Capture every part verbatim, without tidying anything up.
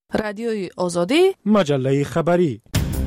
رادیوی آزادی، مجله خبری.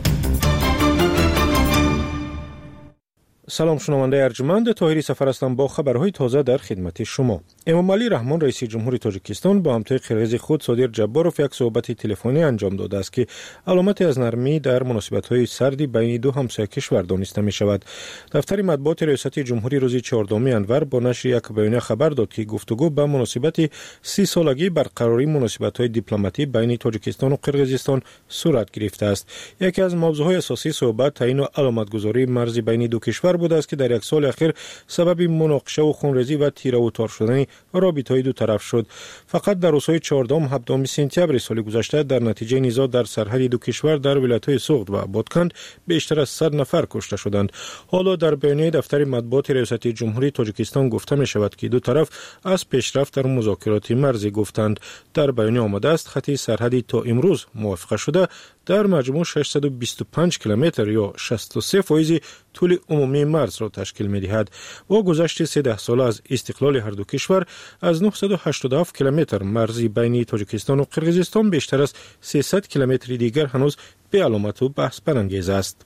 سلام شنونده ارجمند، طاهری سفر هستم با خبرهای تازه در خدمت شما. امامعلی رحمان رئیس جمهوری تاجیکستان با همتای قرقیز خود صادر جباروف یک صحبت تلفنی انجام داده است که علامتی از نرمی در مناسبت‌های سردی بین دو همسایه کشور دانسته می شود. دفتر مطبوعات ریاست جمهوری روز چهاردهم انور با نشر یک بیانیه خبر داد که گفتگو به مناسبت سی سالگی برقراری مناسبت‌های دیپلماتی بین تاجیکستان و قرقیزستان صورت گرفته است. یکی از موضوعات اساسی صحبت تعیین و علامتگذاری مرز بین دو کشور بوده است که در یک سال اخیر سبب مناقشه و خونریزی و تیره و تار شدن رابطه‌های دو طرف شد. فقط در روزهای چهاردهم و هفدهم سپتامبر سال گذشته در نتیجه نزاع در سرحد دو کشور در ولایت‌های سوغد و بادکند بیشتر از صد نفر کشته شدند. حالا در بیانیه دفتر مطبوعات ریاست جمهوری تاجیکستان گفته می شود که دو طرف از پیشرفت در مذاکرات مرزی گفتند. در بیانیه آمده است خط سرحدی تا امروز موافقه شده در مجموع ششصد و بیست و پنج کیلومتر یا شصت و سه فیصد طول عمومی مرز را تشکیل می دهد. با گذشت سیزده ساله از استقلال هر دو کشور از نهصد و هشتاد و هفت کیلومتر مرزی بین تاجیکستان و قرقیزستان بیشتر از سیصد کیلومتر دیگر هنوز به علامت و بحث برانگیز است.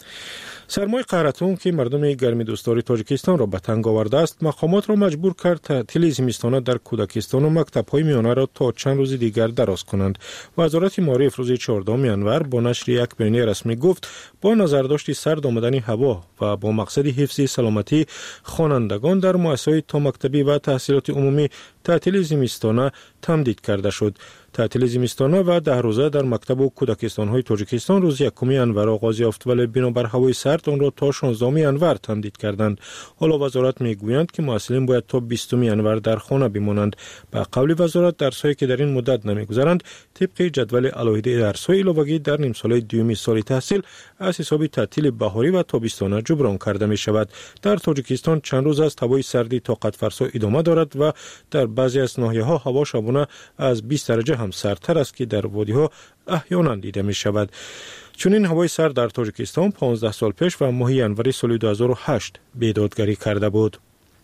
سرمای قهرتون که مردم گرمی دوستدار تاجیکستان را به تنگ آورده است، مقامات را مجبور کرد تعطیل زمستانه در کودکستان و مکتب‌های میانه را تا چند روز دیگر دراز کنند. وزارت معارف روز چهاردهم انور با نشر یک بیانیه رسمی گفت با نظرداشت سرد آمدن هوا و با مقصد حفظ سلامتی خوانندگان در مؤسسات تا مکتبی و تحصیلات عمومی تعطیل زمستانه تمدید کرده شد. تعطیل زمستانه و ده روزه در مکتب و کودکستان‌های تاجیکستان روز یکم انور آغاز یافت، ولی بنابر هوای سرد آن را تا شانزدهم انور تمدید کردند. حالا وزارت میگویند که مسئولین باید تا بیستم انور در خانه بمانند. به قول وزارت درس‌هایی که در این مدت نمیگذرند طبق جدول علاهده درس‌های علاوگی در نیم سال دوم سال تحصیل از حساب تعطیل بهاری و تابستانه جبران کرده می شود. در تاجیکستان چند روز است هوای سردی طاقت فرسا ادامه دارد و در بعضی از ناحیه‌ها هوا شبانه از بیست درجه هم سردتر است که در وادی‌ها احیانا دیده می شود. چنین هوای سرد در تاجیکستان پانزده سال پیش و ماه انور سال دو هزار و هشت بیدادگری کرده بود.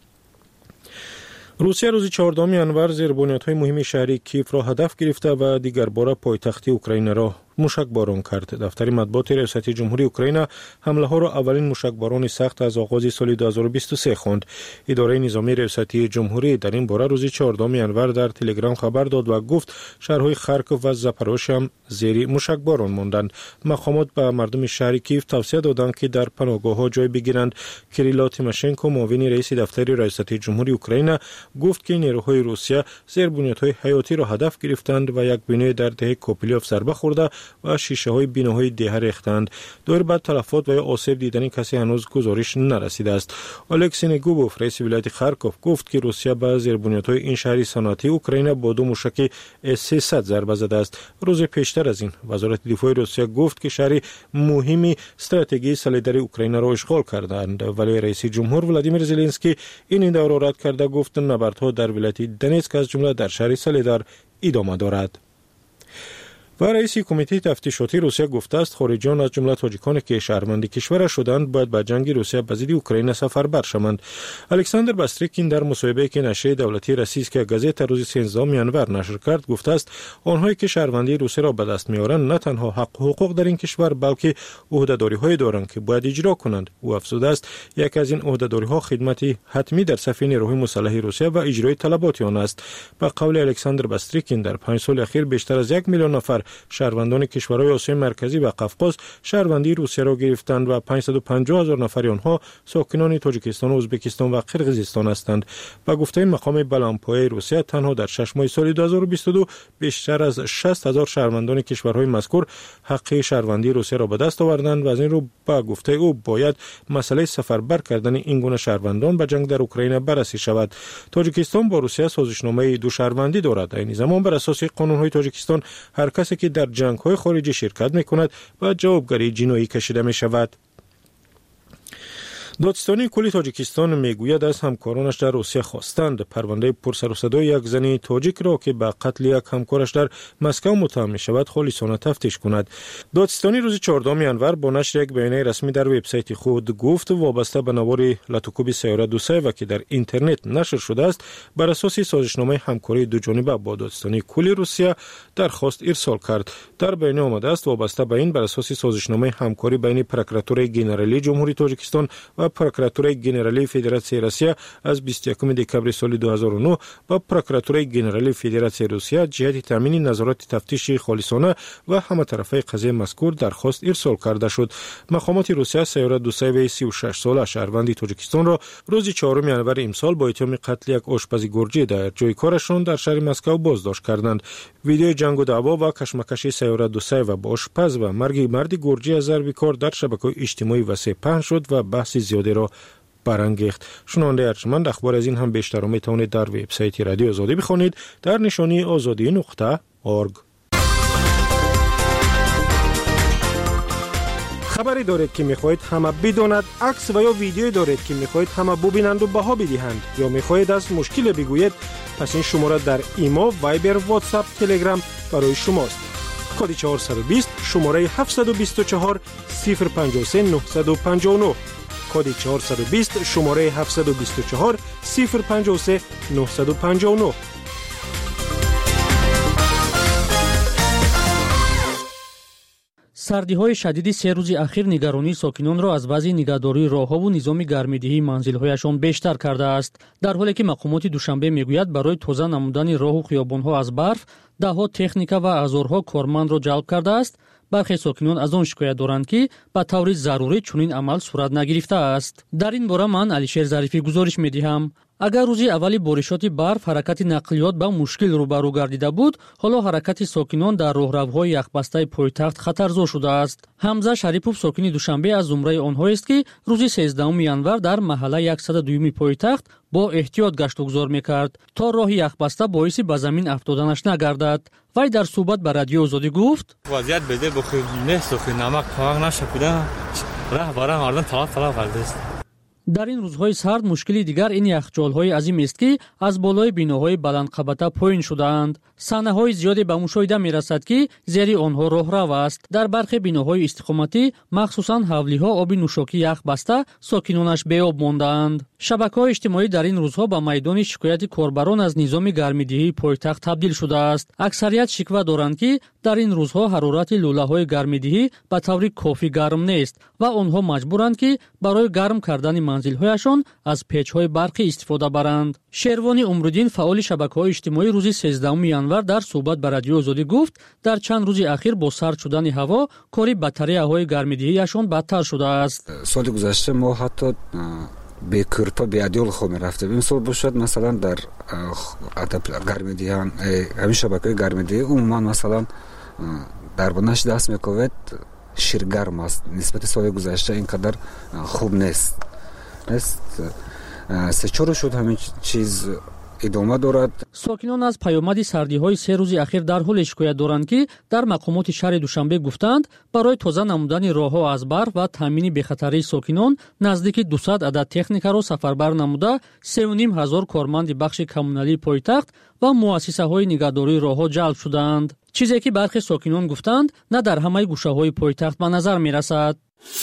روسیه روز چهاردهم انور زیر بنیادهای مهم شهری کیف را هدف گرفته و دیگر بار پایتخت اوکراین را موشکباران کرد. دفتر مطبوعات ریاست جمهوری اوکراین حمله ها را اولین موشکباران سخت از آغاز سال دو هزار و بیست و سه خواند. اداره نظامی ریاست جمهوری در این باره روز چهاردهم انور در تلگرام خبر داد و گفت شهرهای خارکوف و زاپاروژ هم زیر موشکباران ماندند. مقامات به مردم شهر کیف توصیه دادند که در پناهگاه‌ها جای بگیرند. کریلا تیماشنکو معاون رئیس دفتر ریاست جمهوری اوکراین گفت که نیروهای روسیه زیر بنیادهای حیاتی را هدف گرفتند و یک بنای در دهه کوپیلیوف ضربه خورده و شیشه های بیناهای دهه ریختند. دور بعد تلفات و یا آسیب دیدنی کسی هنوز گزارش نرسیده است. الکسی نگوبوف رئیس ولایت خارکوف گفت که روسیه به زیربنیادهای این شهر صنعتی اوکراین با دو موشک اس سیصد ضربه زده است. روز پیشتر از این وزارت دفاع روسیه گفت که شهر مهمی استراتژی سلیدر اوکراین را اشغال کردند، ولی رئیس جمهور ولادیمیر زلنسکی این ادعا را رد کرده گفت نبردها در ولایت دنیتسک از جمله در شهر سلیدر ادامه دارد. و رئیس کمیته تفتیشاتی روسیه گفته است خارجیان از جمله تاجیکانی که شهروند کشور شدند باید به جنگ روسیه به ضد اوکراین سفربر شوند. الکساندر باستریکین در مصاحبه‌ای که نشریه دولتی روسیه گازeta روز سیزدهم انور نشر کرد گفته است آنهایی که شهروندی روسیه را به دست می‌آورند نه تنها حق و حقوق در این کشور بلکه عهده‌داری‌هایی دارند که باید اجرا کنند. او افزوده است یک از این عهده‌داری‌ها خدمت حتمی در صف نیروهای مسلح روسیه و اجرای طلبات آن است. به قول الکساندر باستریکین در پنج سال اخیر بیشتر از یک میلیون نفر شهروندان کشورهای آسیای مرکزی و قفقاز شهروندی روسیه را گرفتند و پانصد و پنجاه هزار نفر آنها ساکنان تاجیکستان، ازبکستان و قرقیزستان هستند. با گفته مقام بلندپایه روسیه تنها در شش ماه سال دو هزار و بیست و دو بیشتر از شصت هزار شهروندان کشورهای مذکور حق شهروندی روسیه را به دست آوردند و از این رو با گفته او باید مسئله سفربر کردن این گونه شهروندان به جنگ در اوکراین بررسی شود. تاجیکستان با روسیه سازشنامه دو شهروندی دارد. در این زمان بر اساس قانون‌های تاجیکستان هر کسی که در جنگ‌های خارجی شرکت می‌کند و جوابگری جنایی کشیده می‌شود. دادستانی کلی تاجیکستان میگوید از همکارانش در روسیه خواستند پرونده پرسر و صدای یک زن تاجیک را که به قتل یک همکارش در مسکو متهم می شود خالصانه تفتیش کند. دادستانی روز چهاردهم ژانویه با نشر یک بیانیه رسمی در وبسایت خود گفت وابسته به نوار لاتوکوب سیاره دو سه و که در اینترنت نشر شده است بر اساس سازشنامه همکاری دو جانبه با دادستانی کلی روسیه درخواست ارسال کرد. در بیانیه آمده است وابسته به این بر اساس سازشنامه همکاری بین پروکراتوری ژنرالی جمهوری تاجیکستان و پروکراتوری ژنرالی فدراسیون روسیه از بیست و یکم دکامبر سال دو هزار و نه با پروکراتوری ژنرالی فدراسیون روسیه جهت تامین نظارت تفتیشی خالصانه و همه طرفه قضیه مذکور درخواست ارسال کرده شد. مقامات روسیه سیاره دو سه و سی و شش ساله شهروند تاجیکستان را روز چهارم ژانویه امسال با اتهام قتل یک آشپز گرجی در جای کارشان در شهر مسکو بازداشت کردند. ویدیو جنگ و دعوا و کشمکش سیاره دو سه و با آشپز و مرگ مرد گرجی از ضرب کار در شبکه‌های اجتماعی وسیع پهن شد و بحث زیادی را برانگیخت. شنونده ارجمند اخبار از این هم بیشتر می توانید در وبسایت رادیو آزادی بخوانید در نشانی آزادی نقطه اورگ. خبری دارید که میخواهید همه بداند، عکس و یا ویدیویی دارید که میخواهید همه ببینند و بها بدهند یا میخواهید از مشکل بگویید، پس این شماره در ایما، وایبر، واتساپ، تلگرام برای شماست. کد چهارصد و بیست شماره هفتصد و بیست و چهار صفر پنجاه و سه نهصد و پنجاه و نه. کد چهارصد و بیست شماره هفتصد و بیست و چهار صفر پنجاه و سه نهصد و پنجاه و نه. сардиҳои шадиди се рӯзи ахир нигаронии сокинонро аз баъзи нигаҳдории роҳҳову низоми гармидиҳии манзилҳояшон бештар кардааст, дар ҳоле ки мақомоти душанбе мегӯяд барои тоза намудани роҳу хиёбонҳо аз барф даҳҳо техника ва ҳазорҳо кормандро ҷалб кардааст. бархе сокинон аз он шикоят доранд ки ба таври зарурӣ чунин амал сурат нагирифтааст. дар ин бора ман алишер зарифӣ гузориш медиҳам. агар рӯзи аввали боришоти барф ҳаракати нақлиёт ба мушкил рӯбарӯ гардида буд, ҳоло ҳаракати сокинон дар роҳравҳои яхбастаи пойтахт хатарзор шудааст. ҳамза шарипов сокини душанбе аз зумраи онҳоест ки рӯзи сездаҳуми январ дар маҳалла яксаду дуюми пойтахт бо эҳтиёт гаштугузор мекард то роҳи яхбаста боиси ба замин афтоданаш нагардад. вай дар суҳбат ба радиои озодӣ гуфт: вазъият беде бохи несохи намак павақ нашапида раҳ ба раҳ мардум талаб талаб кардааст. дар ин рӯзҳои сард мушкили дигар ин яхҷолҳои азимест ки аз болои биноҳои баландқабата поин шудаанд. санаҳои зиёде ба мушоҳида мерасад ки зери онҳо роҳрав аст. дар бархе биноҳои истиқоматӣ махсусан ҳавлиҳо оби нӯшокӣ ях баста сокинонаш беоб мондаанд. шабакаҳои иҷтимоӣ дар ин рӯзҳо ба майдони шикояти корбарон аз низоми гармидиҳии пойтахт табдил шудааст. аксарият шиква доранд ки дар ин рӯзҳо ҳарорати лӯлаҳои гармидиҳӣ ба таври кофӣ гарм нест ва онҳо маҷбуранд ки барои гарм кардани манзилҳояшон аз печҳои барқӣ истифода баранд. шервони умруддин, фаъоли шабакаҳои иҷтимоӣ, рӯзи сездаҳуми январ дар суҳбат ба радиои озодӣ гуфт: дар чанд рӯзи ахир бо сард шудани ҳаво кори батареяҳои гармидиҳияшон бадтар шудааст. соли гузашта мо ҳатто бекӯрпа беадёл хо мерафтем. имсол бошад масалан дар гармидиҳан ҳамин шабакаи гармидиҳӣ умуман масалан дар бонаш даст мекавед ширгарм аст. нисбати соли гузашта ин қадар хуб нест. нест сечора шуд ҳамин чиз идома дорад. сокинон аз паёмади сардиҳои се рӯзи ахир дар ҳоле шикоят доранд ки дар мақомоти шаҳри душанбе гуфтанд барои тоза намудани роҳҳо аз барф ва таъмини бехатарии сокинон наздики дусад адад техникаро сафарбар намуда севу ним ҳазор корманди бахши коммуналии пойтахт ва муассисаҳои нигаҳдории роҳҳо ҷалб шуданд. чизе ки бархе сокинон гуфтанд на дар ҳамаи гӯшаҳои пойтахт ба назар мерасад.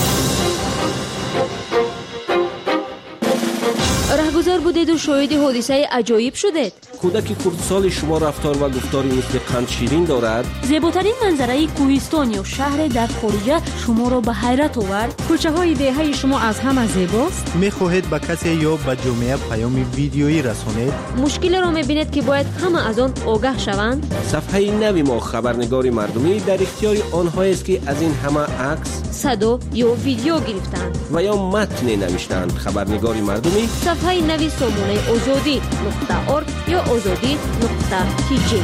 раҳгузар будеду шоҳиди ҳодисаи аҷоиб шудед. кӯдаки хурдсоли шумо рафтор ва гуфтори мисли қандширин дорад. зеботарин манзараи кӯҳистон ё шаҳре дар хориҷа шуморо ба ҳайрат овард. кӯчаҳои деҳаи шумо аз ҳама зебост. мехоҳед ба касе ё ба ҷомеа паёми видеоӣ расонед. мушкилеро мебинед ки бояд ҳама аз он огаҳ шаванд. сафҳаи нави мо хабарнигори мардумӣ дар ихтиёри онҳоест ки аз ин ҳама акс, садо ё видео гирифтанд ва ё матне навиштанд. хабарнигори мардумӣ сафҳаи нави сомонаи озодӣ нуқта орг ё озодӣ нуқта тиҷи.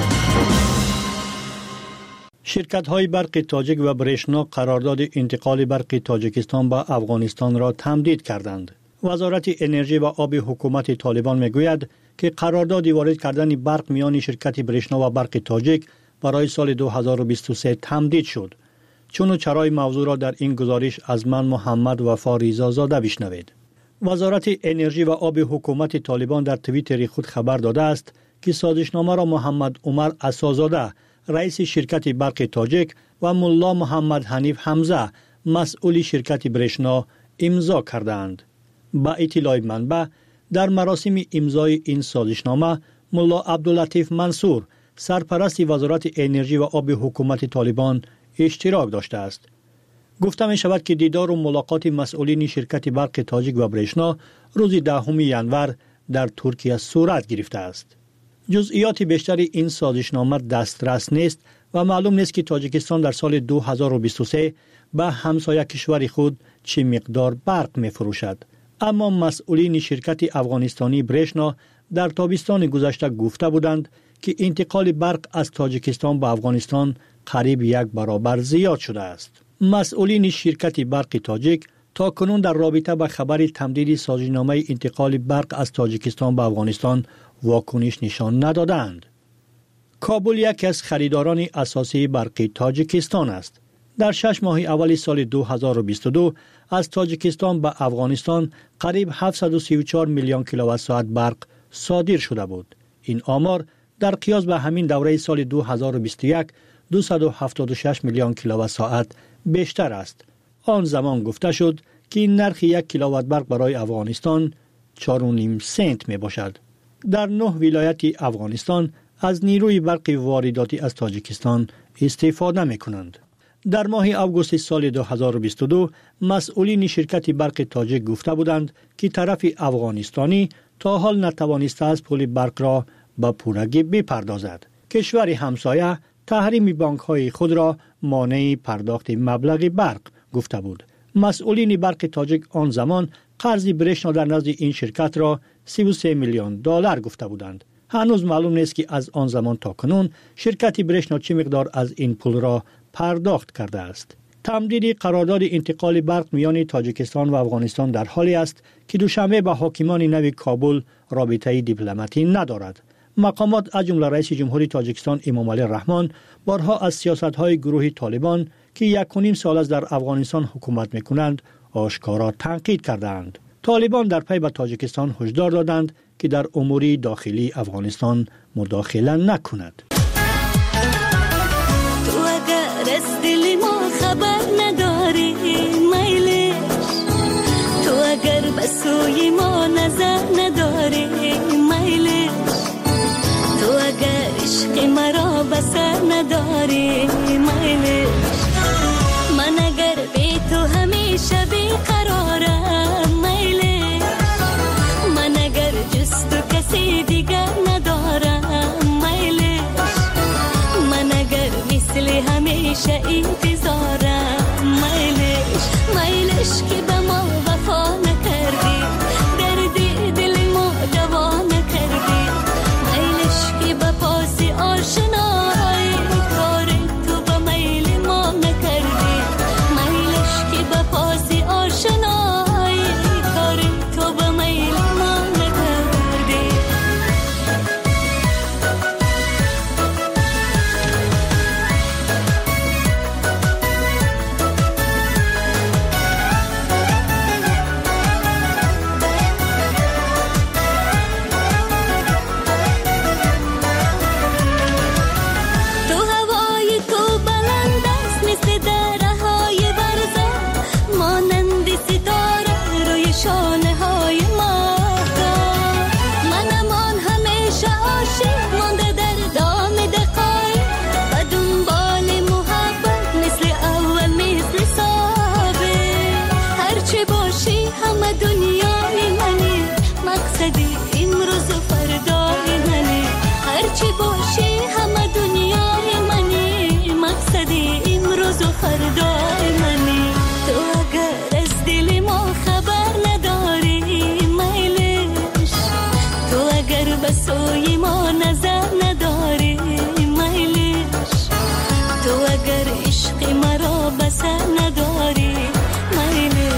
شرکت‌های برق تاجیک و برشنا قرارداد انتقال برق تاجیکستان به افغانستان را تمدید کردند. وزارت انرژی و آب حکومت طالبان میگوید که قرارداد وارد کردن برق میان شرکت برشنا و برق تاجیک برای سال دو هزار و بیست و سه تمدید شد. چون و چرای موضوع را در این گزارش از من محمد وفا ریزا زاده بشنوید. وزارت انرژی و آب حکومت طالبان در توییتر خود خبر داده است که سازشنامه را محمد عمر اساس‌زاده رئیس شرکت برق تاجک و ملا محمد حنیف حمزه مسئول شرکت برشنا امضا کردند. با اطلاع منبع در مراسم امضای این سازشنامه ملا عبداللطیف منصور سرپرست وزارت انرژی و آب حکومت طالبان اشتراک داشته است. گفته می شود که دیدار و ملاقات مسئولین شرکت برق تاجک و برشنا روز دهم ژانویه در ترکیه صورت گرفته است. جزئیات بیشتر این سازشنامه دسترس نیست و معلوم نیست که تاجیکستان در سال دو هزار و بیست و سه به همسایه کشور خود چه مقدار برق می فروشد. اما مسئولین شرکت افغانستانی برشنا در تابستان گذشته گفته بودند که انتقال برق از تاجیکستان به افغانستان قریب یک برابر زیاد شده است. مسئولین شرکت برق تاجیک تا کنون در رابطه با خبر تمدید سازشنامه انتقال برق از تاجیکستان به افغانستان واکنش نشان ندادند. کابل یکی از خریداران اساسی برق تاجیکستان است. در شش ماه اول سال دو هزار و بیست و دو از تاجیکستان به افغانستان قریب هفتصد و سی و چهار میلیون کیلووات ساعت برق صادر شده بود. این آمار در قیاس به همین دوره سال دو هزار و بیست و یک دویست و هفتاد و شش میلیون کیلووات ساعت بیشتر است. آن زمان گفته شد که نرخ یک کیلووات برق برای افغانستان چهار و نیم سنت می باشد. در نه ولایت افغانستان از نیروی برق وارداتی از تاجیکستان استفاده می کنند. در ماه آگوست سال دو هزار و بیست و دو مسئولین شرکت برق تاجیک گفته بودند که طرف افغانستانی تا حال نتوانسته از پول برق را به پورگی بپردازد. کشور همسایه تحریم بانک های خود را مانع پرداخت مبلغ برق گفته بود. مسئولین برق تاجیک آن زمان قرض برشنا در نزد این شرکت را سی و سه میلیون دلار گفته بودند. هنوز معلوم نیست که از آن زمان تا کنون شرکت برشنا چه مقدار از این پول را پرداخت کرده است. تمدید قرارداد انتقال برق میان تاجیکستان و افغانستان در حالی است که دوشنبه با حاکمان نو کابل رابطه دیپلماتی ندارد. مقامات از جمله رئیس جمهوری تاجیکستان امامعلی رحمان بارها از سیاست‌های گروه طالبان که یک و نیم سال است در افغانستان حکومت می‌کنند آشکارا تنقید کردند. طالبان در پی به تاجیکستان هشدار دادند که در امور داخلی افغانستان مداخله نکند. تو اگر از دل ما خبر نداری میلش، تو اگر به سوی ما نظر نداری میلش، تو اگر عشق مرا بسر نداری میلش، من اگر بی تو همیشه بیقرارم میلش، من اگر جز تو کسی دیگر ندارم میلش، من اگر مثل همیشه انتظارم میلش، میلش که به ما وفا نکردی، دردی دل ما دوا نکردی، میلش که به پاس آشنایی کار تو به میل ما نکردی، میلش که به پاس آشنایی کار تو به میل ما نکردی. تو هوای تو بلند است مثل درهای برزه، مانند ستاره روی شانه های ماهتاب، منمان همیشه عاشق مانده در دام دقایق و دنبال محبت مثل اول مثل سابق، هرچه باشی همه دنیای منی، مقصدی امروز و فردای منی، هرچه باشی همه دنیای منی، مقصدی امروز و فردای منی. تو اگر از دل ما خبر نداری میلش، تو اگر به سوی ما نظر نداری میلش، تو اگر عشق مرا بسر نداری میلش.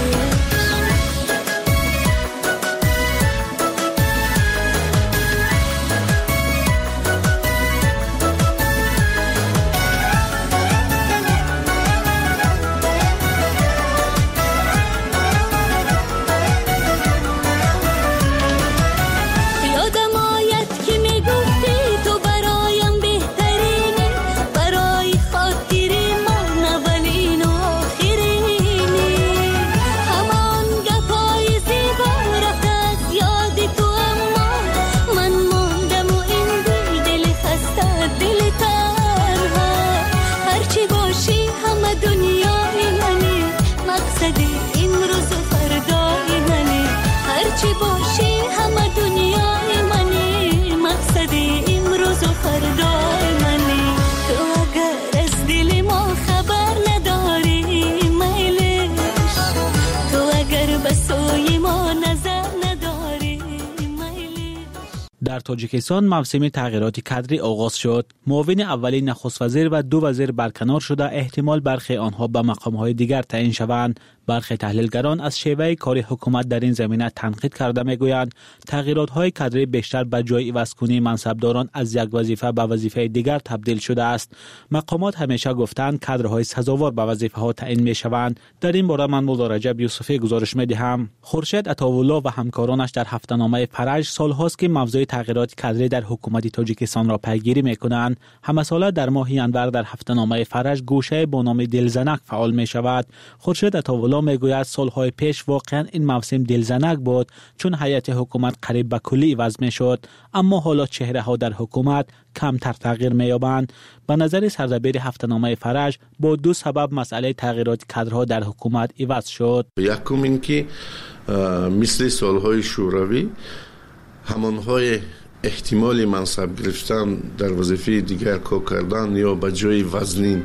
باشی همه دنیای منی، مقصد امروز و فردای منی. هرچی باشی همه دنیای منی، مقصد امروز و فردای منی. تو اگر از دل ما خبر نداری میلش، تو اگر به سوی ما نظر نداری میلش. در تاجیکستان موسم تغییرات کادری آغاز شد. معاون اولی نخست وزیر و دو وزیر برکنار شده، احتمال برخی آنها به مقام‌های دیگر تعیین شوند. برخی تحلیلگران از شیوه کار حکومت در این زمینه تنقید کرده میگویند تغییرات‌های کادری بیشتر به جای عوض‌کنی منصبداران از یک وظیفه به وظیفه دیگر تبدیل شده است. مقامات همیشه گفتند کادرهای سزاوار به وظیفه‌ها تعیین می‌شوند. در این باره من مولا رجب یوسفی گزارش می‌دهم. خورشید عطاالله و همکارانش در هفته‌نامه فرج سال‌هاست که موضوع تغییرات کادری در حکومت تاجیکستان را پیگیری می‌کنند. همه ساله در ماه ینور در هفته‌نامه فرج گوشه با نام دلزنک فعال می‌شود. خورشید عطاالله میگوید سالهای پیش واقعا این موسم دلزنک بود چون هیئت حکومت قریب به کلی عوض میشد، اما حالا چهره ها در حکومت کمتر تغییر مییابند. به نظر سردبیر هفته‌نامه فرج با دو سبب مسئله تغییرات کادرها در حکومت عوض شد. یکم این که مثل سالهای شوروی همانهای احتمال منصب گرفتن در وظیفه دیگر کار کردن یا به جای وزنین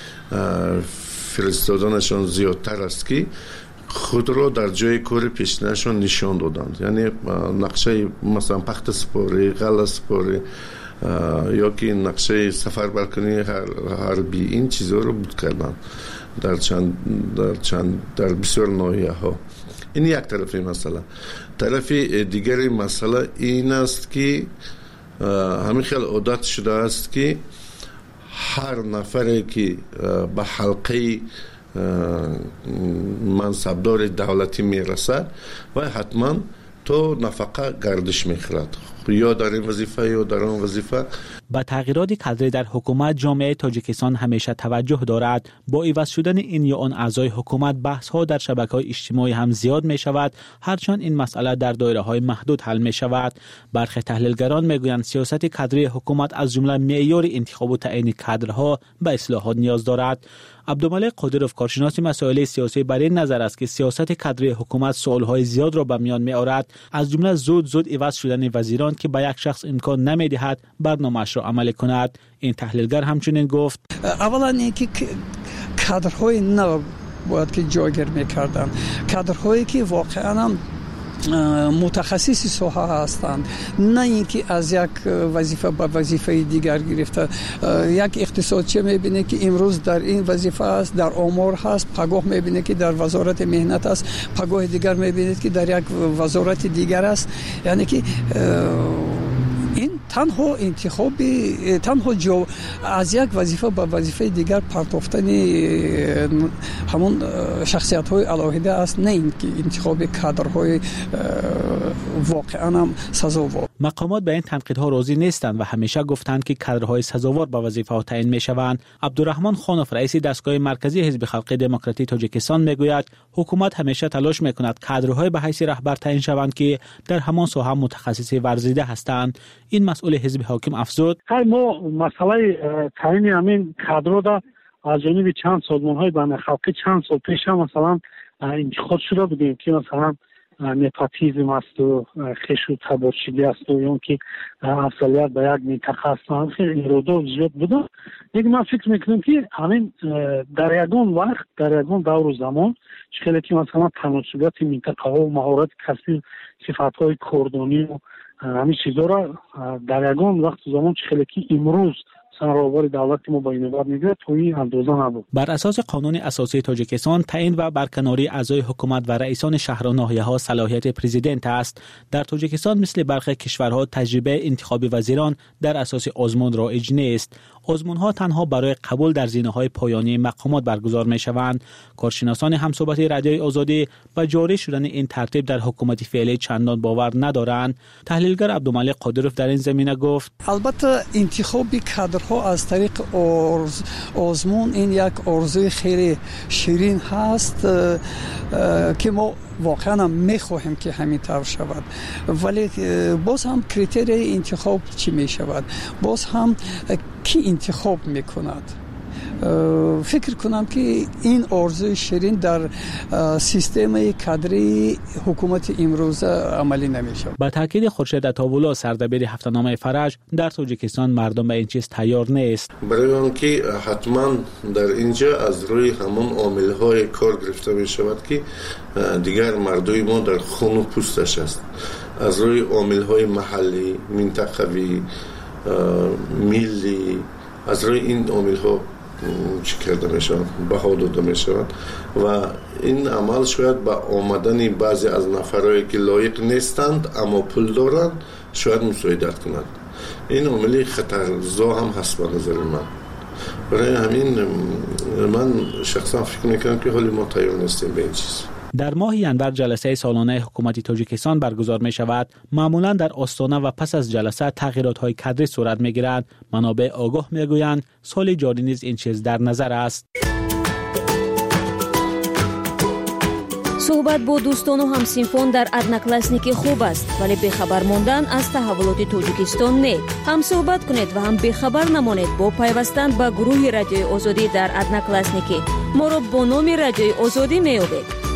فرستادنشان زیادتر است که خود را در جای کار پیشینشان نشان دادند. یعنی نقشه مثلا پخت سپاری، غله سپاری یا که نقشه سفر برکنی حربی، این چیزها رو بود کردن در چند در چند در بسیار ناحیه ها. این یک طرف مسئله. طرف دیگر مسئله این است که همین خیلی عادت شده است که هر نفری که به حلقه منصبدار دولتی میرسد و حتما تو نفقه گردش میخورد، یا در این وظیفه یا در آن وظیفه. با تغییرات کادری در حکومت جامعه تاجیکستان همیشه توجه دارد. با عوض شدن این یا آن اعضای حکومت بحث ها در شبکه‌های اجتماعی هم زیاد می شود، هرچند این مسئله در دایره های محدود حل می شود. برخی تحلیلگران میگویند سیاست کادری حکومت از جمله معیار انتخاب و تعیین کادرها به اصلاحات نیاز دارد. عبدالملک قادروف کارشناس مسائل سیاسی بر این نظر است که سیاست کادری حکومت سوالهای زیاد را به میان می آورد، از جمله زود زود عوض شدن وزیران که به یک شخص امکان نمی دهد برنامه‌اش را عملی کند. این تحلیلگر همچنین گفت اولا اینکه کادرهای نو باید که جایگیر میکردن، کادرهایی که واقعا متخصصی ساحه هستند، نه اینکه از یک وظیفه به وظیفه دیگر گرفته. یک اقتصادچی میبینه که امروز در این وظیفه است، در امور هست، پگاه میبینه که در وزارت مهنت است، پگاه دیگر میبینه که در یک وزارت دیگر است. یعنی که این تنها انتخابی تنها جو از یک وظیفه به وظیفه دیگر پرتافتن همون شخصیت های علاهده است، نه اینکه انتخاب کادرهای واقعا هم سزاوار. مقامات به این تنقیدها راضی نیستند و همیشه گفتند که کادرهای سزاوار به وظیفه ها تعیین می شوند. عبدالرحمن خانوف رئیس دستگاه مرکزی حزب خلق دموکراتی تاجیکستان میگوید حکومت همیشه تلاش میکند کادرهای به حیث رهبر تعیین شوند که در همان ساحه متخصصی ورزیده هستند. این مسئول حزب حاکم افزود ما مسئله تعیین همین کادرها را از جانب چند سازمان‌های بین خلقی چند سال پیش هم مثلا انتخاب شده بودیم که مثلا نپاتیزم است و خش و تبارچگی است و یا که افضلیت به یک منطقه است، خیلی ایرادات زیاد بوده. یک من فکر میکنم که همین در یگان وقت در یگان دور و زمان خیلی که مثلا تناسبات منطقه ها و مهارت کسبی صفت‌های کردانی و همین چیزا را در یگان وقت زمان خیلی که امروز سراور دولت ما با این بعد میگه توی اندازه نبود. بر اساس قانون اساسی تاجیکستان تعیین و برکناری اعضای حکومت و رئیسان شهر و ناحیه‌ها صلاحیت پرزیدنت است. در تاجیکستان مثل برخی کشورها تجربه انتخاب وزیران در اساس آزمون رایج نیست. آزمون‌ها تنها برای قبول در زینه‌های پایانی مقامات برگزار می‌شوند. کارشناسان همصحبتی رادیوی آزادی با جاری شدن این ترتیب در حکومت فعلی چندان باور ندارند. تحلیلگر عبدالملک قادروف در این زمینه گفت البته انتخاب کادرها از طریق آرز آزمون این یک آرزوی خیلی شیرین هست که ما واقعا میخواهیم که همین طور شود، ولی باز هم کریتریای انتخاب چی میشود، باز هم کی انتخاب میکند فکر کنم که این آرزوی شیرین در سیستم کادری حکومت امروز عملی نمیشه. با تاکید خورشید عطاوالله سردبیر هفته‌نامه فرج، در تاجیکستان مردم به این چیز تیار نیست. برای آنکه حتما در اینجا از روی همون عامل‌های کار گرفته می شود که دیگر مردم ما در خون و پوستش است، از روی عامل‌های محلی، منطقوی، ملی، از روی این عامل‌ها چی کرده می شود، بها داده می شود و این عمل شاید با آمدن بعضی از نفرهایی که لایق نیستند اما پول دارند شاید مساعدت کنند. این عامل خطرزا هم هست به نظر من. برای همین من شخصا فکر میکنم که حالی ما تیار نیستیم به این چیز. در ماه ینور جلسه سالانه حکومت تاجیکستان برگزار می شود. معمولا در آستانه و پس از جلسه تغییرات های کادری صورت می گیرند. منابع آگاه می گویند سال جاری نیز این چیز در نظر است. صحبت با دوستان و همسینفون در ادناکلاسنیکی خوب است، ولی بخبر ماندن از تحولات تاجیکستان نه. هم صحبت کنید و هم بخبر نمانید با پیوستن به گروه رادیوی آزادی در ادناکلاسنیکی. ما را با نام رادیوی آزادی می‌یابید.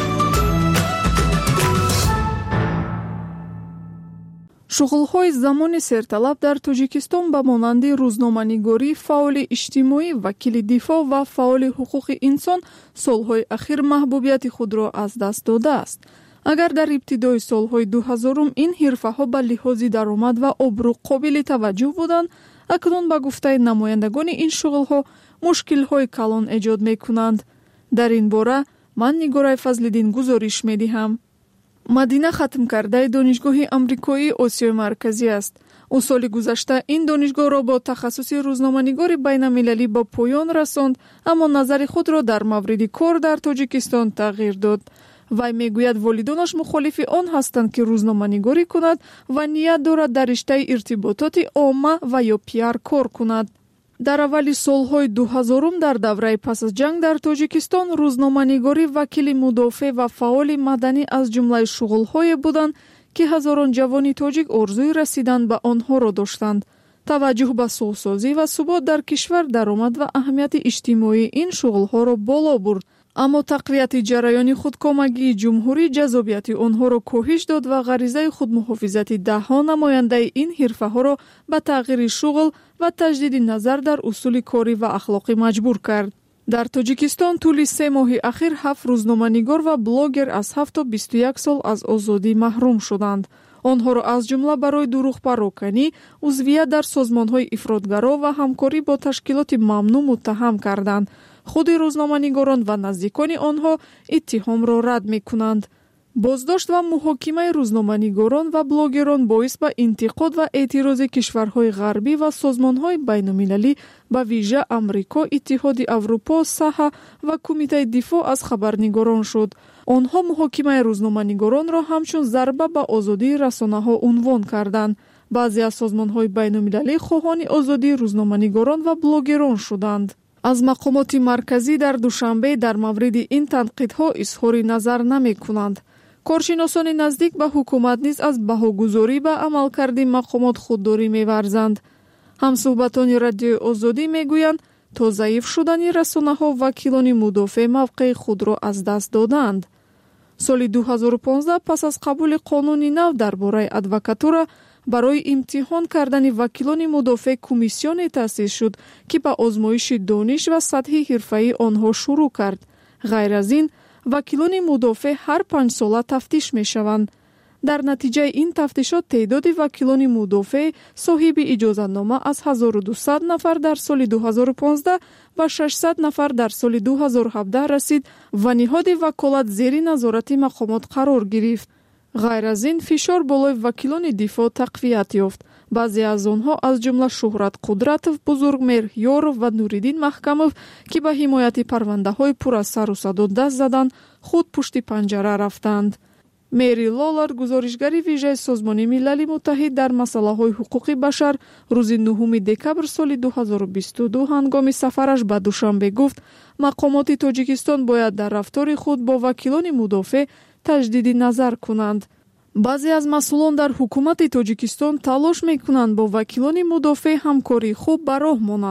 шуғулҳои замони серталаб дар тоҷикистон ба монанди рӯзноманигорӣ, фаъоли иҷтимоӣ, вакили дифоъ ва фаъоли ҳуқуқи инсон солҳои ахир маҳбубияти худро аз даст додааст. агар дар ибтидои солҳои дуҳазорум ин ҳирфаҳо ба лиҳози даромад ва обрӯ қобили таваҷҷӯҳ буданд, акнун ба гуфтаи намояндагони ин шуғулҳо мушкилҳои калон эҷод мекунанд. дар ин бора ман Нигораи Фазлиддин гузориш медиҳам. мадина хатмкардаи донишгоҳи амрикоии осиёи марказӣ аст. ӯ соли гузашта ин донишгоҳро бо тахассуси рӯзноманигори байналмилалӣ ба поён расонд, аммо назари худро дар мавриди кор дар тоҷикистон тағйир дод. вай мегӯяд волидонаш мухолифи он ҳастанд ки рӯзноманигорӣ кунад ва ният дорад дар риштаи иртибототи омма ва ё пиар кор кунад. дар аввали солҳои дуҳазорум дар давраи пас аз ҷанг дар тоҷикистон рӯзноманигорӣ вакили мудофеъ ва фаъоли маданӣ аз ҷумлаи шуғулҳое буданд, ки ҳазорон ҷавони тоҷик орзуи расидан ба онҳоро доштанд. таваҷҷӯҳ ба суғсозӣ ва субот дар кишвар даромад ва аҳамияти иҷтимоии ин шуғулҳоро боло бурд. аммо тақвияти ҷараёни худкомагии ҷумҳурӣ ҷазобияти онҳоро коҳиш дод ва ғаризаи худмуҳофизати даҳҳо намояндаи ин ҳирфаҳоро ба тағйири шуғл ва таҷдиди назар дар усули корӣ ва ахлоқӣ маҷбур кард. дар тоҷикистон тӯли се моҳи ахир ҳафт рӯзноманигор ва блогер аз ҳафт то бисту як сол аз озодӣ маҳрум шуданд. онҳоро аз ҷумла барои дурӯғпароканӣ, узвият дар созмонҳои ифротгаро ва ҳамкорӣ бо ташкилоти мамнӯъ муттаҳам карданд. худи рӯзноманигорон ва наздикони онҳо иттиҳомро рад мекунанд. боздошт ва муҳокимаи рӯзноманигорон ва блогерон боис ба интиқод ва эътирози кишварҳои ғарбӣ ва созмонҳои байнумилалӣ, ба вижа Амрико, Иттиҳоди Аврупо, Саҳа ва Кумитаи дифоъ аз хабарнигорон шуд. онҳо муҳокимаи рӯзноманигоронро ҳамчун зарба ба озодии расонаҳо унвон карданд. баъзе аз созмонҳои байнумилалӣ хоҳони озодии рӯзноманигорон ва блогерон шуданд. аз мақомоти марказӣ дар душанбе дар мавриди ин танқидҳо изҳори назар намекунанд. коршиносони наздик ба ҳукумат низ аз баҳогузорӣ ба амалкарди мақомот худдорӣ меварзанд. ҳамсуҳбатони радиои озодӣ мегӯянд, то заиф шудани расонаҳо вакилони мудофеъ мавқеи худро аз даст доданд. соли дуҳазору понздаҳ пас аз қабули қонуни нав дар бораи адвокатура, барои имтиҳон кардани вакилони мудофеъ комиссионе таъсис шуд, ки ба озмоиши дониш ва сатҳи ҳирфаии онҳо шурӯъ кард. ғайр аз ин, вакилони мудофеъ ҳар панҷсола тафтиш мешаванд. дар натиҷаи ин тафтишот теъдоди вакилони мудофеъ соҳиби иҷозатнома аз ҳазору дусад нафар дар соли дуҳазору понздаҳ ба шашсад нафар дар соли дуҳазору ҳабдаҳ расид ва ниҳоди ваколат зери назорати мақомот қарор гирифт. ғайр аз ин, фишор болои вакилони дифоъ тақвият ёфт. баъзе аз онҳо аз ҷумла Шуҳрат Қудратов, Бузургмеҳр Ёров ва Нуриддин Маҳкамов, ки ба ҳимояти парвандаҳои пур аз сару садо даст заданд, худ пушти панҷара рафтанд. Мери Лолар, гузоришгари вижаи Созмони Милали Муттаҳид дар масъалаҳои ҳуқуқи башар, рӯзи нӯҳуми декабр соли дуҳазору бисту ду ҳангоми сафараш ба Душанбе гуфт, мақомоти Тоҷикистон бояд дар рафтори худ бо вакилони мудофеъ таҷдиди назар кунанд. баъзе аз масъулон дар ҳукумати Тоҷикистон талош мекунанд бо вакилони мудофеъ ҳамкории хуб ба роҳ монанд,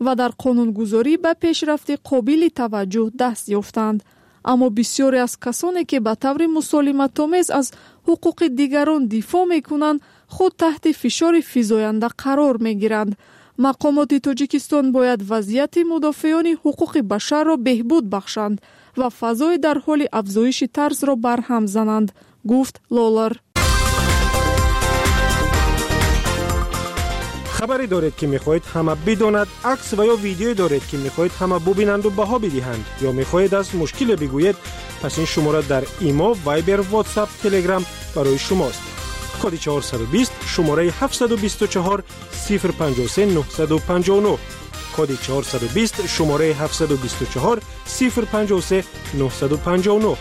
و در قانونگذاری به پیشرفت قابل توجه دست یافتند. اما بسیاری از کسانی که به طور مسالمت‌آمیز از حقوق دیگران دفاع می‌کنند خود تحت فشار فزاینده قرار می‌گیرند. مقامات تاجیکستان باید وضعیت مدافعان حقوق بشر را بهبود بخشند و فضای در حال افزایش طرز را برهم زنند، گفت لولر. خبری دارید که میخواهید همه بداند، عکس و یا ویدیویی دارید که میخواهید همه ببینند و بها بدهند، یا میخواهید از مشکل بگویید، پس این شماره در ایما، وایبر، واتساپ، تلگرام برای شماست. کد چهارصد و بیست شماره هفتصد و بیست و چهار صفر پنجاه و سه نهصد و پنجاه و نه. کد چهارصد و بیست شماره هفتصد و بیست و چهار صفر پنجاه و سه نهصد و پنجاه و نه.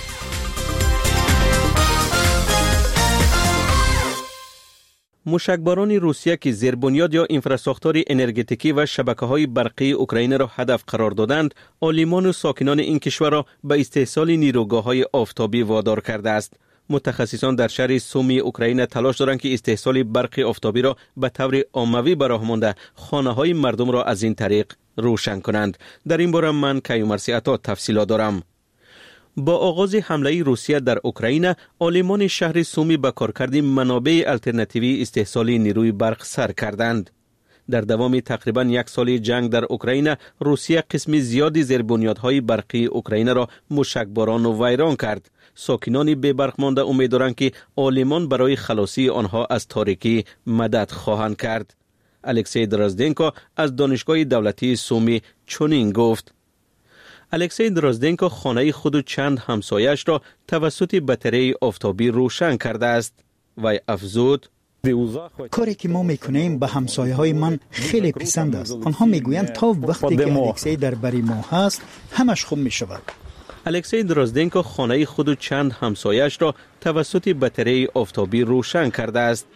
موشکباران روسیه که زیربنیاد یا انفراستراکچور انرژتیکی و شبکه‌های برقی اوکراین را هدف قرار دادند، عالمان و ساکنان این کشور را به استحصال نیروگاه‌های آفتابی وادار کرده است. متخصصان در شهر سومی اوکراین تلاش دارند که استحصال برق آفتابی را به طور عمومی به راه مانده خانه‌های مردم را از این طریق روشن کنند. در این باره من کیومرثی عطا تفصیلات دارم. با آغاز حمله روسیه در اوکراین، عالمان شهر سومی به کارکرد منابع الترناتیوی استحصال نیروی برق سر کردند. در دوام تقریبا یک سال جنگ در اوکراین، روسیه قسم زیادی زیربنیادهای برقی اوکراین را موشکباران و ویران کرد. ساکنان بی برق مانده امیدوارند که عالمان برای خلاصی آنها از تاریکی مدد خواهند کرد. الکسی درازدنکو از دانشگاه دولتی سومی چنین گفت. الکسی درازدنکو خانه خود و چند همسایش را توسط بطری آفتابی روشن کرده است. وی افزود: کاری که ما میکنیم به همسایه های من خیلی پسند است. آنها میگویند تا وقتی که الکسی در بری ما هست همش خوب میشود. الکسی درازدنکو خانه خود و چند همسایش را توسط بطری آفتابی روشن کرده است.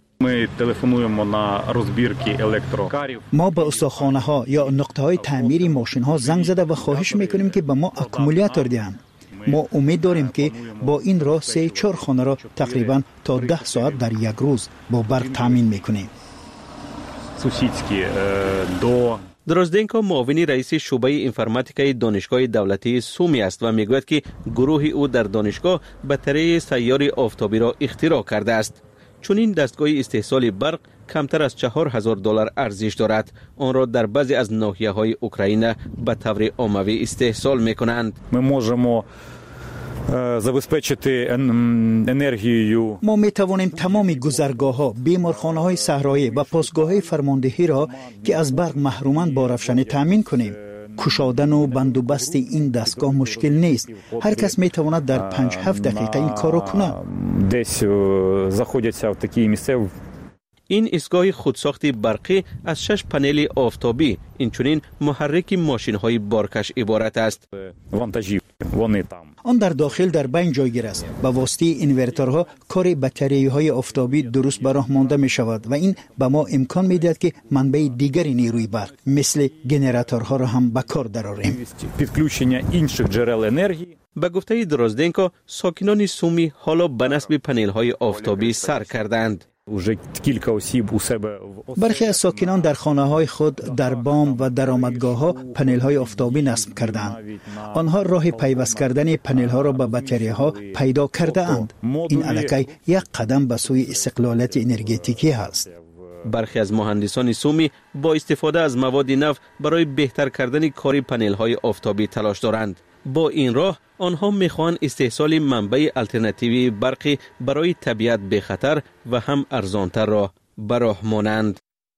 ما به استخوانه ها یا نقطه های تعمیر ماشین ها زنگ زده و خواهش میکنیم که به ما اکومولاتور دهند. ما امید داریم که با این راه سه چهار خانه را تقریبا تا ده ساعت در یک روز با برق تامین میکنیم. درازدنکو معاون رئیس شعبه انفرماتیکای دانشگاه دولتی سومی است و میگوید که گروه او در دانشگاه بطری سیار آفتابی را اختراع کرده است. چون این دستگاه استحصال برق کمتر از چهار هزار دلار ارزش دارد، آن را در بعضی از ناحیه‌های اوکراین به طور عمومی استحصال می‌کنند. ما می توانیم تمام گذرگاه‌ها، بیمارخانه‌های صحرایی و پاسگاه‌های فرماندهی را که از برق محرومند با روشنی تامین کنیم. کشادن و بندوبست این دستگاه مشکل نیست. هر کس می تواند در پنج هفت دقیقه این کارو کنه. این ایستگاه خودساخت برقی از شش پنل آفتابی، اینچنین محرک ماشین‌های بارکش عبارت است. آن در داخل در بین جایگیر است. با واسطه اینورتورها کار بطری‌های آفتابی درست به راه مانده می شود و این به ما امکان می دهد که منبع دیگری نیروی برق مثل گنراتورها را هم به کار درآوریم. به گفته درازدنکو، ساکنان سومی حالا به نصب پنل‌های آفتابی سر کردند. برخی از ساکنان در خانه‌های خود در بام و درآمدگاه‌ها پنل‌های آفتابی نصب کردند. آنها راه پیوست کردن پنل‌ها را به بطری‌ها پیدا کرده اند. این الکی یک قدم به سوی استقلالیت انرژتیکی است. برخی از مهندسان سومی با استفاده از مواد نو برای بهتر کردن کار پنل‌های آفتابی تلاش دارند. با این راه آنها میخواهند استحصال منبع الترناتیوی برقی برای طبیعت بی خطر و هم ارزانتر را به راه مانند.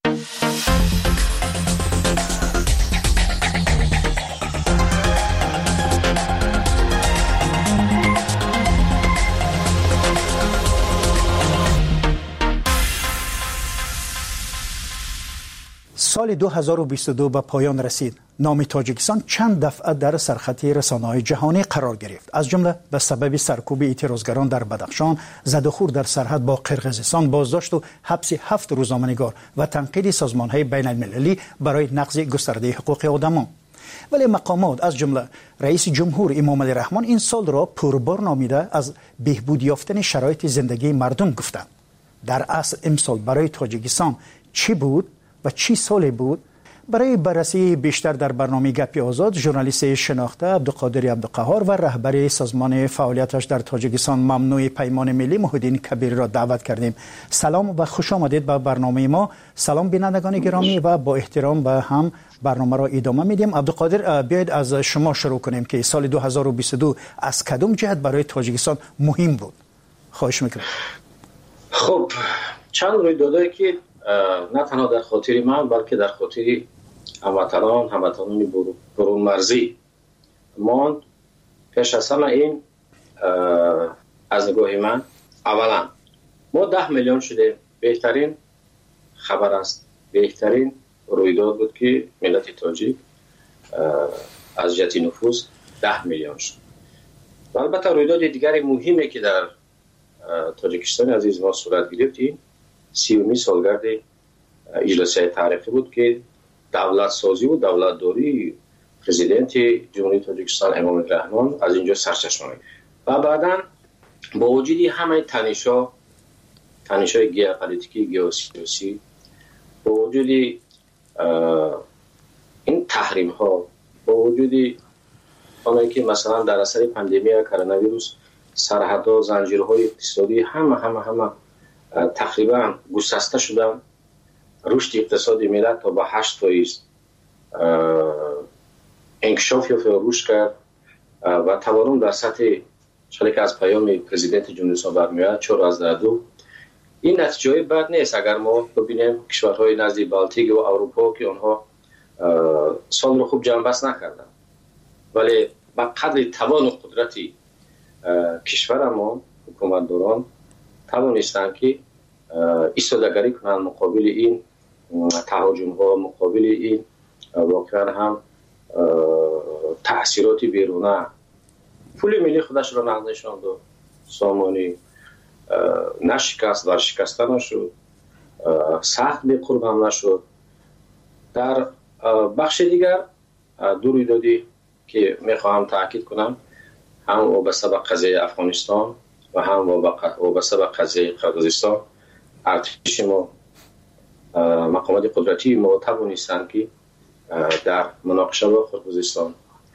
سال دو هزار و بیست و دو به پایان رسید. نام تاجیکستان چند دفعه در سرخط رسانه‌های جهانی قرار گرفت. از جمله به سبب سرکوب اعتراضگران در بدخشان، زدوخور در سرحد با قرقیزستان، بازداشت و حبس هفت روزنامه‌نگار و تنقید سازمان‌های بین‌المللی برای نقض گسترده حقوق آدمان. ولی مقامات از جمله رئیس جمهور امامعلی رحمان این سال را پربار نامیده از بهبود یافتن شرایط زندگی مردم گفتند. در اصل امسال برای تاجیکستان چی بود و چی سالی بود؟ برای بررسی بیشتر در برنامه گپ آزاد ژورنالیست شناخته عبدالقادر عبدالقهار و رهبر سازمان فعالیتش در تاجیکستان ممنوع پیمان ملی محی الدین کبیری را دعوت کردیم. سلام و خوش آمدید به برنامه ما. سلام بینندگان گرامی و با احترام به هم برنامه را ادامه میدیم. عبدالقادر، بیاید از شما شروع کنیم که سال دو هزار و بیست و دو از کدام جهت برای تاجیکستان مهم بود؟ خواهش میکنم. خب چند رویدادهایی که نه تنها در خاطر من بلکه در خاطر هموطنان هموطنان برون مرزی ماند. پیش از همه این از نگاه من اولا ما ده میلیون شده، بهترین خبر است، بهترین رویداد بود که ملت تاجیک از جهت نفوذ ده میلیون شد. و البته رویداد دیگری مهمه که در تاجیکستان عزیز ما صورت گرفت این سیومی سالگرد اجلاسیه تاریخی بود که دولت سازی و دولت داری پرزیدنت جمهوری تاجیکستان امام رحمان از اینجا سرچشمه و بعدا با وجود همه تنش‌ها تنش‌های ژئوپلیتیکی ژئوسیاسی با وجود این تحریم ها با وجود آنهایی که مثلا در اثر پاندمی کرونا ویروس سرحدها زنجیرهای اقتصادی همه همه همه تقریبا گسسته شدن، رشد اقتصادی ملت تا با هشت فیصد انکشاف یا رشد کرد و تورم در سطح چاله که از پیام پرزیدنت جمهوری اسلامی برمیاد چهار از دو. این نتیجه بد نیست اگر ما ببینیم کشورهای نزدیک بالتیک و اروپا که آنها سال رو خوب جمع بست نکردن ولی با قدر توان و قدرتی کشور ما حکومتداران توانستند که ایستادگری کنند مقابل این تهاجم ها، مقابل این واقعا هم تأثیرات بیرونه. پول ملی خودش را نشاند و سامانی نشکست و شکسته نشد، سخت به قرب هم نشد. در بخش دیگر دو رویدادی که میخواهم تاکید کنم هم وابسته به قضیه افغانستان و هم وابسته به قضیه قرقیزستان. ارتش ما مقامات قدرتی ما توانستند که در مناقشه با قرقیزستان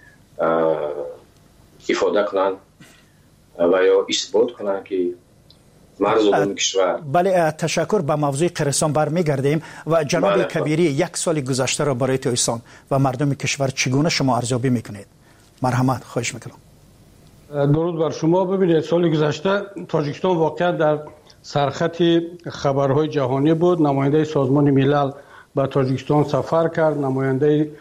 افاده کنند و یا اثبات کنند که مرز عمومی کشور. بله، تشکر. به موضوع قرقیزستان برمیگردیم و جناب بله. کبیری، یک سال گذشته را برای تاجیکستان و مردم کشور چگونه شما ارزیابی میکنید؟ مرحمت، خواهش میکنم. درود بر شما. ببینید سال گذشته تاجیکستان واقعا در سرخط خبرهای جهانی بود. نماینده سازمان ملل به تاجیکستان سفر کرد. نماینده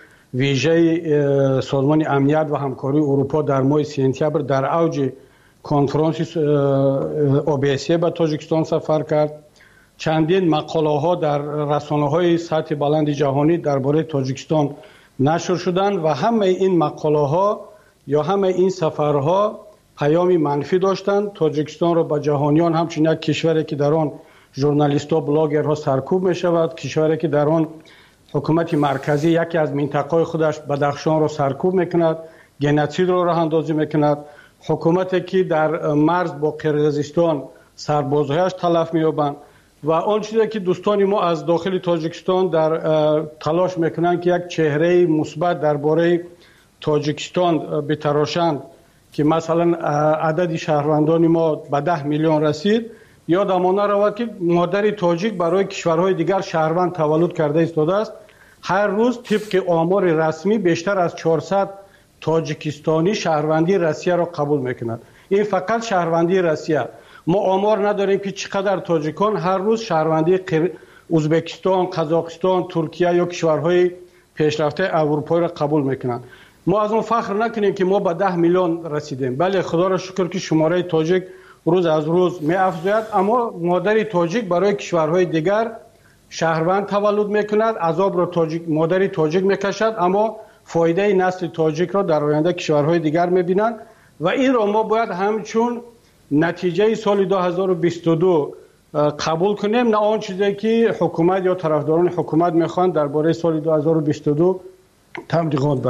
ویژه سازمان امنیت و همکاری اروپا در ماه سپتامبر در اوج کنفرانس اوبیسی به تاجیکستان سفر کرد. چندین مقاله ها در رسانه های سطح بلند جهانی درباره تاجیکستان نشر شدند و همه این مقاله ها یا همه این سفرها پیامی منفی داشتند. تاجیکستان را به جهانیان همچنین یک کشوری که در آن ژورنالیست‌ها بلاگرها سرکوب می شود، کشوری که در آن حکومت مرکزی یکی از منطقه‌های خودش بدخشان را سرکوب میکند، گنوسید را راه اندازی میکند، حکومتی که در مرز با قرقیزستان سربازهایش تلف می‌یابند و آن چیزی که دوستان ما از داخل تاجیکستان در تلاش میکنند که یک چهره مثبت درباره تاجیکستان بتراشند که مثلا عدد شهروندان ما به ده میلیون رسید، یادمان رود که مادر تاجیک برای کشورهای دیگر شهروند تولد کرده ایستاده است. هر روز طبق آمار رسمی بیشتر از چهارصد تاجیکستانی شهروندی روسیه را قبول میکنند. این فقط شهروندی روسیه. ما آمار نداریم که چقدر تاجیکان هر روز شهروندی قر... ازبکستان، قزاقستان، ترکیه یا کشورهای پیشرفته اروپایی را قبول میکنند. ما از اون فخر نکنیم که ما به ده میلیون رسیدیم. بله، خدا را شکر که شماره تاجیک روز از روز می افزاید، اما مادر تاجیک برای کشورهای دیگر شهروند تولد میکند، عذاب را تاجیک مادر تاجیک میکشد، اما فایده نسل تاجیک را در آینده کشورهای دیگر میبینند و این را ما باید همچون نتیجه سال دو هزار و بیست و دو قبول کنیم، نه آن چیزی که حکومت یا طرفداران حکومت میخوان درباره سال دو هزار و بیست و دو تبلیغات برند.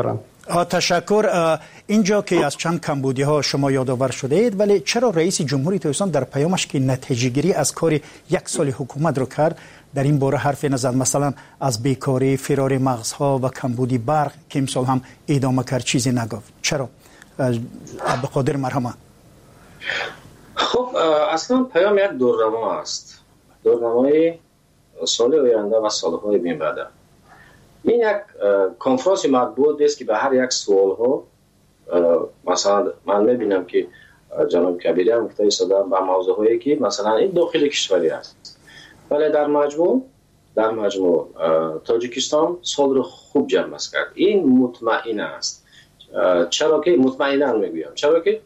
تشکر. اینجا که از چند کمبودی ها شما یادآور شده اید، ولی چرا رئیس جمهوری تاجیکستان در پیامش که نتیجه گیری از کار یک سال حکومت رو کرد در این باره حرفی نزد؟ مثلا از بیکاری، فرار مغزها و کمبودی برق که امسال هم ادامه کرد چیزی نگفت. چرا؟ عبدالقادر مرحمت. خب اصلا پیام یک دورنما است، دورنمای سال آینده و سالهای بین بعد. این یک کنفرانس مطبوعاتی است که به هر یک سوال ها، مثلا من میبینم که جناب کبیری هم گفته ایستادن به موضوع هایی که مثلا این داخل کشوری است، ولی در مجموع در مجموع تاجیکستان سال رو خوب جمع کرد. این مطمئن است. چرا که مطمئنا میگویم؟ چرا که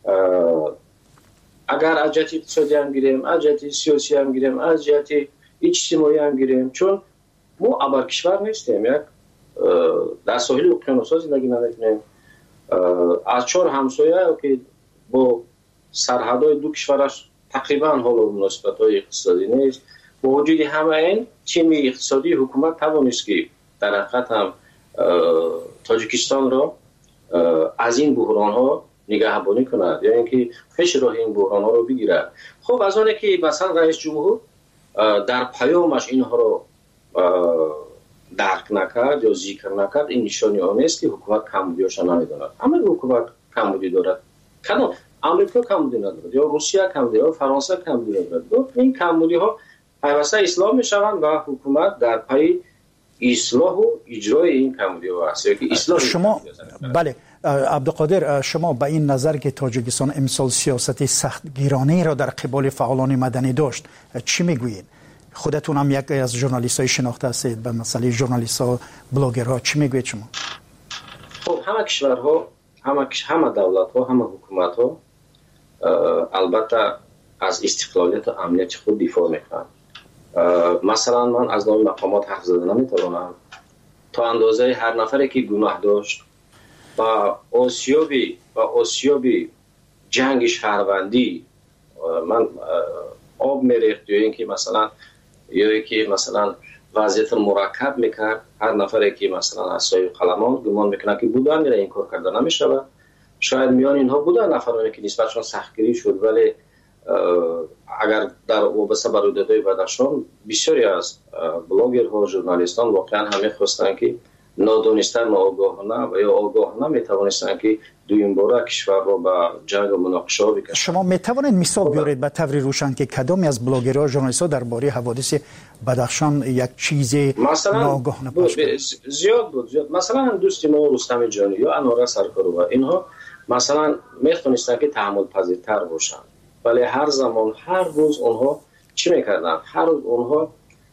اگر از جهت اقتصادی هم گیریم، از جهت سیاسی هم گیریم، از جهت اجتماعی هم گیریم، چون ما ابر کشور نیستیم، یک در ساحل اقیانوس‌ها زندگی نمی‌کنیم، از چهار همسایه که با سرحدهای دو کشورش تقریبا حال مناسبت‌های اقتصادی نیست. با وجود همه این تیم اقتصادی حکومت توانست که در حقیقت هم تاجیکستان را از این بحران‌ها نگهبانی کند، یعنی اینکه پیش راه این بحران‌ها رو بگیرد. خب از آنه که مثلا رئیس جمهور در پیامش اینها رو درک نکرد یا ذکر نکرد، این نشانی آن است که حکومت کمبودی‌هاش نمی‌داند. اما حکومت کمبودی دارد. کنون امریکا کمبودی ندارد، یا روسیه کمبودی، یا فرانسه کمبودی ندارد. این کمبودی‌ها پیوسته اصلاح می‌شوند و حکومت در پی اصلاح و اجرای این کمبودی‌ها است. یا که اصلاح شما بله عبدالقادر، شما به این نظر که تاجیکستان امسال سیاست سختگیرانه را در قبال فعالان مدنی داشت چی میگویید؟ خودتون هم یک از ژورنالیست‌های شناخته هستید به مسئله ژورنالیست‌ها، بلاگرها، چی میگویید شما؟ خب همه کشورها، همه همه دولت‌ها، همه حکومت‌ها البته از استقلالیت و امنیت خود دفاع میکنند. مثلا من از نام مقامات حرف زدن نمیتوانم. تا اندازه هر نفری که گناه داشت و آسیابی و آسیابی جنگ شهروندی من آب میریخت، یا اینکه مثلا یا اینکه مثلا وضعیت مرکب میکرد، هر نفری که مثلا از صاحب قلمان گمان میکنه که بودن میره این کار کرده نمیشه. شاید میان اینها بودن نفرانی که نسبتشون سختگیری شد، ولی اگر در وابسته به رویدادهای بدخشان بسیاری از بلاگرها، ژورنالیستان واقعا همه خواستن که نادانسته، ناآگاهانه و یا آگاهانه میتوانستن که دویم باره کشور را به جنگ و مناقشه بکشند. شما میتوانید مثال بیارید به طور روشن که کدامی از بلاگرها، ژورنالیست‌ها درباره حوادث بدخشان یک چیز ناآگاهانه پخش کرد؟ زیاد بود زیاد. مثلا دوست ما رستم جانی یا انوره سرکارova، اینها مثلا میتونستن که تحمل پذیرتر باشن، ولی هر زمان هر روز اونها چی میکردن؟ هر روز اونها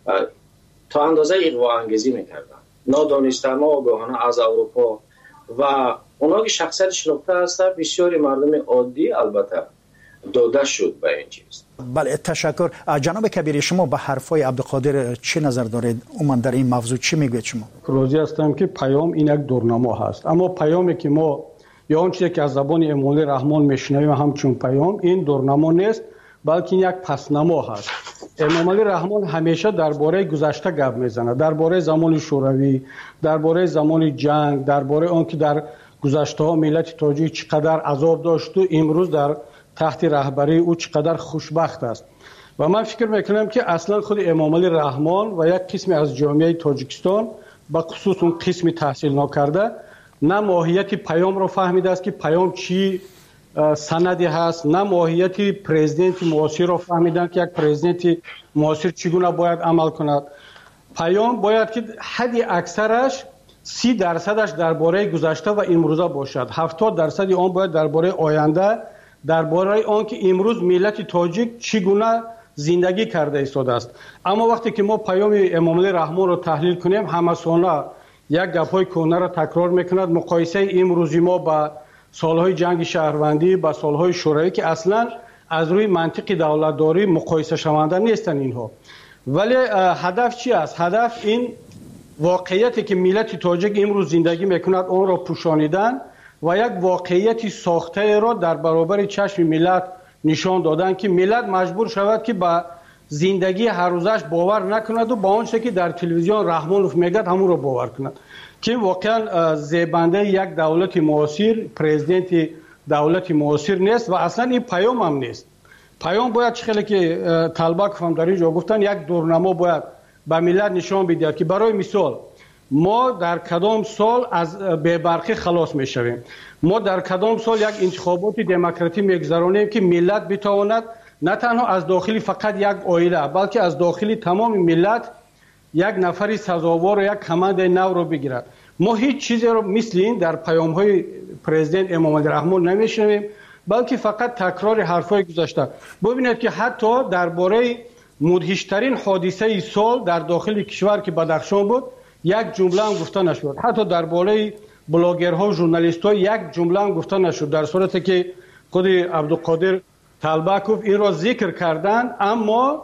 تا اندازه اغوا انگیزی میکردن، نادانسته، ناآگاهانه از اروپا و اونها که شخصیت شناخته هستند بسیاری مردم عادی البته داده شد به این چیز. بله تشکر. جناب کبیری، شما به حرفای عبدالقادر چه نظر دارید؟ عموما در این موضوع چی میگوید شما؟ راضی هستم که پیام این یک دورنما هست، اما پیامی که ما یا اون چیزی که از زبان امامعلی رحمان میشنویم همچون پیام، این دورنما نیست بلکه یک پسنما هست. امامعلی رحمان همیشه درباره گذشته گپ میزنه، درباره زمان شوروی، درباره زمان جنگ، درباره اون که در گذشته ها ملت تاجیک چقدر عذاب داشت و امروز در تحت رهبری او چقدر خوشبخت است. و من فکر میکنم که اصلا خود امامعلی رحمان و یک قسمی از جامعه تاجیکستان به خصوص اون قسمی تحصیل ناکرده نه ماهیت پیام رو فهمیده است که پیام چی سندی هست، نه ماهیت پرزیدنت معاصر رو فهمیدن که یک پرزیدنت معاصر چگونه باید عمل کند. پیام باید که حد اکثرش سی درصدش درباره گذشته و امروزه باشد، هفتاد درصد آن باید درباره آینده، درباره آن که امروز ملت تاجیک چگونه زندگی کرده ایستاده است. اما وقتی که ما پیام امامعلی رحمان رو تحلیل کنیم، همه ساله یک گپ‌های کهنه را تکرار میکند. مقایسه امروزی ما با سالهای جنگ شهروندی، با سالهای شوروی که اصلا از روی منطق دولتداری مقایسه شونده نیستن اینها. ولی هدف چی است؟ هدف این واقعیتی که ملت تاجیک امروز زندگی میکند آن را پوشانیدن و یک واقعیتی ساخته را در برابر چشم ملت نشان دادن که ملت مجبور شود که با زندگی هر روزش باور نکند و با آنچه که در تلویزیون رحمانوف میگد همون رو باور کند. که واقعا زیبنده یک دولت معاصر، پرزیدنت دولت معاصر نیست و اصلا این پیام هم نیست. پیام باید چخیلی که طلبک هم در اینجا گفتن یک دورنما باید به ملت نشان بده که برای مثال ما در کدام سال از بی‌برقی خلاص میشویم، ما در کدام سال یک انتخابات دموکراتی میگذرانیم که ملت بتواند نه تنها از داخل فقط یک عائله بلکه از داخل تمام ملت یک نفری سزاوار و یک کمانده نو رو بگیرد. ما هیچ چیزی رو مثل این در پیام های پرزیدنت امام علی رحمان نمیشنویم، بلکه فقط تکرار حرفای گذشته. ببینید که حتی درباره مدهشترین حادثه سال در داخل کشور که بدخشان بود یک جمله هم گفته نشد. حتی درباره بلاگرها و ژورنالیست‌ها یک جمله هم گفته نشد، در صورتی که خود عبدالقادر طلبکوف این را ذکر کردن، اما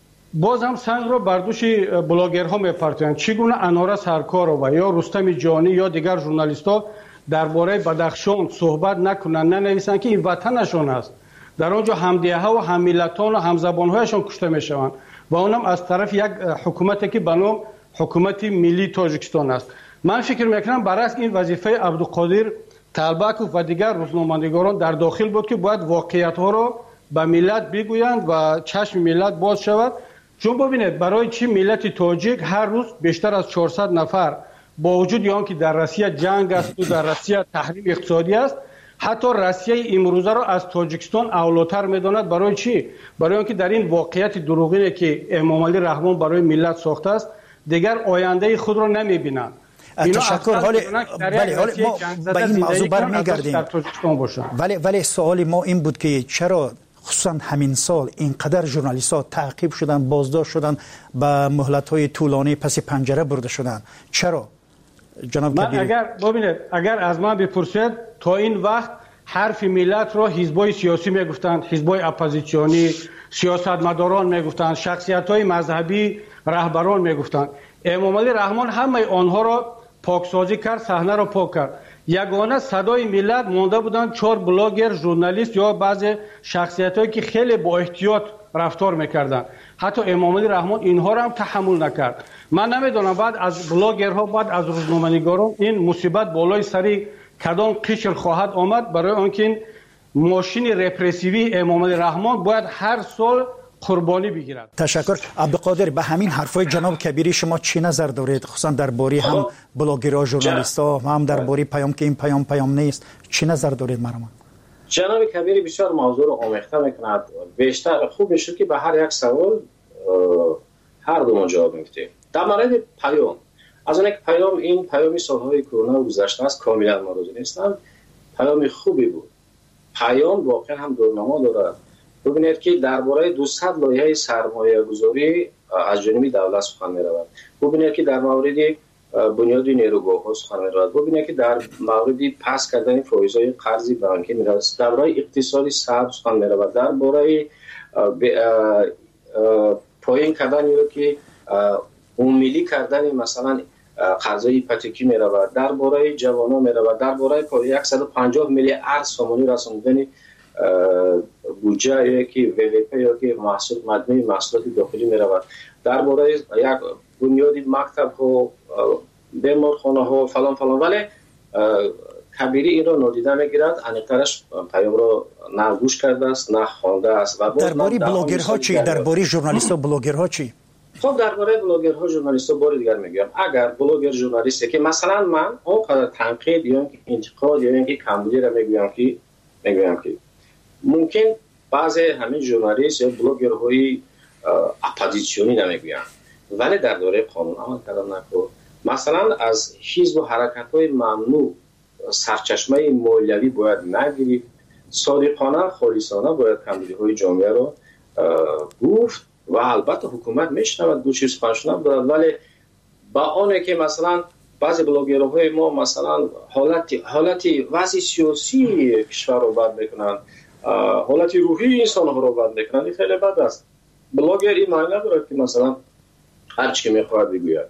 باز هم سنگ را بر دوش بلاگرها میپرتند. چگونه اناره سرکارова یا رستم جانی یا دیگر ژورنالیست‌ها درباره بدخشان صحبت نکنند، ننویسند که این وطنشان است، در آنجا همدیه‌ها و هم‌ملتان و همزبان‌هایشان کشته میشوند و اونم از طرف یک حکومتی که به نام حکومت ملی تاجیکستان است. من فکر میکنم برعکس این وظیفه عبدالقادر طلبکوف و دیگر روزنامه‌نگاران در داخل بود که باید واقعیت‌ها را به ملت بگویند و چشم ملت باز شود. چون ببینید برای چی ملت تاجیک هر روز بیشتر از چهارصد نفر با وجود آن که در روسیه جنگ است و در روسیه تحریم اقتصادی است، حتی روسیه امروزه را از تاجیکستان اولاتر میداند. برای چی؟ برای اینکه در این واقعیت دروغینی که امام علی رحمان برای ملت ساخته است دیگر آینده خود را نمیبینند. تشکر. حالی بله حالی ما به این موضوع برمیگردیم، ولی ولی سوال ما این بود که چرا خصوصا همین سال اینقدر ژورنالیست‌ها تعقیب شدن، بازداشت شدن، به مهلت‌های طولانی پس پنجره برده شدن؟ چرا جناب من کبیری؟ اگر ببینید اگر از من بپرسید تا این وقت حرف ملت را حزب‌های سیاسی میگفتند، حزب‌های اپوزیسیونی، سیاستمداران میگفتند، شخصیت‌های مذهبی، رهبران میگفتند. امام علی رحمان همه آنها را پاکسازی کرد، صحنه را پاک کرد. یگانه صدای ملت مانده بودند چهار بلاگر، ژورنالیست یا بعضی شخصیت‌هایی که خیلی با احتیاط رفتار میکردند. حتی امام علی رحمان اینها را هم تحمل نکرد. من نمیدونم بعد از بلاگرها، بعد از روزنامه‌نگاران این مصیبت بالای سری کدام قشر خواهد آمد، برای آنکه این ماشین رپرسیوی امام علی رحمان باید هر سال قربانی بگیرد. تشکر. عبدالقادر، به همین حرفای جناب کبیری شما چی نظر دارید؟ خصوصا درباره هم بلاگرها، ژورنالیست‌ها و هم درباره پیام که این پیام پیام نیست، چی نظر دارید مرحبا؟ جناب کبیری بسیار موضوع رو آمیخته میکند. بیشتر خوب میشه که به هر یک سوال هر دو ما جواب میدیم. در مورد پیام، از اون یک پیام این پیامی سالهای کرونا گذشته است، کاملا مورد نیستم، پیام خوبی بود. پیام واقعا هم دورنما دارد. ببینید که درباره دویست لایحه سرمایه گذاری از جانب دولت سخن می‌رود. ببینید که در مورد بنیاد نیروگاه‌ها سخن می‌رود. ببینید که در مورد پس کردن فایزهای قرض بانکی می‌رود. درباره اقتصادی سبز سخن می‌رود. درباره پایین کردن یا که عمومی کردن مثلا قرضای هیپوتکی می‌رود. درباره جوانان می‌رود. درباره صد و پنجاه میلیارد سومانی رساندن بودجه یا که وی وی پی یا که محصول مجموعی محصولات داخلی می رود. درباره یک بنیادی مکتب ها، بیمارخانه ها فلان فلان، ولی کبیری این را نادیده می گیرد. انیقترش پیام را نه گوش کرده است نه خوانده است. درباره بلاگرها چی؟ درباره ژورنالیست و بلاگرها چی؟ خب درباره بلاگرها ژورنالیست‌ها بار دیگر میگم، اگر بلاگر ژورنالیستی که مثلا من اونقدر تنقید یا انتقاد یا اینکه کمبودی را میگویم که میگویم که ممکن بعضی همین ژورنالیست یا بلاگرهای اپوزیسیونی نمیگویند، ولی در دوره قانون عمل کردن نکن. مثلا از حزب و حرکت‌های ممنوع سرچشمه مالیوی باید نگیرید، صادقانه خالصانه باید کمبودی‌های جامعه رو گفت و البته حکومت میشنود دو چیز خواهشنم دارد، ولی با آنه که مثلا بعضی بلاگرهای ما مثلا حالتی حالتی وضع سیاسی کشور رو بد میکنند، حالتی روحی انسان ها رو بد میکنند، این خیلی بد است. بلاگر این معنی نداره که مثلا هر چی که میخواهد بگوید.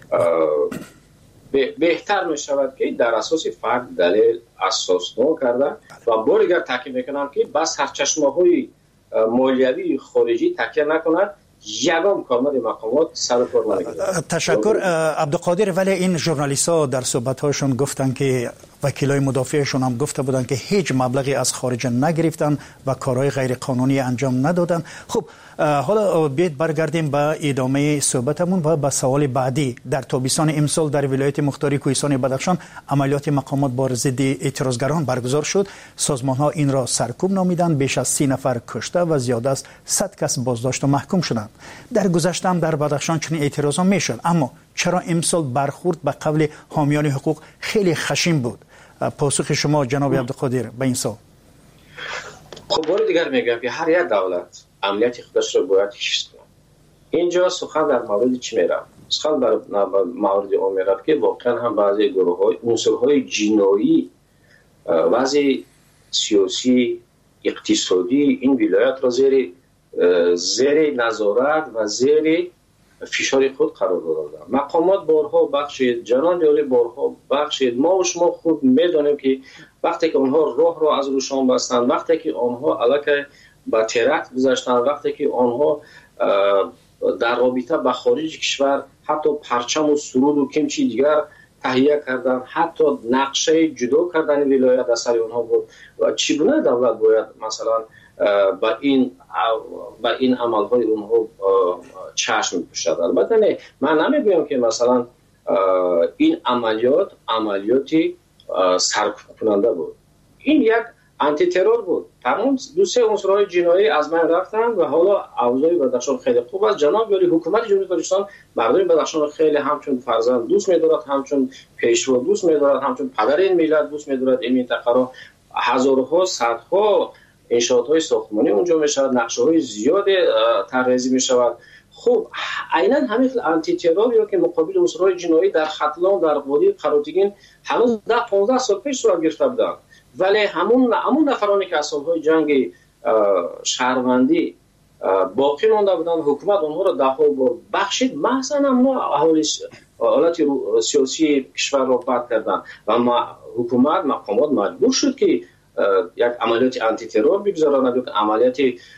بهتر میشود که در اساس فکت دلیل اساسنامه کردن و بار دیگر تاکید میکنم که بس سرچشمه های مالیوی خارجی تکیه نکند. یگام کارمند مقامات سر کار نمیگیره. تشکر عبدالقادر. ولی این ژورنالیست ها در صحبت هاشون گفتن که وکیلای مدافعشون هم گفته بودن که هیچ مبلغی از خارج نگرفتن و کارهای غیر قانونی انجام ندادن. خب حالا بیاید برگردیم به ادامه صحبتمون و به سوال بعدی. در تابستان امسال در ولایت مختار کوهستان بدخشان عملیات مقامات بر ضد اعتراضگران برگزار شد. سازمان ها این را سرکوب نامیدند. بیش از سی نفر کشته و زیاده از صد کس بازداشت و محکوم شدند. در گذشته هم در بدخشان چنین اعتراضا میشد، اما چرا امسال برخورد به قول حامیان حقوق خیلی خشن بود؟ پاسخ شما جناب عبدالقادر به این سوال. خب بار دیگر میگم که هر یک دولت عملیات خودش رو باید حفظ کنه. اینجا سخن در مورد چی میره؟ سخن در مورد اون میره که واقعا هم بعضی گروه‌های عنصرهای جنایی بعضی سیاسی اقتصادی این ولایت را زیر زیر نظارت و زیر فشار خود قرار دادند. مقامات بارها بخشید، جنان جاری بارها بخشید. ما و شما خوب میدانیم که وقتی که آنها راه را از روشان بستند، وقتی که آنها علاقه با ترکت گذاشتند، وقتی که آنها در رابطه با خارج کشور حتی پرچم و سرود و کمچی دیگر تهیه کردن، حتی نقشه جدا کردن ولایت از سر آنها بود. و چگونه دولت باید مثلا با این با این عملهای اونها چشم بپوشد؟ البته من نمیگویم که مثلا این عملیات عملیاتی سرکوب کننده بود. این یک آنتی ترور بود. تمام دو سه عنصرهای جنایی از من رفتند و حالا اوضاع بدخشان خیلی خوب است. جناب عالی حکومت جمهوری تاجیکستان مردم بدخشان خیلی همچون فرزند دوست می‌دارد، همچون پیشوا دوست می‌دارد، همچون پدر این ملت دوست می‌دارد. این منطقه را هزارها صدها انشاءات‌های ساختمانی اونجا می‌شود، نقشه‌های زیاد طراحی می‌شود. خب عیناً همین آنتی ترور یا که مقابل عنصرهای جنایی در ختلان در وادی قراتگین هنوز ده پانزده سال پیش صورت گرفته بودند. ولی همون همون نفرانی که از سالهای جنگ شهروندی باقی مانده بودند، حکومت آنها را دفاع بار بخشید، محضاً اما اهالی حالت سیاسی کشور را بد کردند و ما حکومت مقامات مجبور شد که یک عملیات آنتی ترور بگذارند، یک عملیات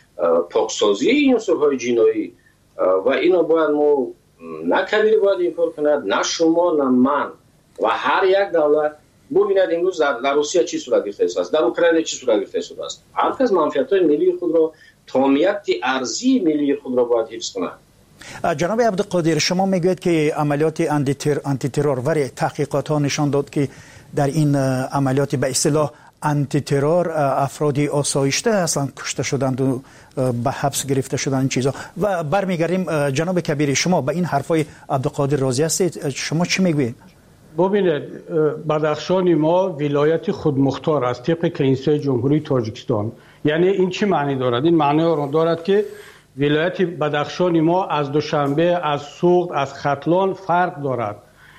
پاکسازی این عنصرهای جنایی و اینو باید ما نه کبیر باید این کار کند، نه شما نه من و هر یک دولت. ببینید امروز در, در روسیه چی صورت گرفته است، در اوکراین چی صورت گرفته است. هر کس منفعت‌های ملی خود را، تامینیت ارضی ملی خود را باید حفظ کند. جناب عبدالقادر، شما میگوید که عملیات آنتی ترور ولی تحقیقات ها نشان داد که در این عملیات به اصطلاح آنتی ترور افرادی آسایشته اصلا کشته شدند و به حبس گرفته شدند این چیزا. و برمیگردیم جناب کبیر، شما به این حرفای عبدالقادر راضی هستید؟ شما چی میگوید؟ ببینید بدخشان ما ولایت خودمختار است طبق کنستیتوسیون جمهوری تاجیکستان. یعنی این چی معنی دارد؟ این معنی را دارد که ولایت بدخشان ما از دوشنبه، از سوخت، از ختلان فرق دارد،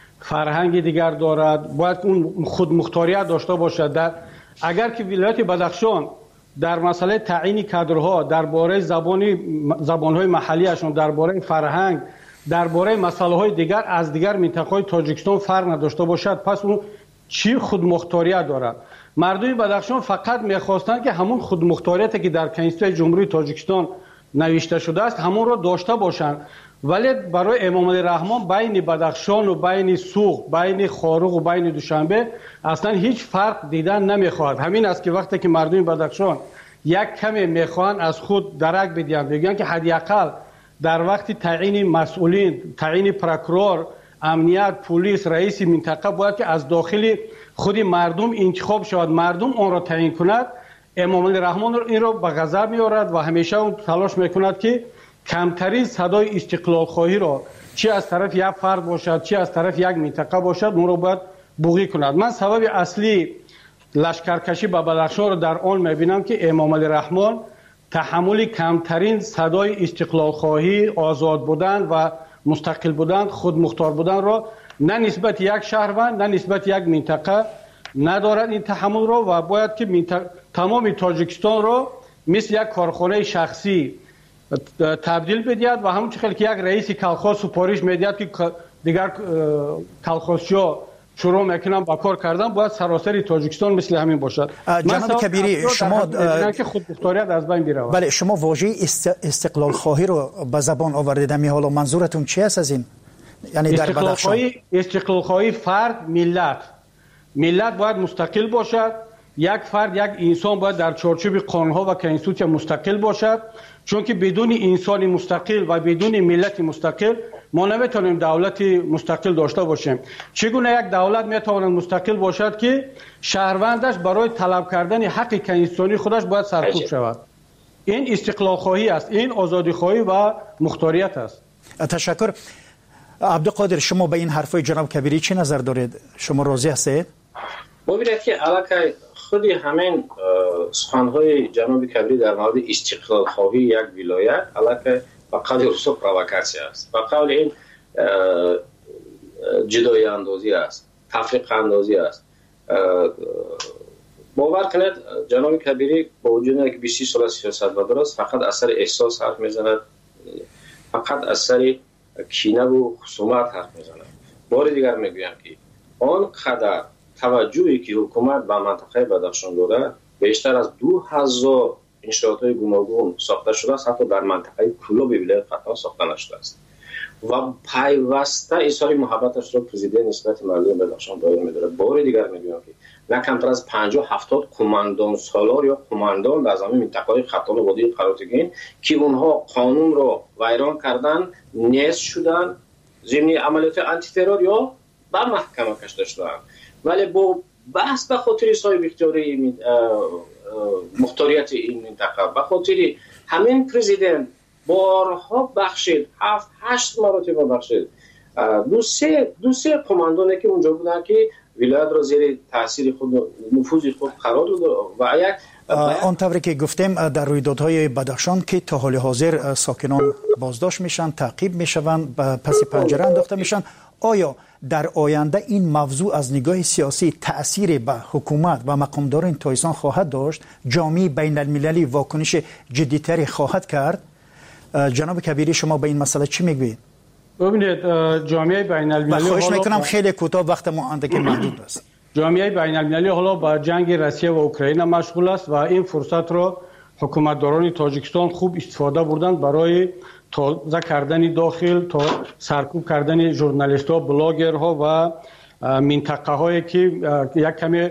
فرهنگ دیگر دارد، باید اون خودمختاریت داشته باشد. در اگر که ولایت بدخشان در مسئله تعیین کادرها، درباره زبانی زبان‌های محلیشون، درباره فرهنگ، درباره مسائل دیگر از دیگر منطقه‌های تاجیکستان فرق نداشته باشد، پس اون چی خودمختاریت دارد؟ مردم بدخشان فقط می‌خواستند که همون خودمختاریتی که در کنستیتوسیون جمهوری تاجیکستان نوشته شده است همون را داشته باشند. ولی برای امام علی رحمان بین بدخشان و بین سوخت، بین خاروق و بین دوشنبه اصلا هیچ فرق دیدن نمی‌خواهد. همین است که وقتی که مردم بدخشان یک کمی می‌خواهند از خود درک بدهند، بگن که حداقل در وقت تعیین مسئولین، تعیین پروکورور، امنیت، پلیس، رئیس منطقه باید که از داخل خود مردم انتخاب شود، مردم آن را تعیین کند. امام علی رحمان این را به غضب می‌آورد و همیشه اون تلاش می‌کند که کمترین صدای استقلال خواهی را چی از طرف یک فرد باشد چی از طرف یک منطقه باشد اون را باید بوقی کند. من سبب اصلی لشکرکشی به بدخشان را در آن می‌بینم که امام علی رحمان تحمل کمترین صدای استقلال خواهی، آزاد بودن و مستقل بودن، خود مختار بودن را نه نسبت یک شهروند نه نسبت یک منطقه ندارد این تحمل را و باید که منطقه تمام تاجیکستان را مثل یک کارخانه شخصی تبدیل بدهد و همون چقدر که یک رئیس کلخاز سپارش میدهد که دیگر کلخازچا شروع میکنن با کار کردن، باید سراسر تاجیکستان مثل همین باشد. جناب کبیری شما که خود مختاریت از بین بره. بله شما واژه استقلال خواهی رو به زبان آوردید، می حالا منظورتون چی است از این؟ یعنی در بدخشان استقلال خواهی فرد ملت ملت باید مستقل باشد، یک فرد یک انسان باید در چارچوب قانون‌ها و کنستیتوسیون مستقل باشد، چون که بدون انسان مستقل و بدون ملت مستقل ما نمیتونیم دولت مستقل داشته باشیم. چگونه یک دولت میتواند مستقل باشد که شهروندش برای طلب کردن حق انسانی خودش باید سرکوب شود؟ این استقلال خواهی است، این آزادی خواهی و مختاریت است. تشکر. عبدالقادر شما به این حرفای جناب کبیری چه نظر دارید؟ شما راضی هستید؟ ببینید که علاقه خودی همین سخنهای جناب کبیری در مورد استقلال خواهی یک ولایت علاقه با قول رسو پرووکاسیون است، با قول این جدایی اندازی است، تفریق اندازی است. باور کنید جناب کبیری با وجود اینکه بیست سال سیاست مدار است، فقط اثر احساس حرف میزند، فقط اثر کینه و خصومت حرف میزند. بار دیگر میگویم که آن قدر توجهی که حکومت به منطقه بدخشان دارد بیشتر از دو هزار انشاءات‌های گوناگون ساخته شده است، حتی در منطقه کلوب ولایت قطان ساخته نشده است و پیوسته اظهار محبتش را پرزیدنت نسبت مردم بدخشان دائم می‌داره. بار دیگر میگویم که نه کمتر از پنجاه هفتاد کماندان سالار یا کماندان در زمین منطقه خطان و وادی قراتگین که اونها قانون را ویران کردن، نیست شدن، ضمن عملیات آنتی ترور یا به محکمه کشیده شدن، ولی با بحث به خاطر صاحب اختیاری مختاریت این منطقه، به خاطر همین پرزیدنت بارها بخشید، هفت هشت مراتب بخشید دو سه دو سه کماندانی که اونجا بودن که ولایت را زیر تاثیر خود نفوذ خود قرار داد و یک آن طوری که گفتیم در رویدادهای بدخشان که تا حال حاضر ساکنان بازداشت میشن، تعقیب میشوند، پس پنجره انداخته میشن. آیا در آینده این موضوع از نگاه سیاسی تأثیر به حکومت و مقامداران تایستان خواهد داشت؟ جامعه بین المللی واکنش جدیتری خواهد کرد؟ جناب کبیری شما به این مسئله چی میگوید؟ ببینید جامعه بین المللی خواهش میکنم خیلی کوتاه، وقت ما اندکی محدود است. جامعه بین المللی حالا با جنگ روسیه و اوکراین مشغول است و این فرصت را حکومتداران تاجیکستان خوب استفاده بردند برای تازه کردن داخل، تا سرکوب کردن ژورنالیست‌ها، بلاگرها و منطقه هایی که یک کمی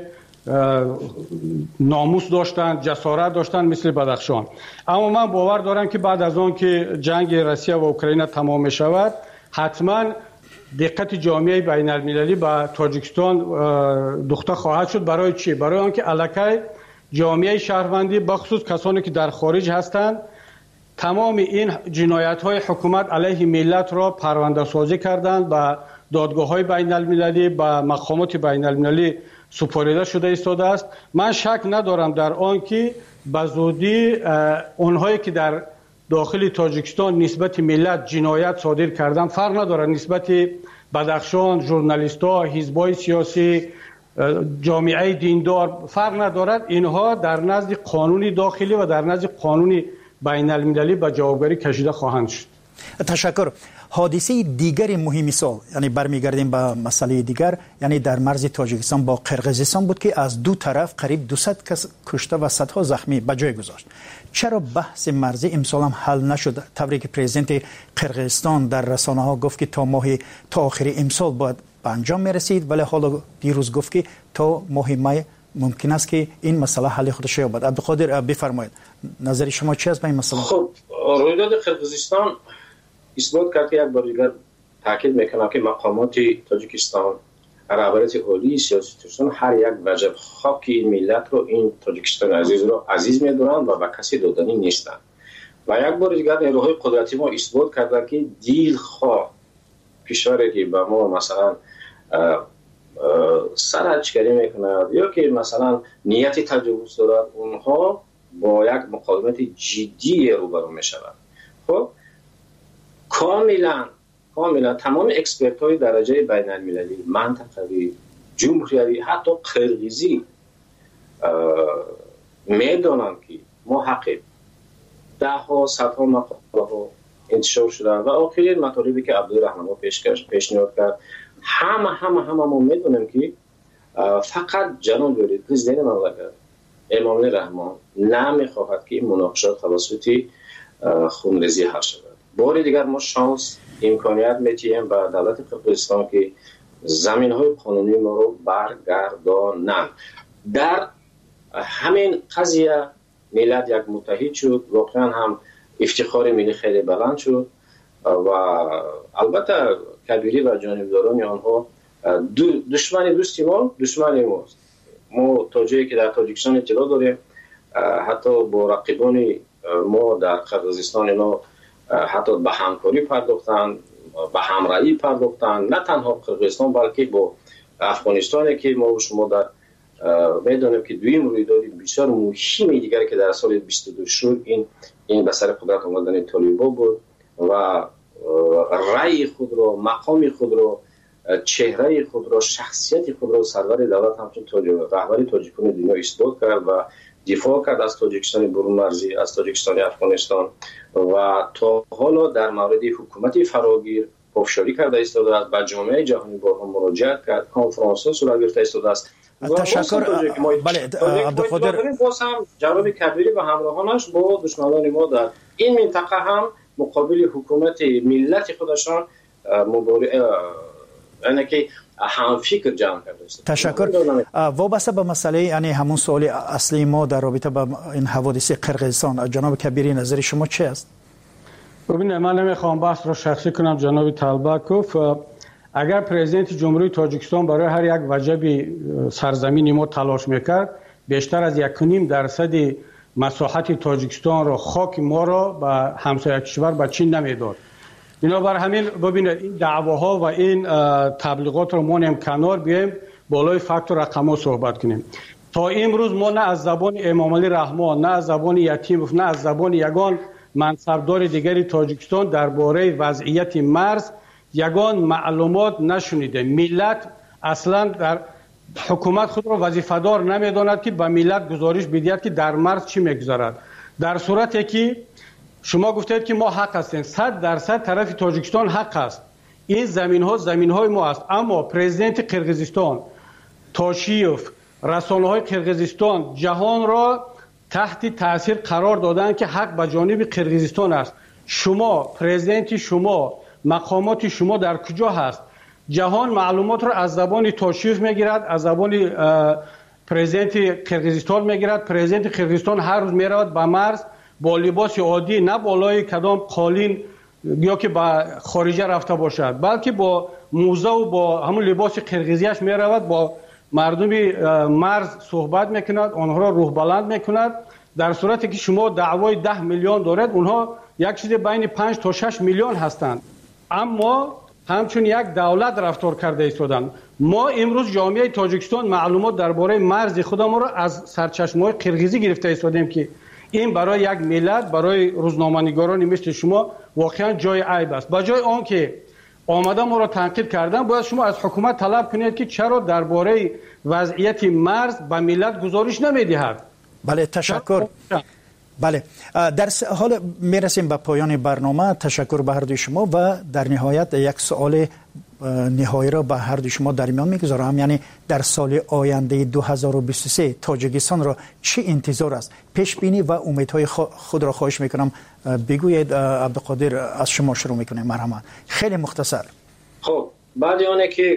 ناموس داشتند، جسارت داشتند مثل بدخشان. اما من باور دارم که بعد از آن که جنگ روسیه و اوکراین تمام شود حتما دقت جامعه بین المللی به تاجیکستان دوخته خواهد شد. برای چی؟ برای آنکه الکی جامعه شهروندی بخصوص کسانی که در خارج هستند تمام این جنایت های حکومت علیه ملت را پرونده سازی کردند، به دادگاه های بین المللی، به مقامات بین المللی سپرده شده ایستاده است. من شک ندارم در آن که به زودی اونهایی که در داخل تاجیکستان نسبت ملت جنایت صادر کردن، فرق ندارد نسبت بدخشان، ژورنالیست‌ها، حزب‌های سیاسی، جامعه دیندار، فرق ندارد، اینها در نزد قانونی داخلی و در نزد قانونی بین المللی به جوابگری کشیده خواهند شد. تشکر. حادثه دیگر مهم سال، یعنی برمیگردیم به مسئله دیگر، یعنی در مرز تاجیکستان با قرقیزستان بود که از دو طرف قریب دویست کس کشته و صدها زخمی به جای گذاشت. چرا بحث مرزی امسال هم حل نشد؟ طوری که پرزیدنت قرقیزستان در رسانه ها گفت که تا ماه تا آخر امسال باید به انجام میرسید، ولی حالا دیروز گفت که تا ماه می ممکن است که این مسئله حل خودش یابد. عبدالقادر بفرمایید نظر شما چی است به این مسئله؟ خب رویداد قرقیزستان اثبات کرد که یک بار دیگر تاکید میکنم که مقامات تاجیکستان، رهبریت عالی سیاسی تاجیکستان هر یک وجب خاک این ملت رو، این تاجیکستان عزیز رو عزیز میدونن و به کسی دادنی نیستن. و یک بار دیگر نیروهای قدرتی ما اثبات کردن که دیل خواه کشوری که به ما مثلا سرچگری میکنند یا که مثلا نیت تجاوز دارد، اونها با یک مقاومت جدی روبرو میشوند. خب کاملا کاملا تمام اکسپرت های درجه بین المللی، منطقوی، جمهوری، حتی قرقیزی میدانند که ما حقیم. ده ها صدها مقاله ها انتشار شدن و آخرین مطالبی که عبدالرحمن پیش پیشنهاد کرد همه همه همه ما میدونیم که فقط جناب پرزیدنت مملکت امامعلی رحمان نمیخواهد که مناقشات توسط خونریزی حل شود. بار دیگر ما شانس امکانیت میتیم به دولت قرقیزستان که زمین های قانونی ما رو برگردانند. در همین قضیه ملت یک متحد شد، واقعا هم افتخار ملی خیلی بلند شد و البته کبیری و جانبداران آنها دشمن دوستی ما دشمن ماست. ما تا جایی که در تاجیکستان اطلاع داریم حتی با رقیبان ما در قرقیزستان اینا حتی به همکاری پرداختن، به همراهی پرداختن، نه تنها قرقیزستان بلکه با افغانستان که ما و شما در میدونیم که دویم رویداد بسیار مهمی دیگر که در سال بیست و دو شد این این به سر قدرت آمدن طالبان بود و رأی خود را، مقام خود را، چهره خود را، شخصیت خود را سرور دولت همچون رهبر تاجیکان دنیا اثبات کرد و دفاع کرد از تاجیکستان برون مرزی، از تاجیکستان افغانستان و تا حالا در مورد حکومت فراگیر پافشاری کرده ایستاده است، به جامعه جهانی بارها مراجعت کرد، کنفرانس ها صورت گرفته ایستاده است. تشکر. بله عبدالقادر، باز هم جواب کبیری و همراهانش با دشمنان ما در این منطقه هم مقابل حکومت ملت خودشان مبارزه یعنی که هم فکر جمع کرده است. تشکر. وابسته به مسئله یعنی همون سوال اصلی ما در رابطه با این حوادث قرقیزستان، جناب کبیری نظر شما چی است؟ ببینید من نمیخوام بحث رو شخصی کنم جناب طلبکوف. اگر پرزیدنت جمهوری تاجیکستان برای هر یک وجب سرزمین ما تلاش میکرد بیشتر از یک و نیم درصد مساحت تاجیکستان را، خاک ما را به همسایه کشور به چین نمیداد. بنابر همین ببینید این دعواها و این تبلیغات رو ما نیم کنار بیایم بالای فکت و رقم‌ها صحبت کنیم. تا امروز ما نه از زبان امامعلی رحمان، نه از زبان یتیموف، نه از زبان یگان منصبدار دیگری تاجیکستان درباره وضعیت مرز یگان معلومات نشنیده. ملت اصلا در حکومت خود را وظیفه‌دار نمیداند که به ملت گزارش بدهد که در مرز چی میگذرد. در صورتی که شما گفتید که ما حق هستیم، صد درصد طرف تاجیکستان حق است. این زمین ها زمین های ما است، اما پرزیدنت قرقیزستان، تاشیوف، رسانه های قرقیزستان جهان را تحت تاثیر قرار دادن که حق به جانب قرقیزستان است. شما پرزیدنت شما، مقامات شما در کجا هست؟ جهان معلومات را از زبان تاشیوف میگیرد، از زبان پرزیدنت قرقیزستان میگیرد. پرزیدنت قرقیزستان هر روز میرود به مرز با لباس عادی، نه بالای کدام قالین یا که به خارجه رفته باشد، بلکه با موزه و با همون لباس قرقیزیش میرود، با مردم مرز صحبت میکند، آنها را روح بلند میکند. در صورتی که شما دعوای ده میلیون دارد، اونها یک چیز بین پنج تا شش میلیون هستند، اما همچون یک دولت رفتار کرده ایستادند. ما امروز جامعه تاجیکستان معلومات درباره مرز خودمان را از سرچشمه‌های قرقیزی گرفته ایستادیم که این برای یک ملت، برای روزنامه‌نگارانی مثل شما واقعا جای عیب است. با جای آن که آمده ما را تنقید کردن، باید شما از حکومت طلب کنید که چرا درباره وضعیت مرز به ملت گزارش نمیدهد. بله تشکر. بله در حال میرسیم به پایان برنامه. تشکر به هر دوی شما و در نهایت یک سوال نهایی را به هر دوی شما در میان میگذارم، یعنی در سال آینده دو هزار و بیست و سه تاجیکستان را چه انتظار است؟ پیش بینی و امیدهای خود را خواهش میکنم بگویید. عبدالقادر از شما شروع میکنیم. مرحبا. خیلی مختصر. خب بعد آنه که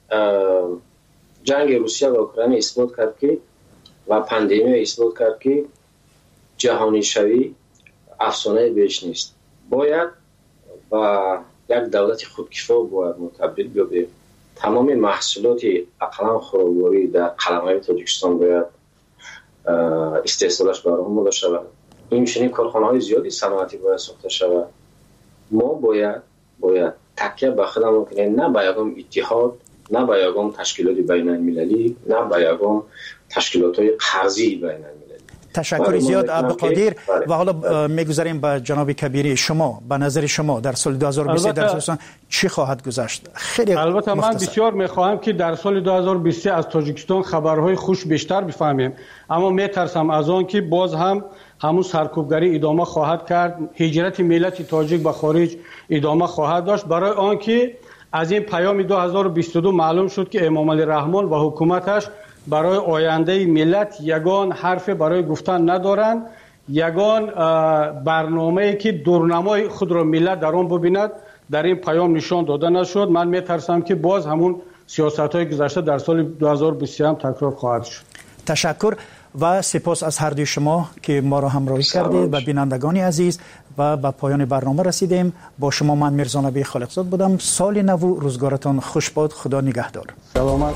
جنگ روسیه و اوکراین اثبات کرد که و پاندمی اثبات کرد که جهانی شوی افسانه بیش نیست، باید و یک دولت خودکفا باید متبدل بیابیم. تمام محصولات اقلام خوراکواری در قلمرو تاجیکستان باید استحصالش برآمده شود. این چنین کارخانه‌های زیادی صنعتی باید ساخته شود. ما باید باید تکیه به خودمون کنیم، نه به یگام اتحاد، نه به یگام تشکیلات بین المللی، نه به یگام تشکیلات‌های قرضی بین المللی. تشکر زیاد عبدالقادر. و حالا میگذاریم به جناب کبیری. شما به نظر شما در سال دو هزار و بیست در تاجیکستان چی خواهد گذشت؟ خیلی البته مختصر. من بسیار میخواهم که در سال دو هزار و بیست از تاجیکستان خبرهای خوش بیشتر بفهمیم، اما میترسم از آن که باز هم همون سرکوبگری ادامه خواهد کرد، هجرت ملت تاجیک به خارج ادامه خواهد داشت، برای آنکه از این پیام دو هزار و بیست و دو معلوم شد که امام علی رحمان و حکومتش برای آینده ملت یگان حرف برای گفتن ندارند، یگان برنامه‌ای که دورنمای خود را ملت در آن ببیند در این پیام نشان داده نشد. من میترسم که باز همون سیاست‌های گذشته در سال دو هزار و بیست و سه هم تکرار خواهد شد. تشکر و سپاس از هر دوی شما که ما را همراهی کردید و بینندگان عزیز و به پایان برنامه رسیدیم. با شما من میرزا نبی خالقزاد بودم. سال نو روزگارتان خوش باد. خدا نگهدار. سلامت.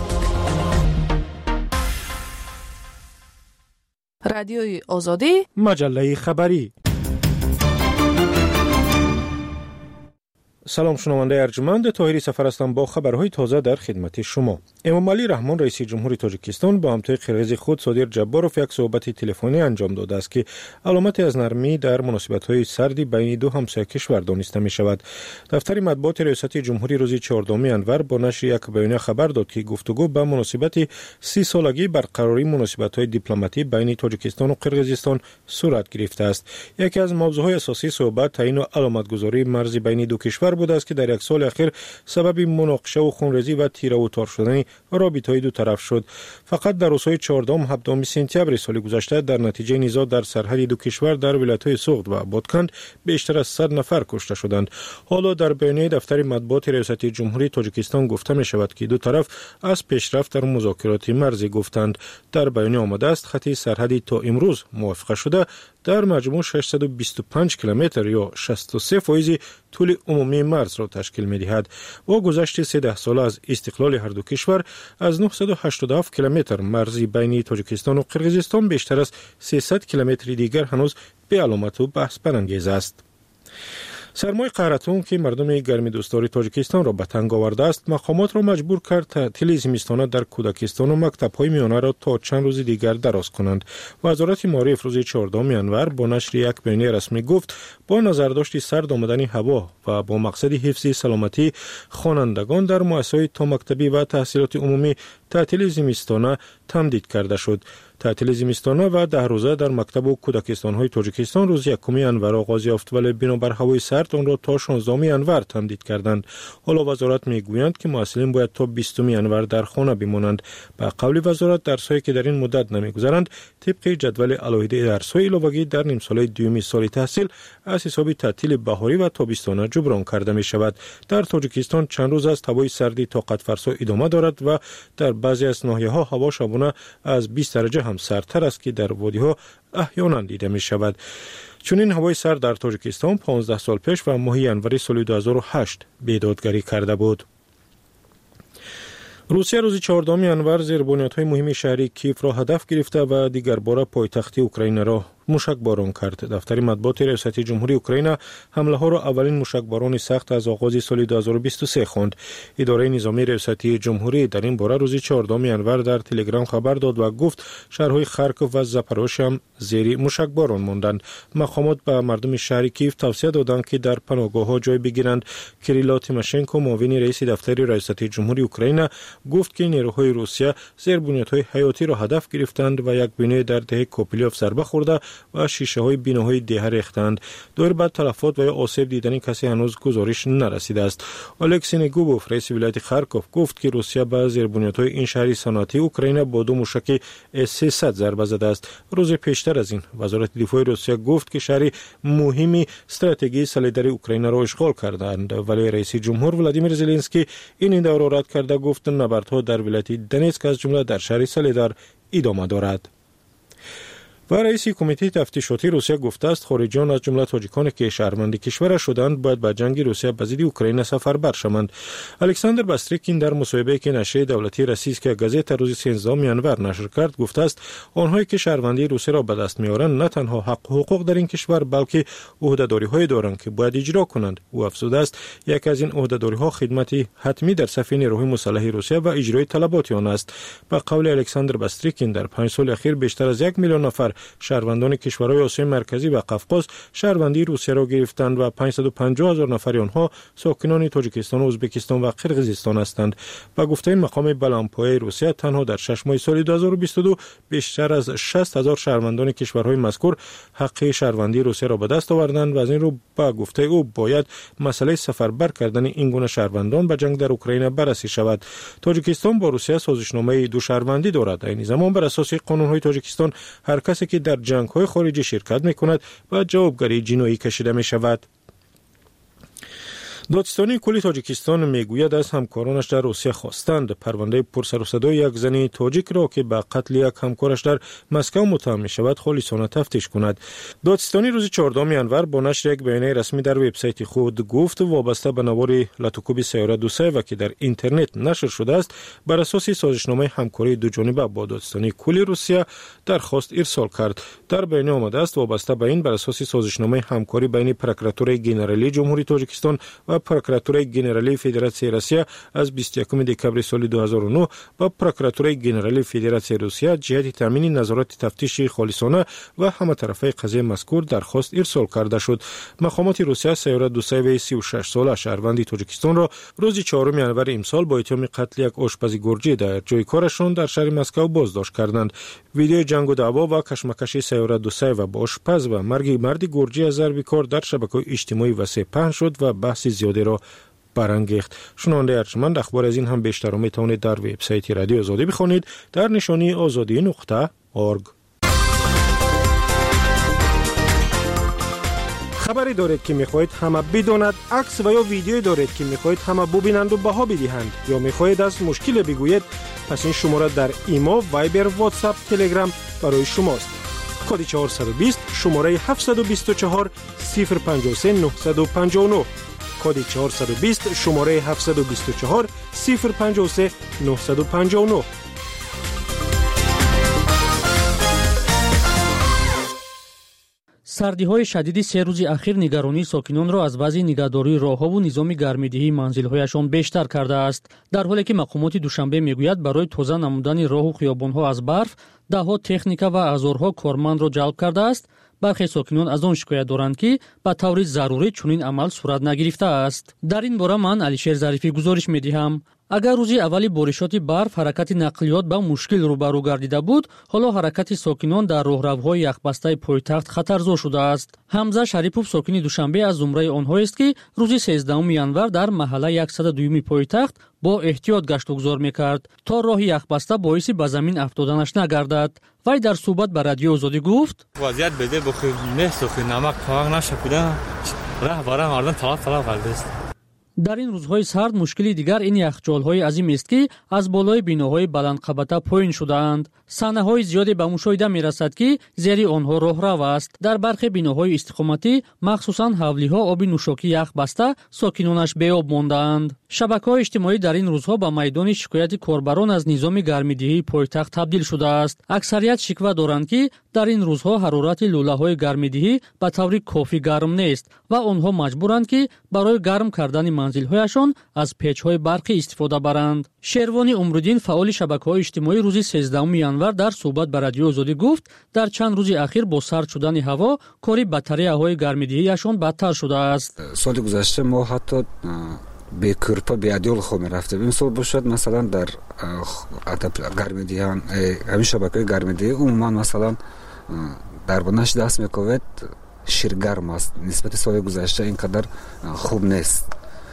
رادیوی آزادی، مجله خبری. سلام شنونده ارجمند، طاهری سفر هستم با خبرهای تازه در خدمت شما. امام علی رحمان رئیس جمهوری تاجیکستان با همتای قرغیز خود صادر جباروف یک صحبت تلفنی انجام داده است که علامتی از نرمی در مناسبت‌های سردی بین دو همسایه کشور دانسته می شود. دفتر مطبوعات ریاست جمهوری روز چهاردهم انور با نشر یک بیانیه خبر داد که گفتگو به مناسبت سی سالگی برقراری مناسبت‌های دیپلماتی بین تاجیکستان و قرغیزستان صورت گرفته است. یکی از موضوعهای اساسی صحبت تعیین و علامتگذاری مرز بین دو کشور بوده است که در یک سال اخیر سبب مناقشه و خونریزی و تیره و تار شدن رابطه‌های دو طرف شد. فقط در روزهای چهاردهم و هفدهم سپتامبر سال گذشته در نتیجه نزاع در سرحد دو کشور در ولایت‌های سوغد و بادکند بیشتر از صد نفر کشته شدند. حالا در بیانیه دفتر مطبوعات ریاست جمهوری تاجیکستان گفته می شود که دو طرف از پیشرفت در مذاکرات مرزی گفتند. در بیانیه آمده است خط سرحدی تا امروز موافقه شده در مجموع ششصد و بیست و پنج کیلومتر یا شصت و سه درصد طول عمومی مرز را تشکیل می دهد. با گذشت سیزده ساله از استقلال هر دو کشور از نهصد و هشتاد و هفت کیلومتر مرزی بین تاجیکستان و قرغیزستان بیشتر از سیصد کیلومتر دیگر هنوز به علامت و بحث برانگیز است. سرمای قهرتون که مردم گرمی دوستدار تاجیکستان را به تنگ آورده است، مقامات را مجبور کرد تعطیل زمستانه در کودکستان و مکتب‌های میانه را تا چند روز دیگر دراز کنند. وزارت معارف روز چهاردهم انور با نشر یک بیانیه رسمی گفت با نظرداشت سرد آمدن هوا و با مقصد حفظ سلامتی خوانندگان در مؤسسه‌های تا مکتبی و تحصیلات عمومی تعطیل زمستانه تمدید کرده شد. تعطیل زمستانه و ده روزه در مکتب و کودکستان‌های تاجیکستان روز یکم انور آغاز یافت، ولی بنابر هوای سرد آن را تا شانزدهم انور تمدید کردند. حالا وزارت میگویند که معلولین باید تا بیستم انور در خانه بمانند. به قول وزارت درس‌هایی که در این مدت نمیگذرند طبق جدول علاوه درس‌های علاوگی در نیم سال دوم سال تحصیل از حساب تعطیل بهاری و تابستانه جبران کرده می شود. در تاجیکستان چند روز است هوای سردی طاقت فرسا ادامه دارد و در بعضی از ناحیه‌ها هوا شبانه از بیست درجه هم سردتر است که در وادی‌ها احیانا دیده می شود. چنین هوای سرد در تاجیکستان پانزده سال پیش و ماه ینوری سال دو هزار و هشت بیدادگری کرده بود. روسیه روز چهاردهم انور زیر بنیادهای مهم شهری کیف را هدف گرفته و دیگر بار پایتخت اوکراین را موشک باران کرد. دفتر مطبوعات ریاست جمهوری اوکراین حمله ها را اولین موشک باران سخت از آغاز سال دو هزار و بیست و سه خواند. اداره نظامی ریاست جمهوری در این باره روز چهاردهم انور در تلگرام خبر داد و گفت شهرهای خارکوف و زاپاروژ هم زیر موشک باران ماندند. مقامات به مردم شهر کیف توصیه دادند که در پناهگاه‌ها جای بگیرند. کریلا تیماشنکو معاون رئیس دفتر ریاست جمهوری اوکراین گفت که نیروهای روسیه زیر بنیادهای حیاتی را هدف گرفتند و یک بنای در دهه کوپیلیوف ضربه خورده و شیشه های بیناهای دهه ریختند. دور بعد تلفات و یا آسیب دیدنی کسی هنوز گزارش نرسیده است. الکسی نیگوبوف رئیس ولایت خارکوف گفت که روسیه به زیربنیادهای این شهر صنعتی اوکراین با دو موشک اس سیصد ضربه زده است. روز پیشتر از این وزارت دفاع روسیه گفت که شهر مهمی استراتژی سلیدر اوکراین را اشغال کردند، ولی رئیس جمهور ولادیمیر زلنسکی این ادعا را رد کرده گفت نبردها در ولایت دنیتسک از جمله در شهر سلیدر ادامه دارد. و رئیس کمیته تفتیشاتی روسیه گفته است خارجیان از جمله تاجیکانی که شهروند کشور شدند باید به جنگ روسیه به ضد اوکراین سفربر شوند. الکساندر باستریکین در مصاحبه‌ای که نشریه دولتی روسیه گازت روز سیزدهم انور نشر کرد گفته است آنهایی که شهروندی روسیه را به دست می‌آورند نه تنها حق و حقوق در این کشور بلکه عهده‌داری‌هایی دارند که باید اجرا کنند. او افزوده است یک از این عهده‌داری‌ها خدمت حتمی در صف نیروهای مسلح روسیه و اجرای طلبات آن است. به قول الکساندر باستریکین در پنج سال اخیر بیشتر از یک میلیون نفر شهروندان کشورهای آسیای مرکزی و قفقاز شهروندی روسیه را گرفتند و پانصد و پنجاه هزار نفر آنها ساکنان تاجیکستان، ازبکستان و قرقیزستان هستند. با گفته این مقام بلندپایه روسیه تنها در شش ماه سال دو هزار و بیست و دو بیشتر از شصت هزار شهروندان کشورهای مذکور حق شهروندی روسیه را به دست آوردند و از این رو با گفته او باید مسئله سفربر کردن این گونه شهروندان به جنگ در اوکراین بررسی شود. تاجیکستان با روسیه سازشنامه دو شهروندی دارد. در این زمان بر اساس قانون‌های تاجیکستان هر کسی که در جنگ‌های خارجی شرکت می‌کند و جوابگری جنایی کشیده می‌شود. دادستانی کلی تاجیکستان میگوید از همکارانش در روسیه خواستند پرونده پرسر و صدای یک زن تاجیک را که به قتل یک همکارش در مسکو متهم می شود خالصانه تفتیش کند. دادستانی روز چهاردهم ژانویه با نشر یک بیانیه رسمی در وبسایت خود گفت وابسته به نوار لاتوکوب سیاره دو و که در اینترنت نشر شده است بر اساس سازشنامه همکاری دو جانبه با دادستانی کلی روسیه درخواست ارسال کرد. در بیانیه آمده است وابسته به این بر اساس سازشنامه همکاری بین پروکراتور ژنرالی جمهوری تاجیکستان و پروکراتور ژنرالی فدراسیون روسیه از بیست و یکم دکامبر سال دو هزار و نه با پروکراتور ژنرالی فدراسیون روسیه جهت تامین نظارت تفتیشی خالصانه و همه طرفه قضیه مذکور درخواست ارسال کرده شد. مقامات روسیه سیاره دو و سی و شش ساله شهروند تاجیکستان را روز چهارم ژانویه امسال با اتهام قتل یک آشپز گرجی در جای کارشان در شهر مسکو بازداشت کردند. ویدیو جنگ و دعوا و کشمکش سیاره دو و با آشپز و مرگ مرد گرجی از ضرب کار در شبکه‌های اجتماعی وسیع پهن شد و بحث زیادی را برانگیخت. شنونده ارجمند، اخبار از این هم بیشتر را میتوانید در وبسایت رادیو آزادی بخوانید در نشانی آزادی نقطه اورگ. خبری دارید که میخواهید همه بداند، عکس و یا ویدیویی دارید که میخواهید همه ببینند و بها بدهند یا میخواهید از مشکل بگویید، پس این شماره در ایما، وایبر، واتساپ، تلگرام برای شماست. کد چهارصد و بیست شماره هفتصد و بیست و چهار صفر پنجاه و سه نهصد و پنجاه و نه. کد چهارصد و بیست شماره هفتصد و بیست و چهار صفر پنجاه و سه نهصد و پنجاه و نه. сардиҳои шадиди се рӯзи ахир нигаронии сокинонро аз баъзи нигаҳдории роҳҳову низоми гармидиҳии манзилҳояшон бештар кардааст. дар ҳоле ки мақомоти душанбе мегӯяд барои тоза намудани роҳу хиёбонҳо аз барф даҳҳо техника ва ҳазорҳо кормандро ҷалб кардааст, бархе сокинон аз он шикоят доранд ки ба таври зарурӣ чунин амал сурат нагирифтааст. дар ин бора ман алишер зарифӣ гузориш медиҳам. агар рӯзи аввали боришоти барф ҳаракати нақлиёт ба мушкил рӯбарӯ гардида буд, ҳоло ҳаракати сокинон дар роҳравҳои яхбастаи пойтахт хатарзор шудааст. ҳамза шарипов сокини душанбе аз зумраи онҳоест ки рӯзи сездаҳуми январ дар маҳалла яксад و دو пойтахт бо эҳтиёт гаштугузор мекард то роҳи яхбаста боиси ба замин афтоданаш нагардад. вай дар суҳбат ба радиои озодӣ гуфт: вазъият беде бохи несохи намак павақ нашапида раҳ ба раҳ мардан талаб талаб кардааст. дар ин рӯзҳои сард мушкили дигар ин яхҷолҳои азим ест ки аз болои биноҳои баландқабата поин шудаанд. саҳнаҳои зиёде ба мушоҳида мерасад ки зери онҳо роҳрав аст. дар бархе биноҳои истиқоматӣ махсусан ҳавлиҳо оби нӯшокӣ ях баста сокинонаш беоб мондаанд. шабакаҳои иҷтимоӣ дар ин рӯзҳо ба майдони шикояти корбарон аз низоми гармидиҳии пойтахт табдил шудааст. аксарият шиква доранд ки дар ин рӯзҳо ҳарорати лӯлаҳои гармидиҳӣ ба таври кофӣ гарм нест ва онҳо маҷбуранд ки барои гарм кардани манзилҳояшон аз печҳои барқӣ истифода баранд. шервони умруддин, фаъоли шабакаҳои иҷтимоӣ, рӯзи сездаҳуми январ дар суҳбат ба радиои озодӣ гуфт дар чанд рӯзи ахир бо сард шудани ҳаво кори батареяҳои гармидиҳияшон бадтар шудааст. соли гузашта мо ҳатто бекӯрпа беадёл хоб мерафтем. имсол бошад масалан дар гармидиҳан ҳамин шабакаи гармидиҳӣ умуман масалан дар бонаш даст мекавед ширгарм аст. нисбати соли гузашта ин қадар хуб нест.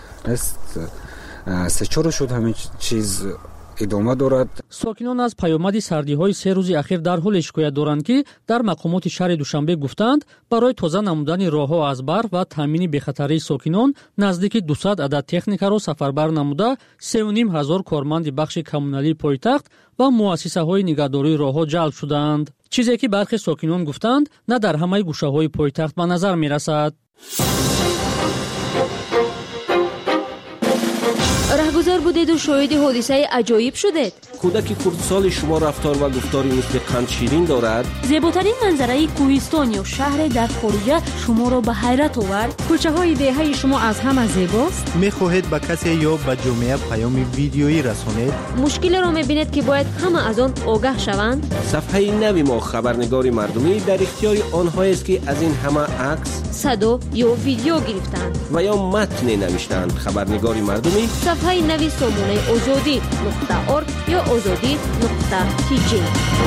се чор шуд ҳамин чиз идома дорад. сокинон аз паёмади сардиҳои се рӯзи ахир дар ҳоле шикоят доранд ки дар мақомоти шаҳри душанбе гуфтанд барои тоза намудани роҳҳо аз барф ва таъмини бехатарии сокинон наздики дусад адад техникаро сафарбар намуда се و نیم ҳазор корманди бахши коммуналии пойтахт ва муассисаҳои нигаҳдории роҳҳо ҷалб шуданд. чизе ки бархе сокинон гуфтанд на дар ҳамаи гӯшаҳои пойтахт ба назар мерасад. گذار بودید و شاهد حادثه عجایب شدید. کودک خردسال شما رفتار و گفتاری مثل قند شیرین دارد. زیباترین منظره کوهستان یا شهر در خارج شما را به حیرت آورد. کوچه های دهه شما از همه زیباست. میخواهید به کسی یا به جامعه پیام ویدیویی رسانید؟ مشکل را میبینید که باید همه از آن آگاه شوند. صفحه نوی ما خبرنگار مردمی در اختیار آنهایی است که از این همه عکس، صدا یا ویدیو گرفتند و یا متن نوشتند. خبرنگار مردمی صفحه نوی سامانه آزادی نقطه ارگ یا آزادی نقطه تی جی.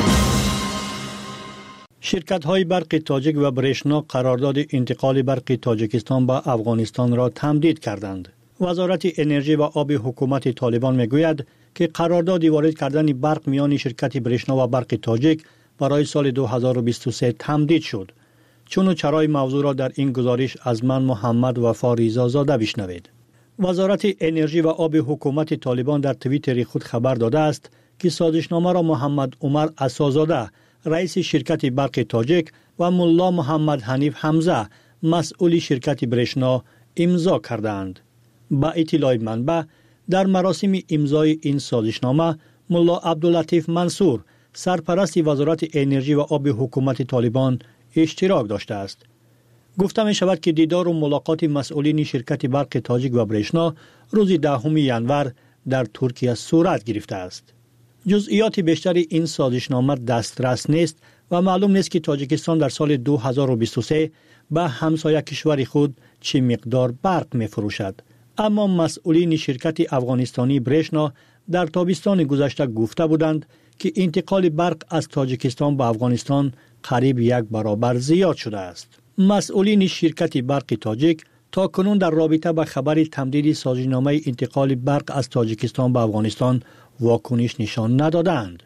شرکت های برق تاجیک و برشنا قرارداد انتقال برق تاجیکستان به افغانستان را تمدید کردند. وزارت انرژی و آب حکومت طالبان میگوید که قرارداد وارد کردن برق میان شرکت برشنا و برق تاجیک برای سال دو هزار و بیست و سه تمدید شد. چون و چرای موضوع را در این گزارش از من محمد وفا ریزازاده بشنوید. وزارت انرژی و آب حکومت طالبان در توییتر خود خبر داده است که سازشنامه را محمد عمر عصازاده رئیس شرکت برق تاجیک و ملا محمد حنیف حمزه مسئول شرکت برشنا امضا کردند. با اطلاع منبع در مراسم امضای این سازشنامه ملا عبداللطیف منصور سرپرست وزارت انرژی و آب حکومت طالبان اشتراک داشته است. گفته می شود که دیدار و ملاقات مسئولین شرکت برق تاجیک و برشنا روز دهم ژانویه در ترکیه صورت گرفته است. جزئیات بیشتر این سازشنامه دسترس نیست و معلوم نیست که تاجیکستان در سال دو هزار و بیست و سه به همسایه کشور خود چه مقدار برق می فروشد. اما مسئولین شرکت افغانستانی برشنا در تابستان گذشته گفته بودند که انتقال برق از تاجیکستان به افغانستان قریب یک برابر زیاد شده است. مسئولین شرکت برق تاجیک تا کنون در رابطه با خبر تمدید سازشنامه انتقال برق از تاجیکستان به افغانستان واکنش نشان ندادند.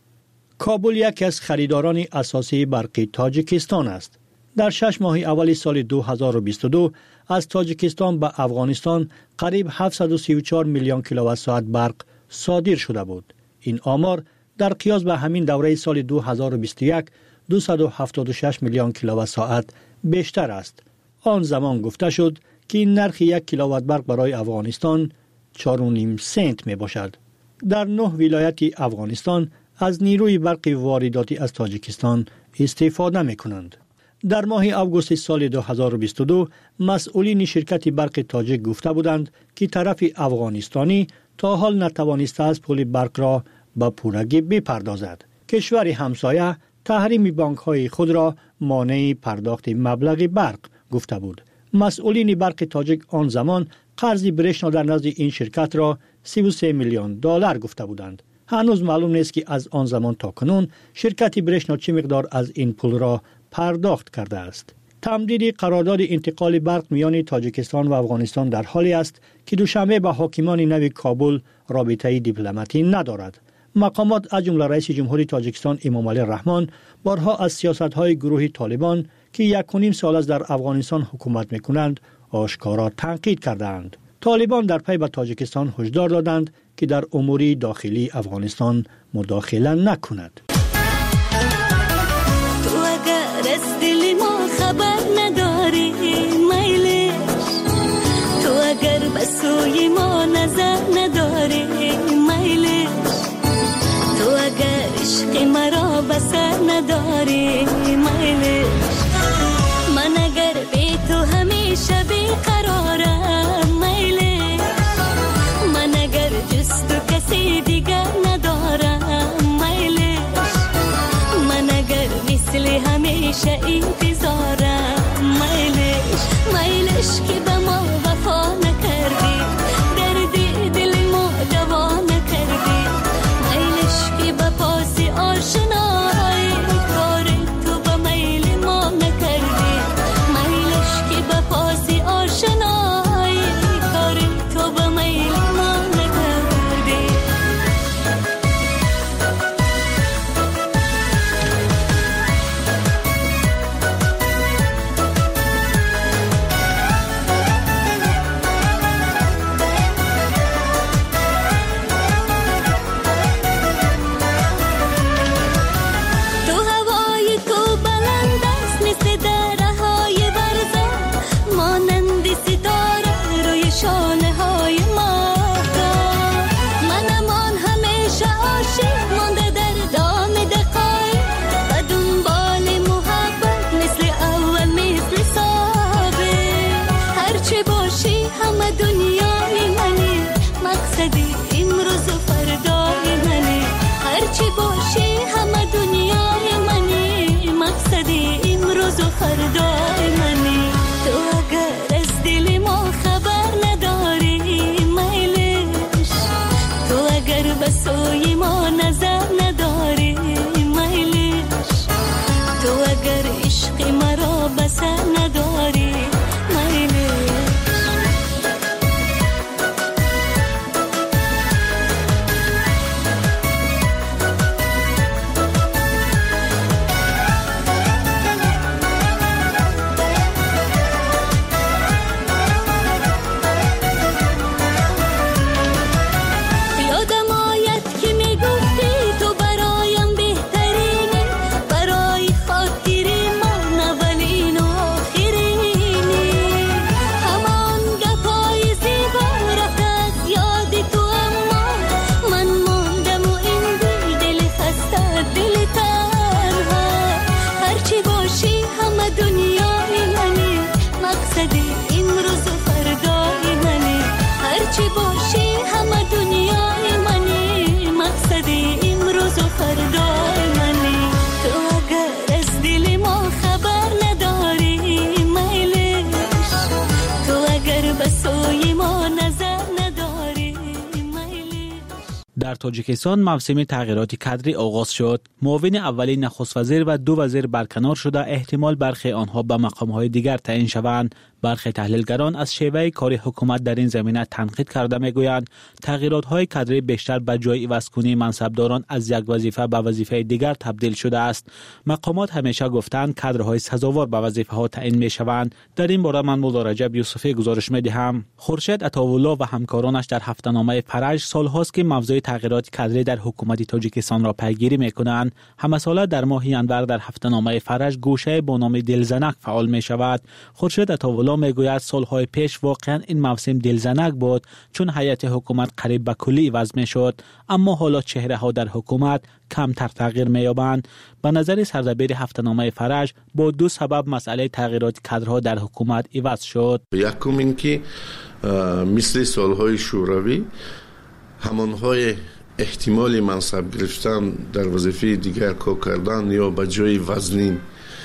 کابل یکی از خریداران اساسی برق تاجیکستان است. در شش ماه اول سال دو هزار و بیست و دو از تاجیکستان به افغانستان قریب هفتصد و سی و چهار میلیون کیلووات ساعت برق صادر شده بود. این آمار در قیاس به همین دوره سال دو هزار و بیست و یک دویست و هفتاد و شش میلیون کیلووات ساعت بیشتر است. آن زمان گفته شد که نرخ یک کیلووات برق برای افغانستان چهار و نیم سنت می باشد. در نه ولایت افغانستان از نیروی برق وارداتی از تاجیکستان استفاده می کنند. در ماه آگوست سال دو هزار و بیست و دو مسئولین شرکت برق تاجیک گفته بودند که طرف افغانستانی تا حال نتوانسته از پول برق را به پورگی بپردازد. کشور همسایه تحریم بانک های خود را مانع پرداخت مبلغ برق گفته بود. مسئولین برق تاجیک آن زمان قرض برشنا در نزد این شرکت را سی و سه میلیون دلار گفته بودند. هنوز معلوم نیست که از آن زمان تا کنون شرکت برشنا چه مقدار از این پول را پرداخت کرده است. تمدید قرارداد انتقال برق میان تاجیکستان و افغانستان در حالی است که دوشنبه با حاکمان نو کابل رابطه دیپلماتی ندارد. مقامات از جمله رئیس جمهوری تاجیکستان امامعلی رحمان بارها از سیاست‌های گروه طالبان که یک و نیم سال است در افغانستان حکومت می‌کنند آشکارا تنقید کردند. طالبان در پی به تاجیکستان هشدار دادند که در امور داخلی افغانستان مداخله نکند. تو اگر از دل ما خبر نداری میلش، تو اگر به سوی ما نظر نداری میلش، تو اگر عشق مرا بسر نداری میلش، من اگر بی تو همیشه بیقرارم میلش، من اگر جز تو کسی دیگر ندارم میلش، من اگر مثل همیشه انتظارم میلش، میلش که به ما وفا نکردی، دردی دل ما دوا نکردی، میلش که به پاس آشنایی کار تو به میل ما نکردی، میلش که به پاس آشنایی کار تو به میل ما نکردی. امروز و فردای منی. تو اگر از دل ما خبر نداری میلش، تو اگر به سوی ما نظر نداری میلش، تو اگر عشق مرا بسر نداری میلش. در تاجیکستان موسم تغییرات کادری آغاز شد. معاون اولی نخست وزیر و دو وزیر برکنار شده، احتمال برخی آنها به مقام‌های دیگر تعیین شوند. برخی تحلیلگران از شیوه کار حکومت در این زمینه تنقید کرده میگویند تغییرات‌های کادری بیشتر به جای عوض‌کنی منصبداران از یک وظیفه به وظیفه دیگر تبدیل شده است. مقامات همیشه گفتند کادرهای سزاوار به وظیفه‌ها تعیین می‌شوند. در این باره من مولا رجب یوسفی گزارش می‌دهم. خورشید عطاالله و همکارانش در هفته‌نامه فرج سال‌هاست که موضوع تغییرات کادری در حکومت تاجیکستان را پیگیری می‌کنند. همه ساله در ماه ینور در هفته‌نامه فرج گوشه با نام دلزنک فعال می‌شود. خورشید عطاالله میگوید سالهای پیش واقعا این موسم دلزنک بود چون هیئت حکومت قریب به کلی عوض میشد، اما حالا چهره ها در حکومت کمتر تغییر مییابند. به نظر سردبیر هفته‌نامه فرج با دو سبب مسئله تغییرات کادرها در حکومت عوض شد. یکم این که مثل سالهای شوروی همانهای احتمال منصب گرفتن در وظیفه دیگر کار کردن یا به جای وزنین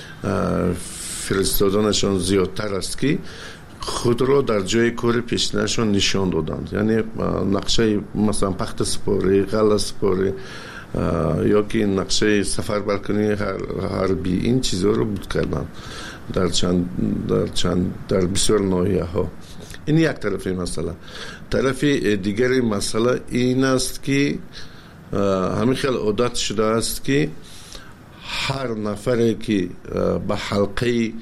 فرستادنشان زیادتر است که خود را در جای کار پیشینشان نشان دادند. یعنی نقشه مثلا پخت سپاری، غله سپاری یا که نقشه سفر برکنی حربی، این چیزها رو بود کردن در چند در چند در بسیار ناحیه ها. این یک طرف مسئله. طرف دیگر مسئله این است که همین خیلی عادت شده است که هر نفری که به حلقه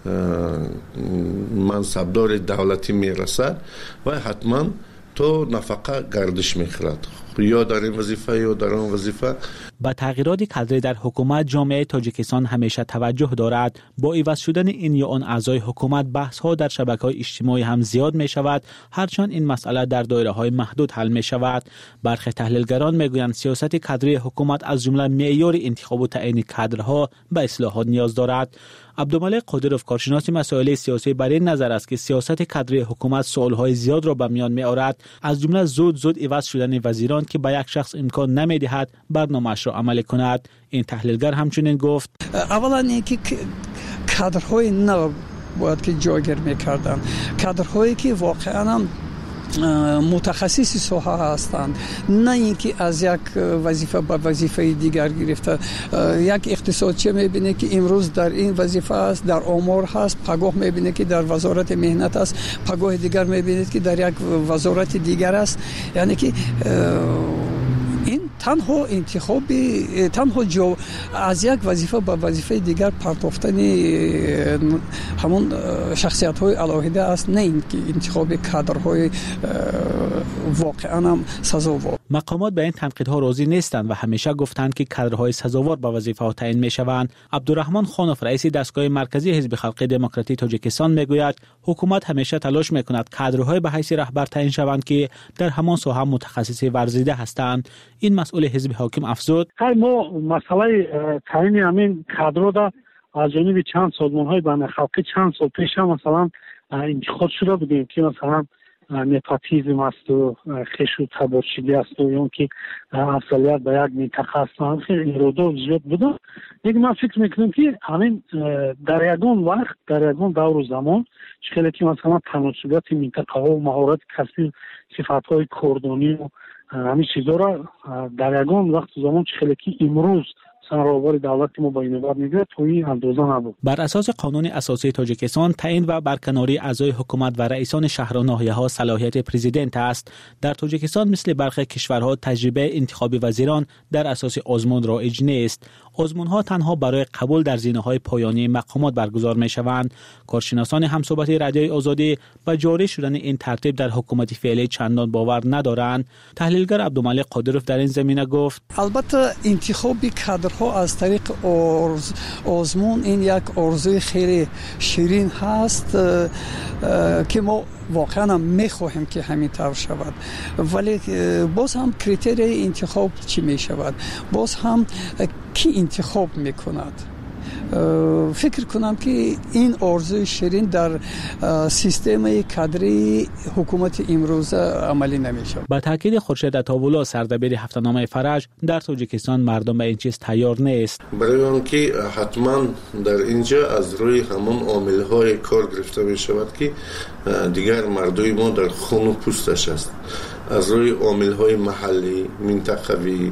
منصبدار دولتی میرسد و حتما تو نفقه گردش میخورد، یا در این وظیفه یا در آن وظیفه. با تغییرات کادری در حکومت جامعه تاجیکستان همیشه توجه دارد. با عوض شدن این یا آن اعضای حکومت بحث ها در شبکه‌های اجتماعی هم زیاد می شود، هرچند این مسئله در دایره های محدود حل می شود. برخی تحلیلگران میگویند سیاست کادری حکومت از جمله معیار انتخاب و تعیین کادرها به اصلاحات نیاز دارد. عبدالملک قادروف کارشناس مسائل سیاسی بر این نظر است که سیاست کادری حکومت سوالهای زیاد را به میان می آورد، از جمله زود زود عوض شدن وزیران که به یک شخص امکان نمی دهد برنامه‌اش را عملی کند. این تحلیلگر همچنین گفت اولا اینکه کادرهای نو باید که جایگیر میکردن، کادرهایی که واقعا متخصصی ساحه هستند، نه اینکه از یک وظیفه به وظیفه دیگر گرفته. یک اقتصادچی میبینه که امروز در این وظیفه است، در آمار هست، پگاه میبینه که در وزارت مهنت است، پگاه دیگر میبینه که در یک وزارت دیگر است. یعنی که این تنها انتخابی تنها جو از یک وظیفه به وظیفه دیگر پرتافتن همون شخصیت‌های الهیده است، نه اینکه انتخاب کادرهای واقعا هم سزاوار. مقامات به این تنقیدها راضی نیستند و همیشه گفتند که کادرهای سزاوار به وظیفه‌ها تعیین می‌شوند. عبدالرحمن خانوف رئیس دستگاه مرکزی حزب خلق دموکراتی تاجیکستان میگوید حکومت همیشه تلاش می‌کند کادرهای به حیث رهبر تعیین شوند که در همان ساحه متخصص ورزیده هستند. این مسئول حزب حاکم افزود ما مسئله تعیین همین کادرها را از جانب چند سازمان‌های بین خلقی چند سال پیش هم مثلا انتخاب شده بودیم که مثلا непотизм асту хешу таборчиди асту ё ки афзалият ба як минтақа аст хеле иродот зиёд буда. Лекин ман фикр мекунам ки ҳамин дар ягон вақт дар ягон давру замон хеле ки масалан таносубияти минтақаҳо маҳорати касби сифатҳои кордонию ҳамин чизҳоро дар ягон вақту замон хеле ки имрӯз سرآوری دولت ما با این وقت میگه توی اندازه نبود. بر اساس قانون اساسی تاجیکستان تعیین و برکناری اعضای حکومت و رئیسان شهر و ناحیه‌ها صلاحیت پرزیدنت است. در تاجیکستان مثل برخی کشورها تجربه انتخاب وزیران در اساس آزمون رایج نیست. آزمون‌ها تنها برای قبول در زینه‌های پایانی مقامات برگزار می‌شوند. کارشناسان همصحبتی رادیوی آزادی با جاری شدن این ترتیب در حکومت فعلی چندان باور ندارند. تحلیلگر عبدالملک قادروف در این زمینه گفت: البته انتخاب کادرها از طریق آزمون این یک آرزوی خیلی شیرین هست که ما واقعا میخواهیم که همین طور شود، ولی باز هم کریتریای انتخاب چی میشود؟ باز هم کی انتخاب میکند؟ فکر کنم که این آرزوی شیرین در سیستم کادری حکومت امروز عملی نمیشه. با تاکید خورشید عطاوالله سردبیر هفته‌نامه فرج، در تاجیکستان مردم به این چیز تیار نیست. برای آنکه حتما در اینجا از روی همون عامل‌های کار گرفته می شود که دیگر مردم ما در خون و پوستش است، از روی عامل‌های محلی، منطقوی،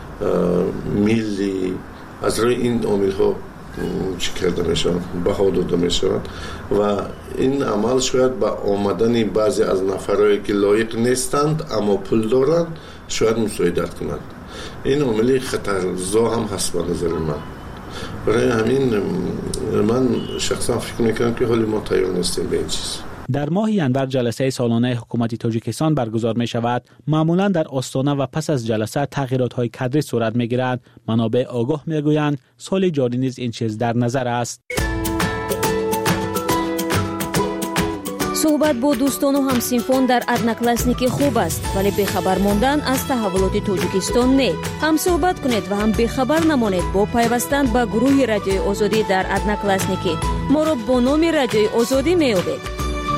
ملی، از روی این عامل‌ها چی کرده می شود، بها داده می شود و این عمل شاید با آمدن بعضی از نفرهایی که لایق نیستند اما پول دارند شاید مساعدت کنند. این عامل خطرزا هم هست به نظر من. برای همین من شخصا فکر میکنم که حالی ما تیار نیستیم به این چیز. در ماه ینور جلسه سالانه حکومت تاجیکستان برگزار می شود. معمولا در آستانه و پس از جلسه تغییرات های کادری صورت می گیرد. منابع آگاه می گویند سال جاری نیز این چیز در نظر است. صحبت با دوستان و همسینفون در ادناکلاسنیکی خوب است، ولی بخبر ماندن از تحولات تاجیکستان نه. هم صحبت کنید و هم بخبر نمانید با پیوستن به گروه رادیوی آزادی در ادناکلاسنیکی. ما را با نام رادیوی آزادی می یابید.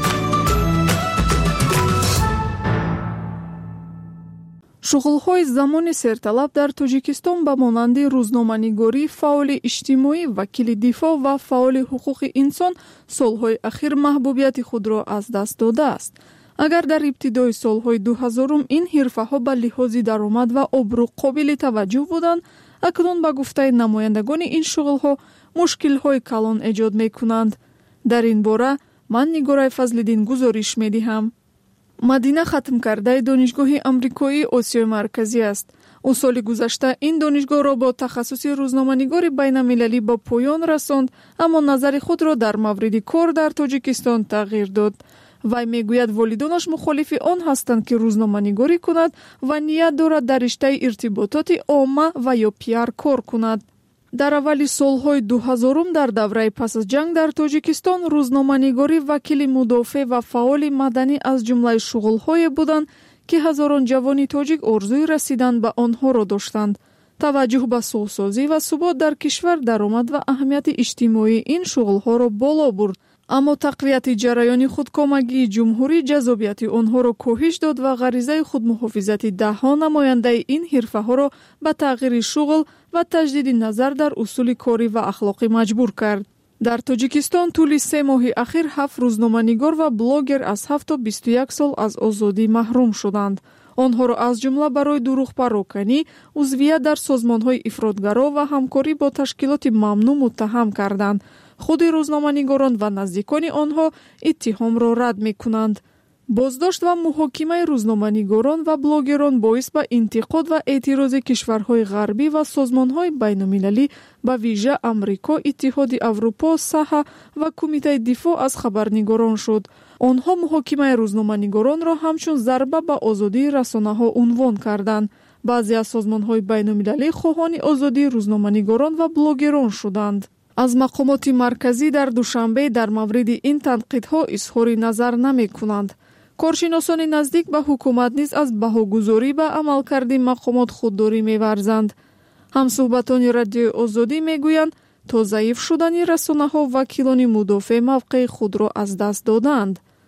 шуғулҳои замони серталаб дар тоҷикистон ба монанди рӯзноманигорӣ, фаъоли иҷтимоӣ, вакили дифоъ ва фаъоли ҳуқуқи инсон солҳои ахир маҳбубияти худро аз даст додааст. агар дар ибтидои солҳои дуҳазорум ин ҳирфаҳо ба лиҳози даромад ва обрӯ қобили таваҷҷӯҳ буданд, акнун ба гуфтаи намояндагони ин шуғулҳо мушкилҳои калон эҷод мекунанд. дар ин бора ман Нигораи Фазлиддин гузориш медиҳам. мадина хатмкардаи донишгоҳи амрикоии осиёи марказӣ аст. ӯ соли гузашта ин донишгоҳро бо тахассуси рӯзноманигори байналмилалӣ ба поён расонд, аммо назари худро дар мавриди кор дар тоҷикистон тағйир дод. вай мегӯяд волидонаш мухолифи он ҳастанд ки рӯзноманигорӣ кунад ва ният дорад дар риштаи иртибототи омма ва ё пиар кор кунад. дар аввали солҳои дуҳазорум дар давраи пас аз ҷанг дар тоҷикистон рӯзноманигорӣ вакили мудофеъ ва фаъоли маданӣ аз ҷумлаи шуғулҳое буданд ки ҳазорон ҷавони тоҷик орзуи расидан ба онҳоро доштанд. таваҷҷӯҳ ба суғсозӣ ва субот дар кишвар даромад ва аҳамияти иҷтимоии ин шуғулҳоро боло бурд. аммо тақвияти ҷараёни худкомагии ҷумҳурӣ ҷазобияти онҳоро коҳиш дод ва ғаризаи худмуҳофизати даҳҳо намояндаи ин ҳирфаҳоро ба тағйири шуғл ва таҷдиди назар дар усули корӣ ва ахлоқӣ маҷбур кард. дар тоҷикистон тӯли се моҳи ахир ҳафт рӯзноманигор ва блогер аз ҳафт то бисту як сол аз озодӣ маҳрум шуданд. онҳоро аз ҷумла барои дурӯғпароканӣ, узвият дар созмонҳои ифротгаро ва ҳамкорӣ бо ташкилоти мамнӯъ муттаҳам карданд. худи рӯзноманигорон ва наздикони онҳо иттиҳомро рад мекунанд. боздошт ва муҳокимаи рӯзноманигорон ва блогерон боис ба интиқод ва эътирози кишварҳои ғарбӣ ва созмонҳои байнумилалӣ ба вижа Амрико, Иттиҳоди Аврупо, Саҳа ва Кумитаи дифоъ аз хабарнигорон шуд. онҳо муҳокимаи рӯзноманигоронро ҳамчун зарба ба озодии расонаҳо унвон карданд. баъзе аз созмонҳои байнумилалӣ хоҳони озодии рӯзноманигорон ва блогерон шуданд. аз мақомоти марказӣ дар душанбе дар мавриди ин танқидҳо изҳори назар намекунанд. коршиносони наздик ба ҳукумат низ аз баҳогузорӣ ба амалкарди мақомот худдорӣ меварзанд. ҳамсуҳбатони радиои озодӣ мегӯянд, то заиф шудани расонаҳо вакилони мудофеъ мавқеи худро аз даст додаанд.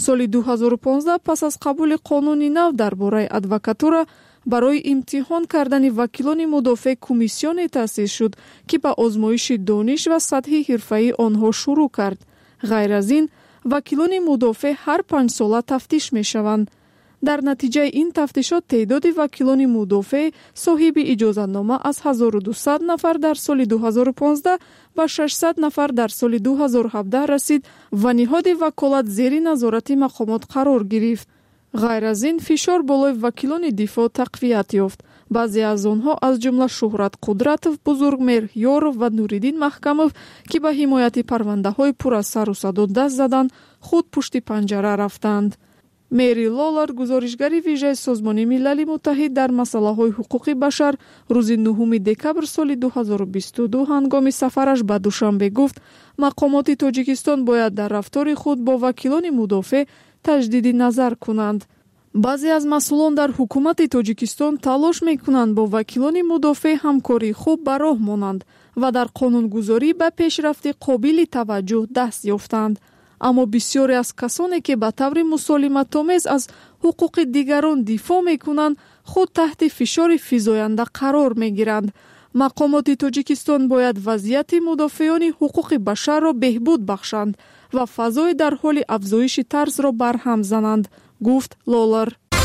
соли ду ҳазору понздаҳ пас аз қабули қонуни нав дар бораи адвокатура барои имтиҳон кардани вакилони мудофеъ комиссионе таъсис шуд, ки ба озмоиши дониш ва сатҳи ҳирфаии онҳо шурӯъ кард. ғайр аз ин, вакилони мудофеъ ҳар панҷ сола тафтиш мешаванд. дар натиҷаи ин тафтишот теъдоди вакилони мудофеъ соҳиби иҷозатнома аз ҳазору дусад нафар дар соли ду ҳазору понздаҳ ба шашсад нафар дар соли ду ҳазору ҳабдаҳ расид ваниҳоди ваколат зери назорати мақомот қарор гирифт. ғайр аз ин, фишор болои вакилони дифоъ тақвият ёфт. баъзе аз онҳо аз ҷумла Шуҳрат Қудратов, Бузургмеҳр Ёров ва Нуриддин Маҳкамов, ки ба ҳимояти парвандаҳои пур аз сару саду даст заданд, худ пушти панҷара рафтанд. Мэри Лолар, гузоришгари вижаи Созмони Милали Муттаҳид дар масъалаҳои ҳуқуқи башар, рӯзи нӯҳуми декабр соли ду ҳазору бисту ду ҳангоми сафараш ба Душанбе гуфт, мақомоти Тоҷикистон бояд дар рафтори худ бо вакилони мудофеъ таҷдиди назар кунанд. баъзе аз масъулон дар ҳукумати Тоҷикистон талош мекунанд бо вакилони мудофеъ ҳамкории хуб ба роҳ монанд ва дар қонунгузорӣ ба пешрафти қобили таваҷҷӯҳ даст ёфтанд. аммо бисёре аз касоне ки ба таври мусолиматомез аз ҳуқуқи дигарон дифоъ мекунанд, худ таҳти фишори физоянда қарор мегиранд. мақомоти Тоҷикистон бояд вазъияти мудофиёни ҳуқуқи башарро беҳбуд бахшанд ва фазои дар ҳоли афзоиши тарсро барҳам зананд, гуфт Лолар.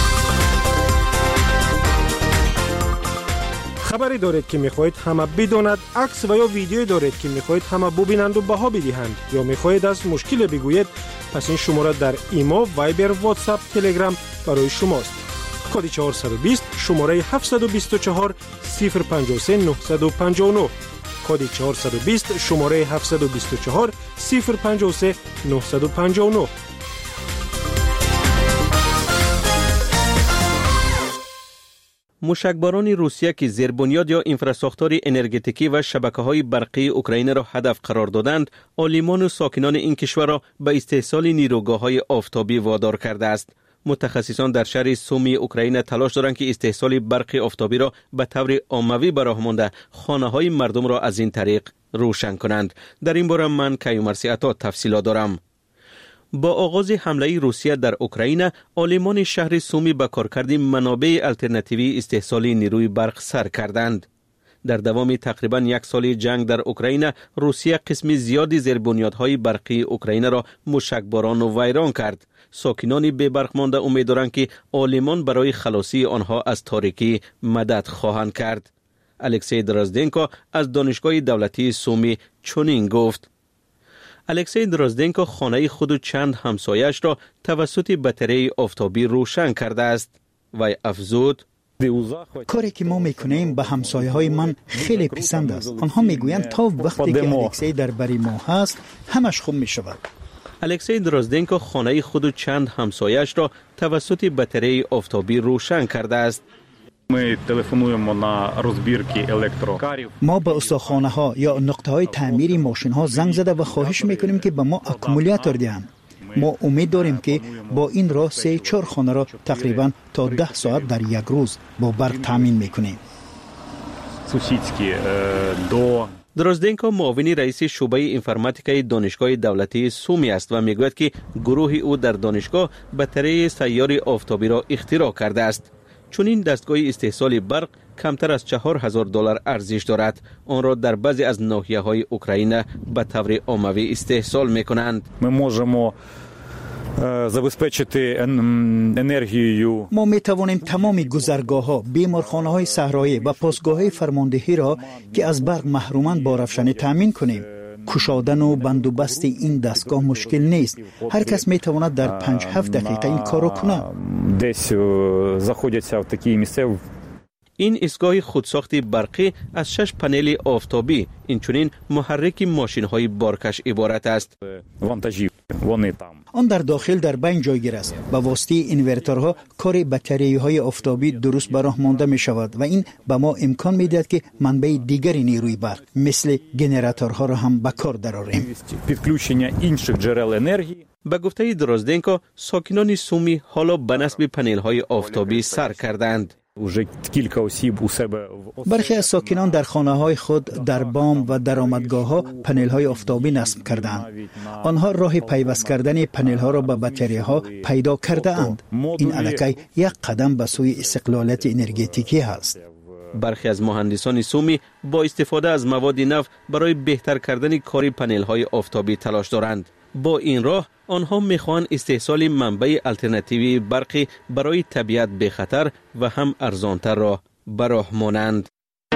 خبری دارید که میخواهید همه بداند، عکس و یا ویدیویی دارید که میخواهید همه ببینند و بها بدهند یا میخواهید از مشکل بگویید، پس این شماره در ایما، وایبر، واتساپ، تلگرام برای شماست. کد چهارصد و بیست شماره هفتصد و بیست و چهار صفر پنجاه و سه نهصد و پنجاه و نه. کد چهارصد و بیست شماره هفتصد و بیست و چهار صفر پنجاه و سه نهصد و پنجاه و نه. موشکباران روسیه که زیربنیاد یا انفراستراکچور انرژتیکی و شبکه‌های برقی اوکراین را هدف قرار دادند، عالمان و ساکنان این کشور را به استحصال نیروگاه‌های آفتابی وادار کرده است. متخصصان در شهر سومی اوکراین تلاش دارند که استحصال برق آفتابی را به طور عمومی به راه مانده خانه‌های مردم را از این طریق روشن کنند. در این باره من کیومرثی عطا تفصیلات دارم. با آغاز حمله روسیه در اوکراین، عالمان شهر سومی به کارکرد منابع الترناتیوی استحصال نیروی برق سر کردند. در دوام تقریبا یک سال جنگ در اوکراین، روسیه قسم زیادی زیربنیادهای برقی اوکراین را موشکباران و ویران کرد. ساکنان بی برق مانده امیدوارند که عالمان برای خلاصی آنها از تاریکی مدد خواهند کرد. الکسی درازدنکو از دانشگاه دولتی سومی چنین گفت: الکسی درازدنکو خانه خود و چند همسایش را توسط بطری آفتابی روشن کرده است. وی افزود: کاری که ما میکنیم به همسایه های من خیلی پسند است. آنها میگویند تا وقتی که الکسی در بری ما هست همش خوب میشود. الکسی درازدنکو خانه خود و چند همسایش را توسط بطری آفتابی روشن کرده است. ما به استخوانه ها یا نقطه های تعمیر ماشین ها زنگ زده و خواهش میکنیم که به ما اکومولاتور دهند. ما امید داریم که با این راه سه چهار خانه را تقریبا تا ده ساعت در یک روز با برق تامین میکنیم. درازدنکو معاون رئیس شعبه انفرماتیکای دانشگاه دولتی سومی است و میگوید که گروه او در دانشگاه بطری سیار آفتابی را اختراع کرده است. چون این دستگاه استحصال برق کمتر از چهار هزار دلار ارزش دارد، آن را در بعضی از ناحیه‌های اوکراین به طور عمومی استحصال می‌کنند. ما می توانیم تمام گذرگاه‌ها، بیمارخانه‌های صحرایی و پاسگاه‌های فرماندهی را که از برق محرومند با روشنی تامین کنیم. کشادن و بند و بست این دستگاه مشکل نیست. هر کس می تواند در پنج هفت دقیقه این کارو کند. این ایستگاه خودساخت برقی از شش پنل آفتابی، اینچنین محرک ماشین‌های بارکش عبارت است. آن در داخل در بین جایگیر است. با واسطه اینورتورها کار بطری‌های آفتابی درست به راه مانده می شود و این به ما امکان می دهد که منبع دیگری نیروی برق مثل گنراتورها را هم به کار درآوریم. به گفته درازدنکو، ساکنان سومی حالا به نصب پنل‌های آفتابی سر کردند. برخی از ساکنان در خانه‌های خود در بام و درآمدگاه‌ها پنل‌های آفتابی نصب کردند. آنها راه پیوست کردن پنل‌ها را به باتری‌ها پیدا کرده‌اند. این الکی یک قدم به سوی استقلالیت انرژتیکی است. برخی از مهندسان سومی با استفاده از مواد نو برای بهتر کردن کار پنل‌های آفتابی تلاش دارند. با این راه آنها میخواهند استحصال منبع الटरनेटिوی برقی برای طبیعت به خطر و هم ارزانتر را به راه مانند.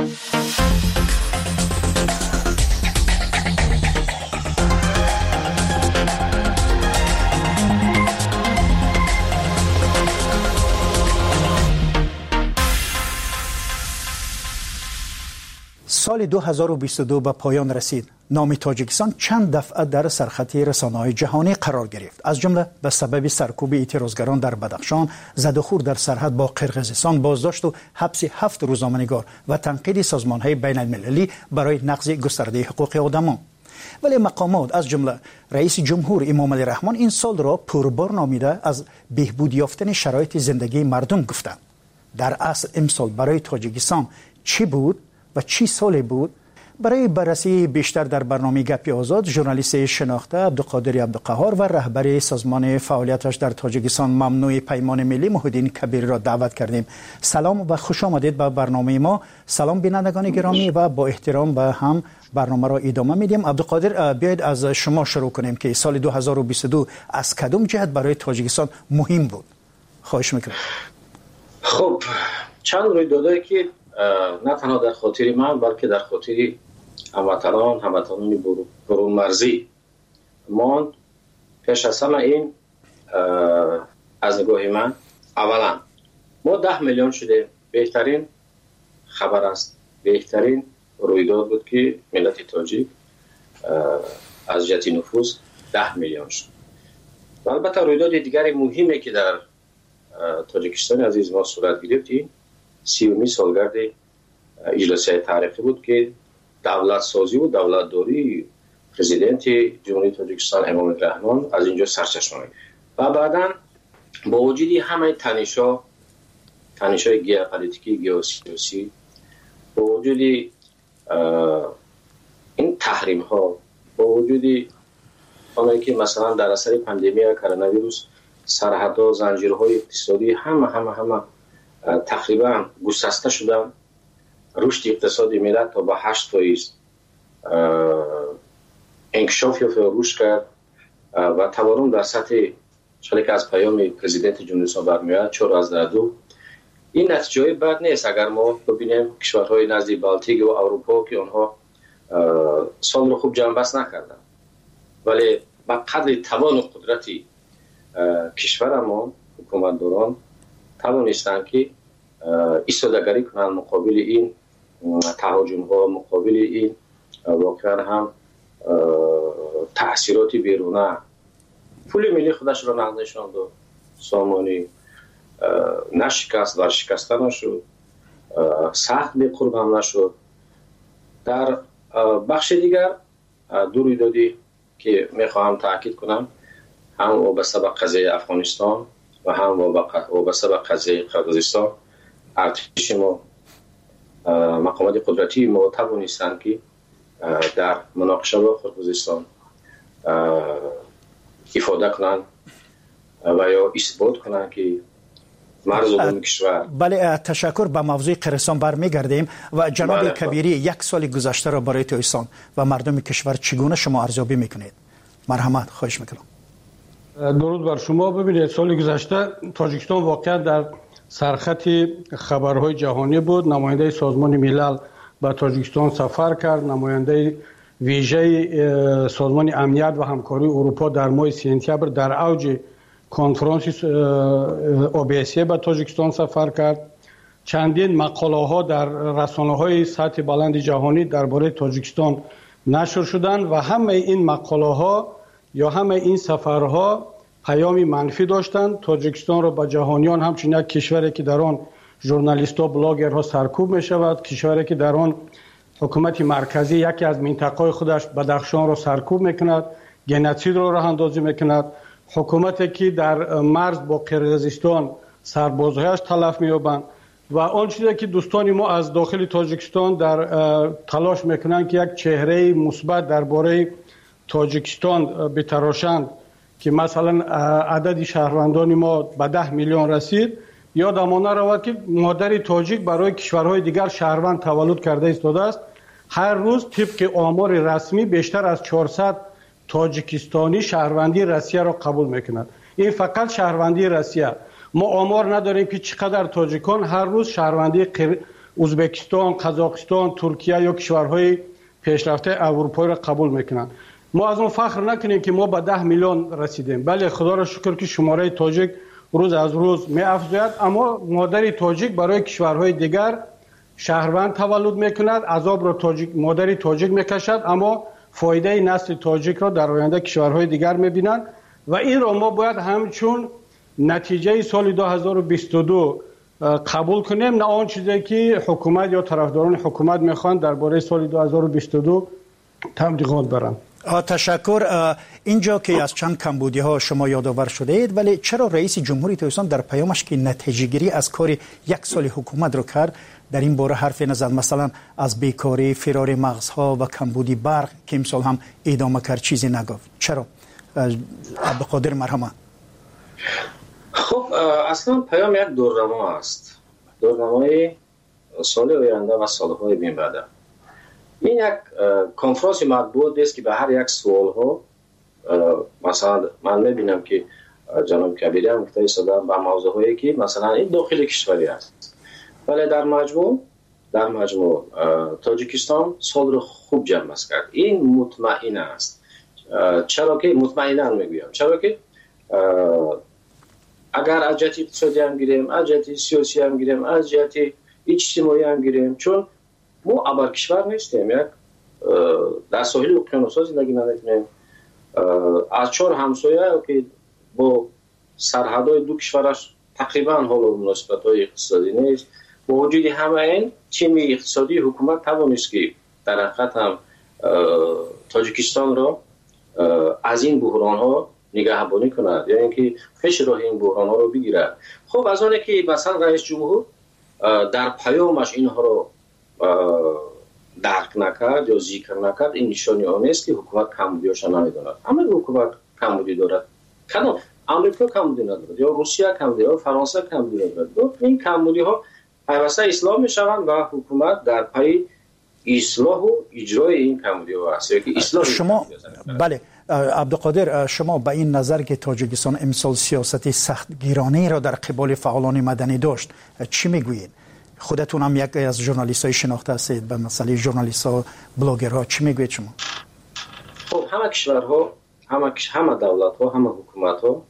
سال دو هزار و بیست و دو به پایان رسید. نام تاجیکستان چند دفعه در سرخط رسانه‌های جهانی قرار گرفت. از جمله به سبب سرکوب اعتراضگران در بدخشان، زد و خورد در سرحد با قرقیزستان، بازداشت و حبس هفت روزنامه‌نگار و تنقید سازمان‌های بین‌المللی برای نقض گسترده حقوق آدمان. ولی مقامات از جمله رئیس جمهور امامعلی رحمان این سال را پربار نامیده از بهبود یافتن شرایط زندگی مردم گفتند. در اصل امسال برای تاجیکستان چی بود و چی سالی بود؟ برای بررسی بیشتر در برنامه گپی آزاد ژورنالیست شناخته عبدالقادر عبدالقهار و رهبر سازمان فعالیتش در تاجیکستان ممنوع پیمان ملی محی‌الدین کبیری را دعوت کردیم. سلام و خوش آمدید به برنامه ما. سلام بینندگان گرامی و با احترام به هم برنامه را ادامه میدیم. عبدالقادر، بیاید از شما شروع کنیم که سال دو هزار و بیست و دو از کدام جهت برای تاجیکستان مهم بود؟ خواهش میکنم. خب چند رویدادی که نه تنها در خاطر من بلکه در خاطر هموطنان هموطنان برون مرزی ماند. پیش از همه این از نگاه من اولا ما ده میلیون شده. بهترین خبر است، بهترین رویداد بود که ملت تاجیک از جهت نفوس ده میلیون شد. و البته رویداد دیگری مهمی که در تاجیکستان عزیز ما صورت گرفت این سیومی سالگرد اجلاس تاریخی بود که دولت سازی و دولت داری پرزیدنت جمهوری تاجیکستان امامعلی رحمان از اینجا سرچشمه گرفت. و بعدا با وجود همه تنش‌ها تنش‌های ژئوپلیتیکی ژئوسیاسی، با وجود این تحریم‌ها، با وجود آنهایی که مثلا در اثر پاندمی کرونا ویروس سرحدها، زنجیرهای اقتصادی همه همه همه تقریبا گسسته شدن، رشد اقتصادی ملت تا با هشت فیصد انکشاف یافت و رشد کرد و تورم در سطح چالی که از پیام پرزیدنت جمهوری اسلامی برمیاد چهار از دو. این نتیجه بد نیست اگر ما ببینیم کشورهای نزدیک بالتیک و اروپا که آنها سال رو خوب جمع بست نکردن، ولی با قدر توان و قدرتی کشورمان حکومتداران توانستند که ایستادگری کنند مقابل این تهاجم‌ها، مقابل این واقعا هم تأثیرات بیرونه. پول ملی خودش را نقد نشاند و سامانی نشکست و شکسته نشد، سخت به قرب هم نشد. در بخش دیگر دو رویدادی که میخواهم تاکید کنم، هم وابسته به قضیه افغانستان و هم وابسته به قضیه قرقیزستان، ارتش ما، مقامات قدرتی ما توانستند که در مناقشه با قرقیزستان افاده کنند و یا اثبات کنند که مرز عمومی کشور. بله، تشکر. به موضوع قرقیزستان برمیگردیم و جناب بله. کبیری، یک سال گذشته را برای تاجیکستان و مردم کشور چگونه شما ارزیابی میکنید؟ مرحمت، خواهش میکنم. درود بر شما. ببینید سال گذشته تاجیکستان واقعا در سرخط خبرهای جهانی بود. نماینده سازمان ملل به تاجیکستان سفر کرد. نماینده ویژه سازمان امنیت و همکاری اروپا در ماه سپتامبر در اوج کنفرانس اوبیسی به تاجیکستان سفر کرد. چندین مقاله ها در رسانه های سطح بلند جهانی درباره تاجیکستان نشر شدند و همه این مقاله ها یا همه این سفرها پیامی منفی داشتند. تاجیکستان را به جهانیان همچنین یک کشوری که در آن ژورنالیست‌ها، بلاگرها سرکوب می شود، کشوری که در آن حکومت مرکزی یکی از منطقه‌های خودش بدخشان را سرکوب میکند، گنوسید را راه اندازی میکند، حکومتی که در مرز با قرقیزستان سربازهایش تلف می‌یابند. و آن چیزی که دوستان ما از داخل تاجیکستان در تلاش میکنند که یک چهره مثبت درباره تاجیکستان بتراشند که مثلا عدد شهروندان ما به ده میلیون رسید، یادمان رود که مادر تاجیک برای کشورهای دیگر شهروند تولد کرده ایستاده است. هر روز طبق آمار رسمی بیشتر از چهارصد تاجیکستانی شهروندی روسیه را قبول میکنند. این فقط شهروندی روسیه. ما آمار نداریم که چقدر تاجیکان هر روز شهروندی ازبکستان، قزاقستان، ترکیه یا کشورهای پیشرفته اروپایی را قبول میکنند. ما از اون فخر نکنیم که ما به ده میلیون رسیدیم. بله خدا را شکر که شماره تاجیک روز از روز می افزاید، اما مادر تاجیک برای کشورهای دیگر شهروند تولد میکند، عذاب را تاجیک مادر تاجیک میکشد، اما فایده نسل تاجیک را در آینده کشورهای دیگر میبینند و این را ما باید همچون نتیجه سال دو هزار و بیست و دو قبول کنیم، نه آن چیزی که حکومت یا طرفداران حکومت میخوان درباره سال دو هزار و بیست و دو تبلیغات برند. تشکر. اینجا که از چند کمبودی ها شما یادآور شده اید، ولی چرا رئیس جمهوری تاجیکستان در پیامش که نتیجه گیری از کار یک سال حکومت رو کرد در این باره حرف نزد؟ مثلا از بیکاری، فرار مغزها و کمبودی برق که امسال هم ادامه کرد چیزی نگفت. چرا؟ عبدالقادر مرحمه. خب اصلا پیام یک دورنما است، دورنمای سال آینده و سالهای بین بعد. این یک کنفرانس مطبوعات است که به هر یک سوال ها مثلا من میبینم که جناب کبیری هم گفته ایستادن به موضوع هایی که مثلا این داخل کشوری است، ولی در مجموع در مجموع تاجیکستان سال رو خوب جمع کرد. این مطمئن است. چرا که مطمئنا میگویم؟ چرا که اگر از جهت اقتصادی هم گیریم، از جهت سیاسی هم گیریم، از جهت اجتماعی هم گیریم، چون ما ابر کشور نیستیم، یک در ساحل اقیانوس‌ها زندگی نمی‌کنیم، از چهار همسایه که با سرحدهای دو کشورش تقریبا حال و مناسبت‌های اقتصادی نیست. با وجود همه این تیم اقتصادی حکومت توانست که در حقیقت هم تاجیکستان را از این بحران‌ها نگهبانی کند، یا اینکه پیش راه این بحران‌ها رو بگیرد. خب از آنه که مثلا رئیس جمهور در پیامش اینها رو درک نکرد یا ذکر نکرد، این نشانی آن است که حکومت کمبودی‌هاش نمی‌داند. اما حکومت کمبودی دارد. کدام آمریکا کمبودی ندارد، یا روسیه کمبودی، یا فرانسه کمبودی ندارد. این کمبودی‌ها پیوسته اصلاح می‌شوند و حکومت در پی اصلاح و اجرای این کمبودی‌ها است. که اصلاح شما بله عبدالقادر، شما به این نظر که تاجیکستان امسال سیاست سختگیرانه را در قبال فعالان مدنی داشت چی میگویید؟ خودتون هم یک از ژورنالیست‌های شناخته هستید به مسئله ژورنالیست‌ها، بلاگرها، چی میگویید شما؟ خب همه کشورها، همه همه دولت‌ها، همه حکومت‌ها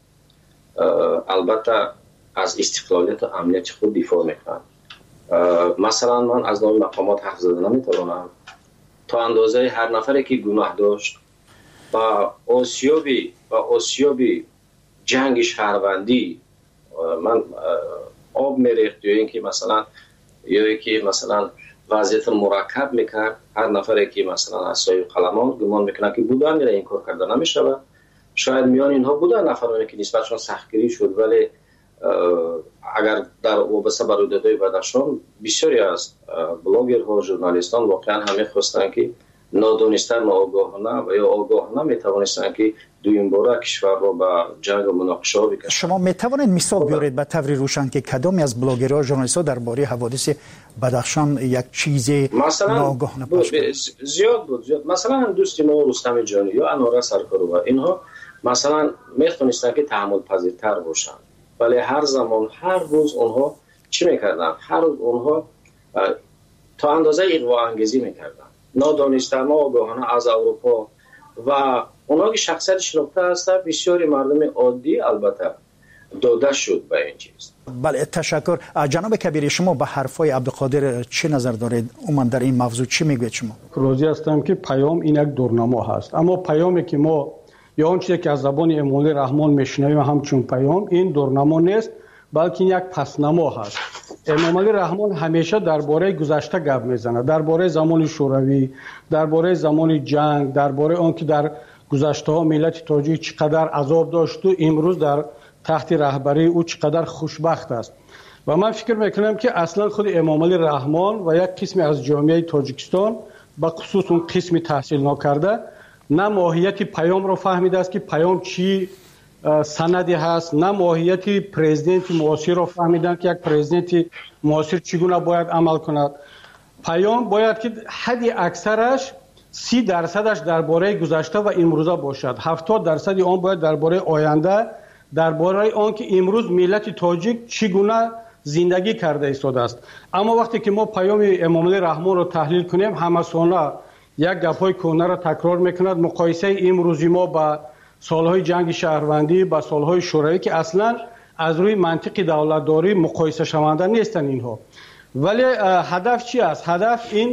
البته از استقلالیت و امنیت خود دفاع میکنند. مثلا من از نام مقامات حرف زدن نمیتوانم. تا اندازه هر نفری که گناه داشت و آسیابی و آسیابی جنگ شهروندی من آب میریخت، یا اینکه مثلا یا اینکه مثلا وضعیت مرکب میکرد، هر نفری که مثلا از صاحب قلمان گمان میکنه که بودن میره این کار کرده نمیشود. شاید میان اینها بودن نفرانی که نسبتشون سختگیری شد، ولی اگر در وابسته به رویدادهای بدخشان بسیاری از بلاگرها، ژورنالیستان واقعا همه خواستن که نادانسته، ناآگاهانه و یا آگاهانه میتوانستن که دویم باره کشور را به جنگ و مناقشه بکشند. شما میتوانید مثال بیارید به طور روشن که کدامی از بلاگرها، ژورنالیست‌ها درباره حوادث بدخشان یک چیز ناآگاهانه پخش کردند؟ زیاد بود زیاد. مثلا دوست ما رستم جانی یا انوره سرکارova، اینها مثلا میتونستن که تحمل پذیرتر باشند، ولی هر زمان هر روز اونها چی میکردن؟ هر روز اونها تا اندازه اغوا انگیزی میکردن، نادانسته، ناآگاهانه از اروپا و اونها که شخصیت شناخته هستن بسیاری مردم عادی البته داده شد به این چیز. بله تشکر. جناب کبیری، شما به حرفای عبدالقادر چه نظر دارید؟ عموما در این موضوع چی میگوید شما؟ راضی هستم که پیام این یک دورنما هست، اما پیامی که ما یا اون چیزی که از زبان امامعلی رحمان میشنویم همچون پیام این دورنما نیست، بلکه یک پسنما هست. امامعلی رحمان همیشه درباره گذشته گپ میزنه، درباره زمان شوروی، درباره زمان جنگ، درباره اون که در گذشته ها ملت تاجیک چقدر عذاب داشت و امروز در تحت رهبری او چقدر خوشبخت است. و من فکر میکنم که اصلا خود امام علی رحمان و یک قسمی از جامعه تاجیکستان به خصوص اون قسم تحصیل نکرده نه ماهیت پیام رو فهمیده است که پیام چی سندی هست، نه ماهیت پرزیدنت معاصر رو فهمیدن که یک پرزیدنت معاصر چگونه باید عمل کند. پیام باید که حدی اکثرش سی درصدش درباره گذشته و امروزه باشد، هفتاد درصد آن باید درباره آینده، درباره آن که امروز ملت تاجیک چگونه زندگی کرده ایستاده است. اما وقتی که ما پیام امام علی رحمان رو تحلیل کنیم همه ساله یک گپ‌های کهنه را تکرار میکند، مقایسه امروزی ما با سالهای جنگ شهروندی با سالهای شوروی که اصلا از روی منطق دولتداری مقایسه شونده نیستن اینها. ولی هدف چی است؟ هدف این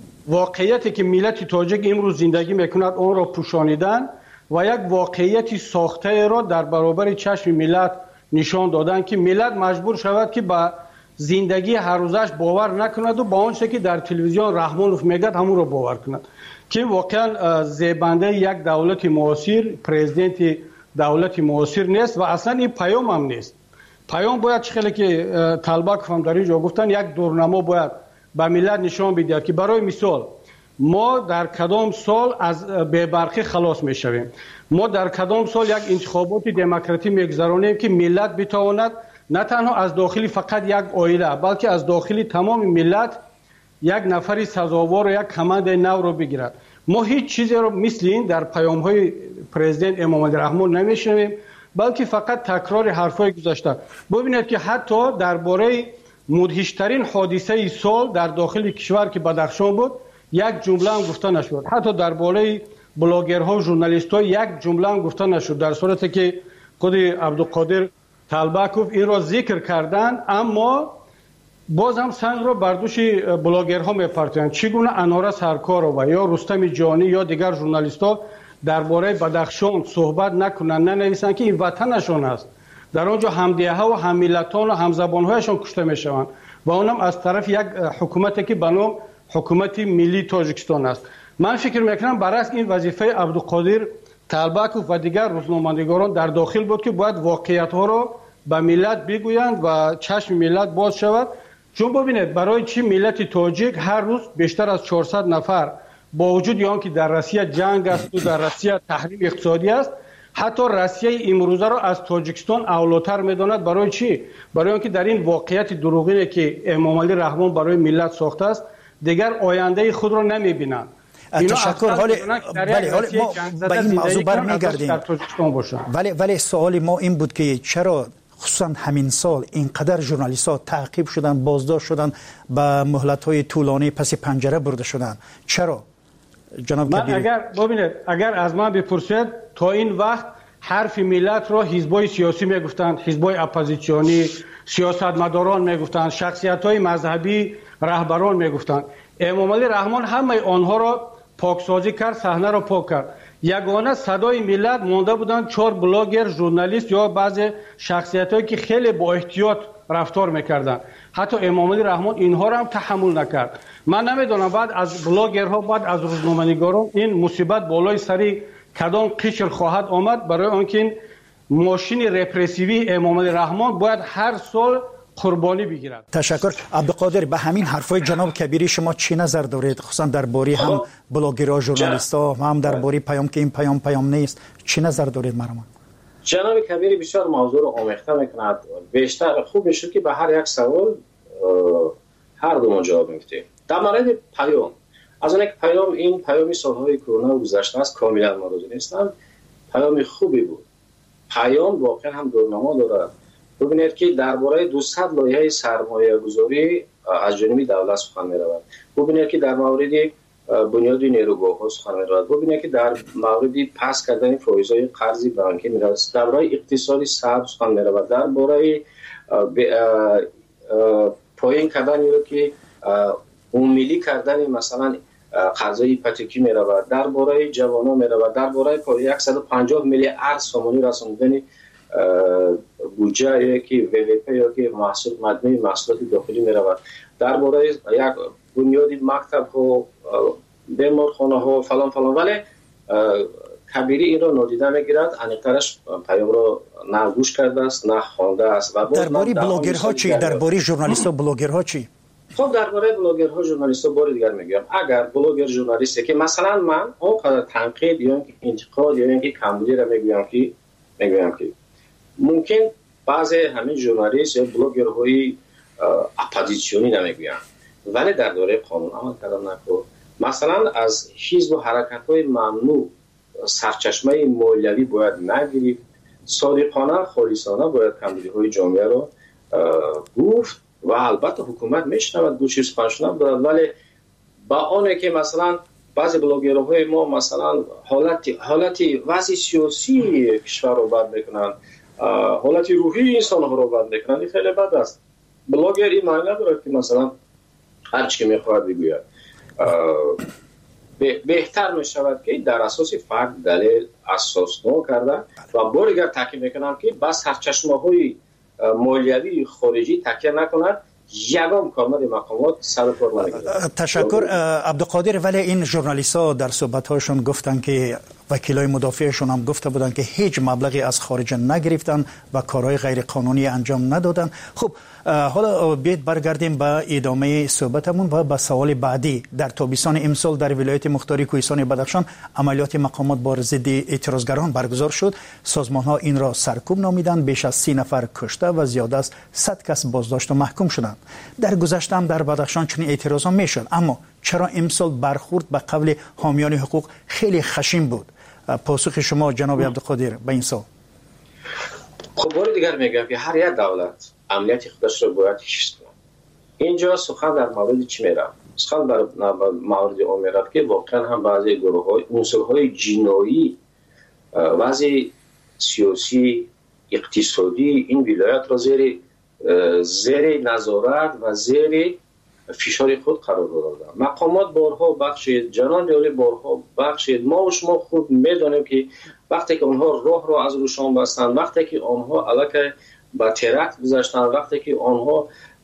واقعیتی که ملت تاجیک امروز زندگی میکند اون را پوشانیدن و یک واقعیتی ساخته را در برابر چشم ملت نشان دادن که ملت مجبور شود که با زندگی هر روزش باور نکند و با آنچه که در تلویزیون رحمانوف میگد همون رو باور کند که واقعا زیبنده یک دولت معاصر، پرزیدنت دولت معاصر نیست و اصلا این پیام هم نیست. پیام باید خیلی که طلبک هم در اینجا گفتن یک دورنما باید به ملت نشان بدهد که برای مثال ما در کدام سال از بی‌برقی خلاص میشویم، ما در کدام سال یک انتخابات دموکراتی میگذرانیم که ملت بتواند نه تنها از داخل فقط یک عائله بلکه از داخل تمام ملت یک نفری سزاوار و یک کمند نو رو بگیرد. ما هیچ چیزی رو مثل این در پیام های پرزیدنت امام علی رحمان نمیشنویم بلکه فقط تکرار حرفای گذشته. ببینید که حتی درباره مدهشترین حادثه سال در داخل کشور که بدخشان بود یک جمله هم گفته نشد، حتی درباره بلاگرها و ژورنالیست‌ها یک جمله هم گفته نشد، در صورتی که خود عبدالقادر طلبکوف این را ذکر کردن اما باز هم سنگ رو بر دوش بلاگرها میپرتند. چگونه اناره سرکارова یا رستم جانی یا دیگر ژورنالیست‌ها درباره بدخشان صحبت نکنند، ننویسند که این وطنشان است، در آنجا همدیه‌ها و هم‌ملتان و همزبان‌هایشان کشته میشوند و اونم از طرف یک حکومتی که به نام حکومت ملی تاجیکستان است. من فکر میکنم برعکس این وظیفه عبدالقادر طلبکوف و دیگر روزنامه‌نگاران در داخل بود که باید واقعیت‌ها را به ملت بگویند و چشم ملت باز شود. چون ببینید برای چی ملت تاجیک هر روز بیشتر از چهارصد نفر با وجود آن که در روسیه جنگ است و در روسیه تحریم اقتصادی است حتی روسیه امروزه را از تاجیکستان اولاتر میداند. برای چی؟ برای آنکه در این واقعیت دروغینی که امام علی رحمان برای ملت ساخته است دیگر آینده خود را نمیبینند. تشکر. حالی ولی حالی ما به این موضوع برمیگردیم ولی ولی سوال ما این بود که چرا خصوصا همین سال اینقدر ژورنالیست ها تعقیب شدن، بازداشت شدن، به مهلت های طولانی پس پنجره برده شدن؟ چرا جناب من کبیری؟ اگر ببینید اگر از من بپرسید تا این وقت حرف ملت را حزبای سیاسی میگفتند، حزبای اپوزیسیونی، سیاستمداران میگفتند، شخصیت های مذهبی، رهبران میگفتند. امام علی رحمان همه آنها را پاکسازی کرد، صحنه را پاک کرد. یگانه صدای ملت مانده بودند چهار بلاگر، ژورنالیست یا بعضی شخصیتایی که خیلی با احتیاط رفتار میکردند. حتی امام علی رحمان اینها را هم تحمل نکرد. من نمیدونم بعد از بلاگرها، بعد از روزنامه‌نگاران این مصیبت بالای سری کدام قشر خواهد آمد برای آنکه این ماشین رپرسیوی امام علی رحمان باید هر سال قربانی بگیرد. تشکر. عبدالقادر، به همین حرفای جناب کبیری شما چی نظر دارید؟ خصوصا درباره هم بلاگرها، ژورنالیست‌ها، هم درباره پیام که این پیام پیام نیست، چی نظر دارید مرحوم؟ جناب کبیری بسیار موضوع رو آمیخته میکند. بیشتر خوب میشه که به هر یک سوال هر دو ما جواب میدیم. در مورد پیام، از اون یک پیام، این پیامی سالهای کرونا گذشته است، کاملا مورد نیستم، پیام خوبی بود. پیام واقعا هم دورنما دارد. ببینید که درباره دویست لایحه سرمایه گذاری از جانب دولت سخن می رود. ببینید که در مورد بنیاد نیروگاه ها سخن می رود. ببینید که در مورد پس کردن فایزهای قرضی بانکی می رود. درباره اقتصادی سبز سخن می رود. درباره پایین کردن یا که عمومی کردن مثلا قرضای هیپوتکی می رود. درباره جوانان می رود. درباره صد و پنجاه میلیارد سومانی رساندن بودجه یا که وی وی پی یا که محصول مجموعی محصولات داخلی می رود. درباره یک بنیادی مکتب ها، بیمارخانه ها فلان فلان. ولی کبیری این رو نادیده میگیرد، انیقترش پیام رو نه گوش کرده است نه خوانده است. و درباره بلاگرها چی؟ درباره ژورنالیست و بلاگرها چی؟ خب درباره بلاگرها ژورنالیست ها بار دیگر میگم، اگر بلاگر ژورنالیستی که مثلا من اونقدر تنقید یا اینکه انتقاد یا اینکه کمبودی رو میگویم که میگویم که ممکن بعضی همین ژورنالیست یا بلاگرهای اپوزیسیونی نمیگویم، ولی در دوره قانون عمل کردن نکن. مثلا از حزب و حرکت‌های ممنوع سرچشمه مولوی باید نگیرید، صادقانه خالصانه باید کمبودی‌های جامعه رو گفت و البته حکومت میشنود دو چیز پنجشنبه دارد، ولی با آنه که مثلا بعضی بلاگرهای ما مثلا حالتی حالتی وضع سیاسی کشور رو بد میکنند، حالتی روحی انسان ها رو بد میکنند، این خیلی بد است. بلاگر این معنی ندارد که مثلا هر چی میخواهد بگوید. بهتر می شود که در اساس فکت دلیل اساس نو کرده و بارگر تاکید میکنم که بس هر چشمه های مولوی خارجی تکیه نکند، یگام کارمند مقامات سر کار نگیرد. تشکر عبدالقادر. ولی این ژورنالیست ها در صحبت هاشون گفتن که وکیلای مدافعشون هم گفته بودن که هیچ مبلغی از خارج نگرفتن و کارهای غیر قانونی انجام ندادن. خب حالا بیاید برگردیم به ادامه صحبتمون و به سوال بعدی. در تابستان امسال در ولایت مختاری کوهستان بدخشان عملیات مقامات بر ضد اعتراضگران برگزار شد. سازمان ها این را سرکوب نامیدند. بیش از سی نفر کشته و زیاد از صد کس بازداشت و محکوم شدند. در گذشته هم در بدخشان چنین اعتراضا میشد، اما چرا امسال برخورد به قول حامیان حقوق خیلی خشن بود؟ پاسخ شما جناب عبدالقادر به این سوال. خب بار دیگر میگم که هر یک دولت امنیت خودش رو باید حفظ کنه. اینجا سخن در مورد چی میره؟ سخن در مورد اون میره که واقعا هم بعضی گروه های عنصرهای جنایی وضع سیاسی اقتصادی این ولایت را زیر زیر نظارت و زیر فشار خود قرار دادند. مقامات بارها بخشید، جنان ریالی بارها بخشید. ما و شما خوب میدانیم که وقتی که آنها راه را از روشان بستند، وقتی که آنها علاقه به ترکت گذاشتند، وقتی که آنها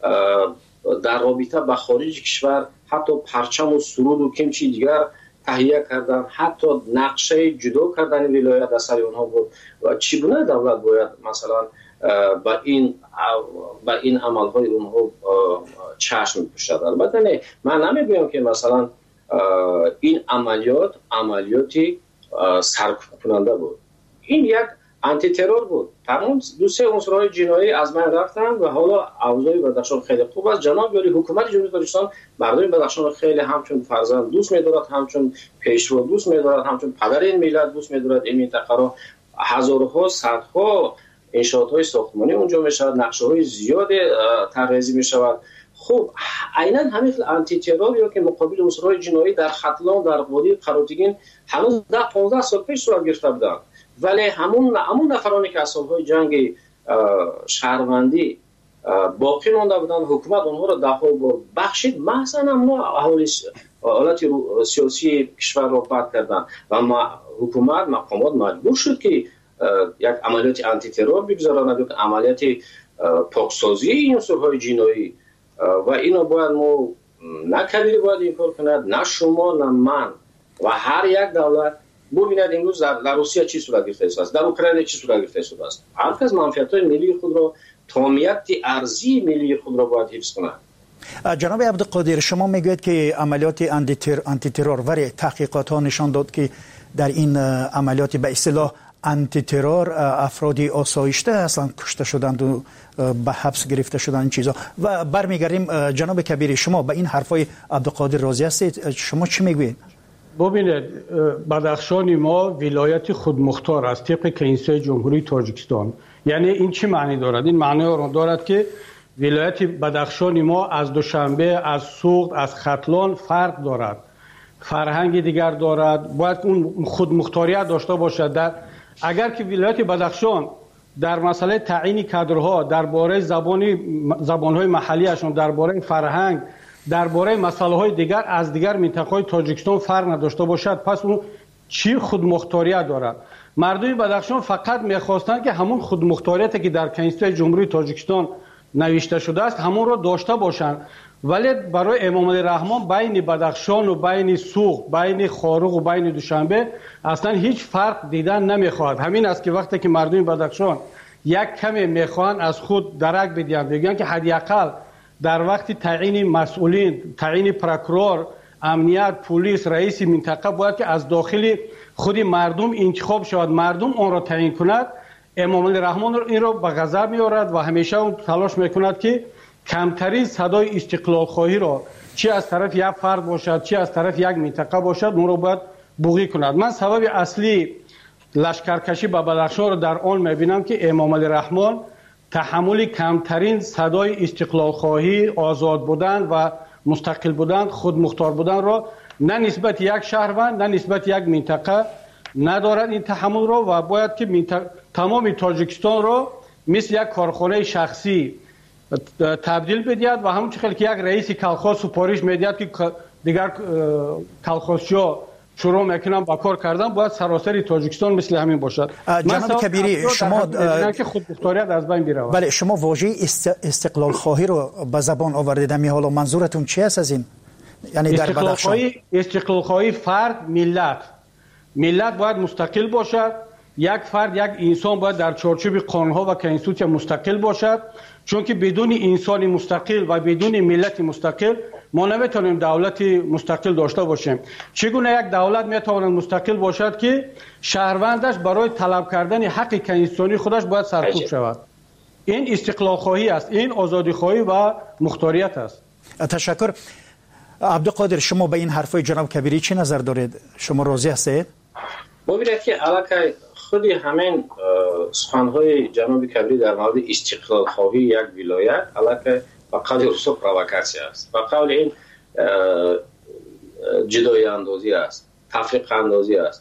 در رابطه با خارج کشور حتی پرچم و سرود و کمچی دیگر تهیه کردن، حتی نقشه جدا کردن ولایت از سر آنها بود. و چگونه دولت باید مثلا با این با این عملهای اونها چشم می‌پوشد؟ البته نه، من نمیگم که مثلا این عملیات عملیاتی سرکوب کننده بود. این یک آنتی ترور بود. تمام دو سه عنصرهای جنایی از من رفتن و حالا اوضاع بدخشان خیلی خوب است. جناب یاری حکومت جمهوری تاجیکستان مردم بدخشان خیلی همچون فرزند دوست می‌دارد، همچون پیشرو دوست می‌دارد، همچون پدر این ملت دوست می‌دارد. این منطقه را هزارها صدها انشاءات‌های ساختمانی اونجا میشود، نقشه‌های زیاد طراحی میشود. خب عیناً همین آنتی ترور یا که مقابل عنصرهای جنایی در ختلان در وادی قراتگین هنوز ده پانزده سال پیش صورت گرفته بودند، ولی همون همون نفرانی که از سال‌های جنگ شهروندی باقی مانده بودند حکومت آنها را دفاع بار بخشید، مثلا ما اهالی حالت سیاسی کشور را بد کردن و ما حکومت مقامات مجبور شد که یک عملیات آنتی ترور بگذارند، یک عملیات پاکسازی این عنصرهای جنایی و اینو باید ما نه کبیر باید این کار کند، نه شما نه من و هر یک دولت. ببینید امروز در روسیه چی صورت گرفته است، در اوکراین چی صورت گرفته است. هر کس منفعت‌های ملی خود را، تامینیت ارضی ملی خود را باید حفظ کند. جناب عبدالقادر، شما میگوید که عملیات آنتی ترور ولی تحقیقات ها نشان داد که در این عملیات به اصطلاح آنتی ترور افرادی آسایشته اصلا کشته شدند و به حبس گرفته شدند این چیزا. و برمیگردیم جناب کبیر، شما به این حرفای عبدالقادر راضی هستید؟ شما چی میگوید؟ ببینید بدخشان ما ولایت خودمختار است طبق کنستیتوسیون جمهوری تاجیکستان. یعنی این چی معنی دارد؟ این معنی را دارد که ولایت بدخشان ما از دوشنبه، از سوخت، از ختلان فرق دارد، فرهنگ دیگر دارد، باید اون خودمختاریت داشته باشد. در اگر که ولایت بدخشان در مسئله تعیین کادرها درباره زبانی زبان‌های محلیشون، درباره فرهنگ، درباره مسائل دیگر از دیگر منطقه‌های تاجیکستان فرق نداشته باشد، پس اون چی خودمختاریت دارد؟ مردم بدخشان فقط می‌خواستند که همون خودمختاریتی که در کنستیتوسیون جمهوری تاجیکستان نوشته شده است همون را داشته باشند ولی برای امام علی رحمان بین بدخشان و بین سوخت، بین خارق و بین دوشنبه اصلا هیچ فرق دیدن نمیخواد. همین است که وقتی که مردم بدخشان یک کمی میخوان از خود درک بدین، بگن که حداقل در وقت تعیین مسئولین، تعیین پروکورور، امنیت، پلیس، رئیس منطقه باید که از داخل خود مردم انتخاب شود، مردم آن را تعیین کند. امام علی رحمان این را به غضب میآورد و همیشه اون تلاش میکند که کمترین صدای استقلال خواهی را چی از طرف یک فرد باشد چی از طرف یک منطقه باشد اون را باید بوقی کند. من سبب اصلی لشکرکشی به بدخشان را در آن میبینم که امام علی رحمان تحمل کمترین صدای استقلال خواهی، آزاد بودن و مستقل بودن، خود مختار بودن را نه نسبت یک شهروند نه نسبت یک منطقه ندارد این تحمل را و باید که منطقه تمام تاجیکستان را مثل یک کارخانه شخصی تبدیل بدهد و همون چیزی که یک رئیس کلخاز سپارش میدهد که دیگر کلخازچی‌ها شروع میکنن با کار کردن، باید سراسر تاجیکستان مثل همین باشد. جناب کبیری شما که خود مختاریت از بین برود. بله شما واژه استقلال خواهی رو به زبان آوردید، می حالا منظورتون چی است از این؟ یعنی در بدخشان استقلال خواهی فرد ملت ملت باید مستقل باشد، یک فرد یک انسان باید در چارچوب قانون‌ها و کنستیتوسیون مستقل باشد، چون که بدون انسان مستقل و بدون ملت مستقل ما نمیتونیم دولت مستقل داشته باشیم. چگونه یک دولت میتواند مستقل باشد که شهروندش برای طلب کردن حق کنستیتوسیونی خودش باید سرکوب شود؟ این استقلال خواهی است، این آزادی خواهی و مختاریت است. تشکر. عبدالقادر شما به این حرفای جناب کبیری چه نظر دارید؟ شما راضی هستید؟ ببینید که علاقه خودی همین سخنهای جناب کبیری در مورد استقلال خواهی یک ولایت علاقه و قول رسو پرووکاسیون است و قول این جدایی اندازی است، تفریق اندازی است.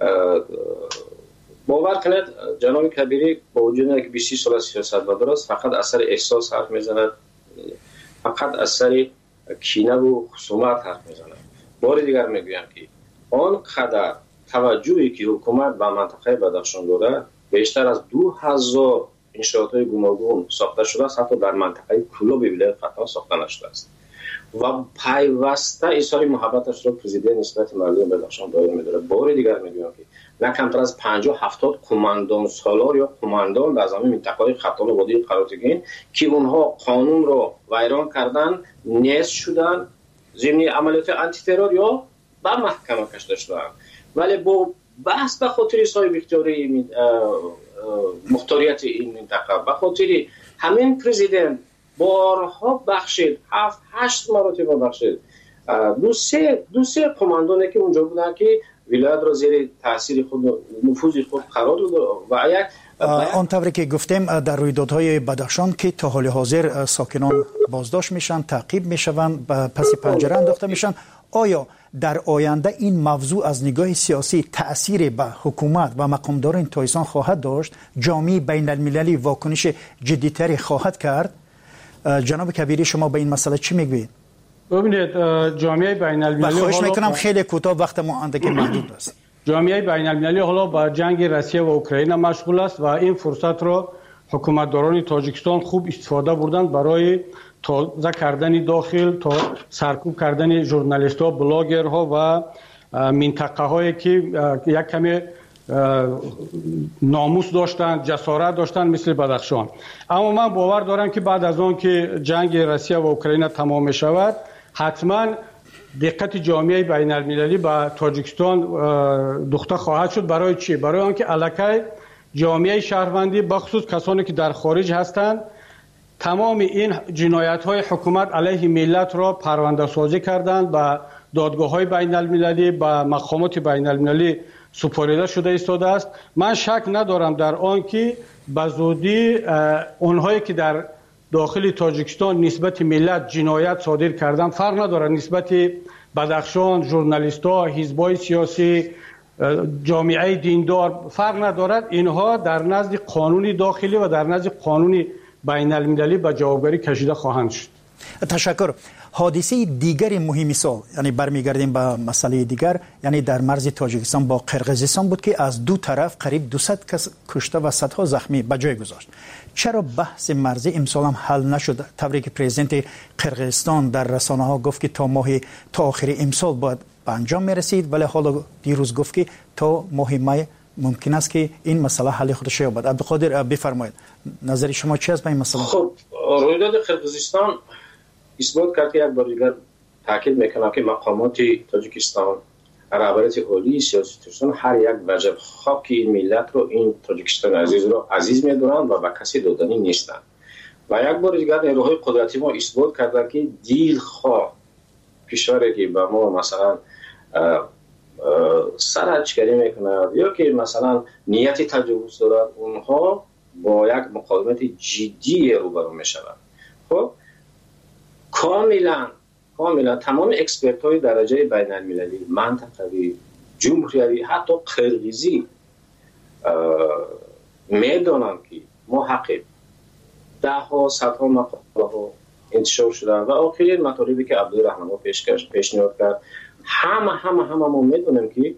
باور کنید جناب کبیری با وجود اینکه بیست سال سیاست مدار است فقط اثر احساس حرف میزند، فقط اثر کینه و خصومت حرف میزند. بار دیگر میگویم که آن قدر توجهی که حکومت به منطقه بدخشان داره بیشتر از دو هزار انشاءات‌های گوناگون ساخته شده است، حتی در منطقه کلوب ولایت ختان ساخته نشده است و پیوسته ایثار محبتش را پرزیدنت نسبت مردم بدخشان دایر می‌داره. بار دیگر میگویم که نه کمتر از پنجاه هفتاد کماندان سالار یا کماندان در زمین منطقه ختان و وادی قراتگین که اونها قانون را ویران کردن، نیست شدن، ضمن عملیات آنتی ترور یا به محکمه کشیده شدن، ولی با بحث به خاطر صاحب اختیاری مختاریت این منطقه به خاطر همین پرزیدنت بارها بخشید، هفت هشت مرتبه بخشید دو سه دو سه کماندانی که اونجا بودن که ولایت را زیر تاثیر خود نفوذ خود قرار داد و یک آنطوری که گفتیم در رویدادهای بدخشان که تا حال حاضر ساکنان بازداشت میشن، تعقیب میشوند، پس پنجره انداخته میشن، آیا در آینده این موضوع از نگاه سیاسی تأثیر به حکومت و مقامداران تایسان خواهد داشت؟ جامعه بین المللی واکنش جدیتری خواهد کرد؟ جناب کبیری شما به این مسئله چی میگوید؟ ببینید جامعه بین المللی خواهش میکنم خیلی کوتاه، وقت ما اندکی محدود است. جامعه بین المللی حالا با جنگ روسیه و اوکراین مشغول است و این فرصت را حکومتداران تاجیکستان خوب استفاده بردند برای تازه کردن داخل، تا سرکوب کردن ژورنالیست‌ها، بلاگرها و منطقه هایی که یک کمی ناموس داشتند، جسارت داشتند مثل بدخشان. اما من باور دارم که بعد از آن که جنگ روسیه و اوکراین تمام می شود حتما دقت جامعه بین المللی به تاجیکستان دوخته خواهد شد. برای چی؟ برای آنکه الکی جامعه شهروندی بخصوص کسانی که در خارج هستند تمام این جنایت های حکومت علیه ملت را پرونده سازی کردند، به دادگاه های بین المللی، به مقامات بین المللی سپاریده شده ایستاده است. من شک ندارم در آن که به زودی اونهایی که در داخل تاجیکستان نسبت ملت جنایت صادر کردن، فرق نداره نسبت بدخشان، ژورنالیست‌ها، حزب‌های سیاسی، جامعه دیندار، فرق ندارد، اینها در نزد قانون داخلی و در نزد قانون بین المللی به جوابگری کشیده خواهند شد. تشکر. حادثه دیگر مهمی سال، یعنی برمیگردیم به مسئله دیگر، یعنی در مرز تاجیکستان با قرقیزستان بود که از دو طرف قریب دویست کس کشته و صدها زخمی به جای گذاشت. چرا بحث مرزی امسال هم حل نشد؟ طوری که پرزیدنت قرقیزستان در رسانه ها گفت که تا ماه تا آخر امسال باید به انجام میرسید، ولی حالا دیروز گفت که تا ماه می ممکن است که این مسئله حل خودش یابد. عبدالقادر بفرمایید نظر شما چی است به این مسئله؟ خب رویداد قرقیزستان اثبات کرد که یک بار دیگر تاکید میکنم که مقامات تاجیکستان، رهبریت عالی سیاسی تاجیکستان هر یک وجب خاک این ملت رو، این تاجیکستان عزیز رو عزیز میدونند و به کسی دادنی نیستند. و یک بار دیگر نیروهای قدرتی ما اثبات کردن که دیل خواه کشوری که به ما مثلا سرچگری میکنند یا که مثلا نیت تجاوز دارد، اونها با یک مقاومت جدی روبرو میشوند. خب کاملا کاملا تمام اکسپرت های درجه بین المللی، منطقوی، جمهوری، حتی قرقیزی میدانند که ما حقیم. ده ها صدها مقاله ها انتشار شدن و آخرین مطالبی که عبدالرحمن پیشکش پیشنهاد کرد، همه همه همه ما میدونیم که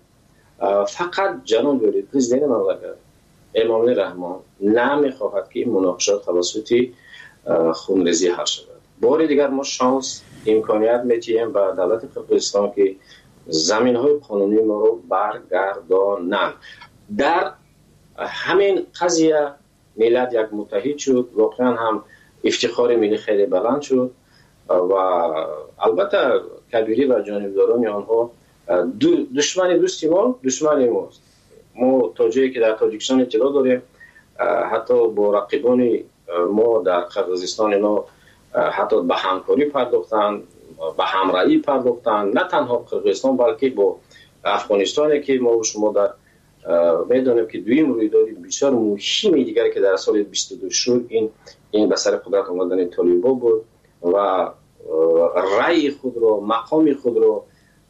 فقط جناب جمهوری پرزیدنت مملکت امام رحمان نمیخواهد که این مناقشات توسط خونریزی حل شود. بار دیگر ما شانس امکانیت میتیم به دولت قرقیزستان که زمین های قانونی ما رو برگردانند. در همین قضیه ملت یک متحد شد، واقعا هم افتخار ملی خیلی بلند شد و البته کبیری و جانبداران آنها دشمن دوستی ما دشمن ماست. ما تاجیکی که در تاجیکستان اطلاع داریم، حتی با رقیبان ما در قرقیزستان اینا حتی به همکاری پرداختن، به همراهی پرداختن، نه تنها قرقیزستان بلکه با افغانستان که ما و شما در میدونیم که دویم رویداد بسیار مهمی دیگر که در سال بیست و دو شد، این این به سر قدرت آمدن طالبان بود و رأی خود رو، مقام خود رو،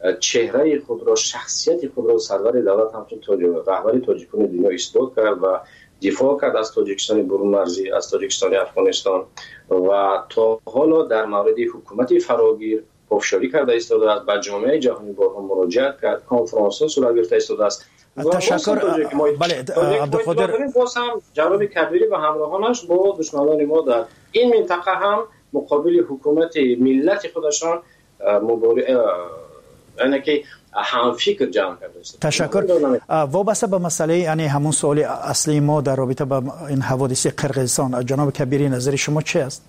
چهره خود رو، شخصیت خود رو سرور دولت همچون رهبر تاجیکان دنیا اثبات کرد و دفاع کرد از تاجیکستان برون مرزی، از تاجیکستان افغانستان و تا حالا در مورد حکومت فراگیر افشاری کرده ایستاده است، به جامعه جهانی بارها مراجعت کرد، کنفرانس ها صورت گرفته ایستاده است. تشکر. بله عبدالقادر، باز هم جواب کبیری و همراهانش با دشمنان ما در این منطقه هم مقابل حکومت ملت خودشان مبارزه یعنی که هم فکر جمع کرده است. تشکر. وابسته به مسئله یعنی همون سوال اصلی ما در رابطه با این حوادث قرقیزستان، جناب کبیری نظر شما چی است؟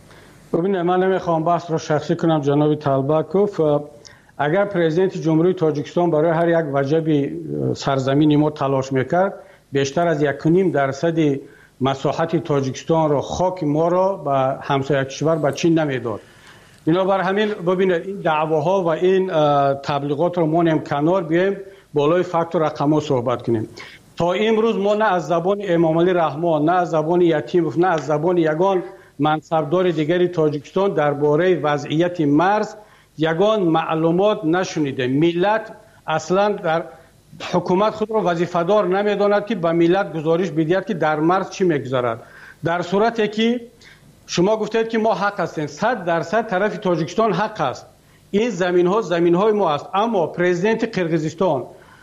ببینید من نمیخوام بحث رو شخصی کنم جناب طلبکوف. اگر پرزیدنت جمهوری تاجیکستان برای هر یک وجبی سرزمین ما تلاش میکرد، بیشتر از یک و نیم درصد مساحت تاجیکستان رو، خاک ما رو به همسایه کشور به چین نمیداد. بنابر همین ببینید این دعواها و این تبلیغات رو ما نیم کنار بیایم بالای فکت و رقم‌ها صحبت کنیم. تا امروز ما نه از زبان امام علی رحمان، نه از زبان یتیم، نه از زبان یگان منصبدار دیگری تاجیکستان درباره وضعیت مرز یگان معلومات نشنیده. ملت اصلا در حکومت خود را وظیفه‌دار نمیداند که به ملت گزارش بدهد که در مرز چی میگذرد. در صورتی که شما گفتید که ما حق هستیم، صد درصد طرف تاجیکستان حق است. این زمین ها زمین های ما است، اما پرزیدنت قرقیزستان،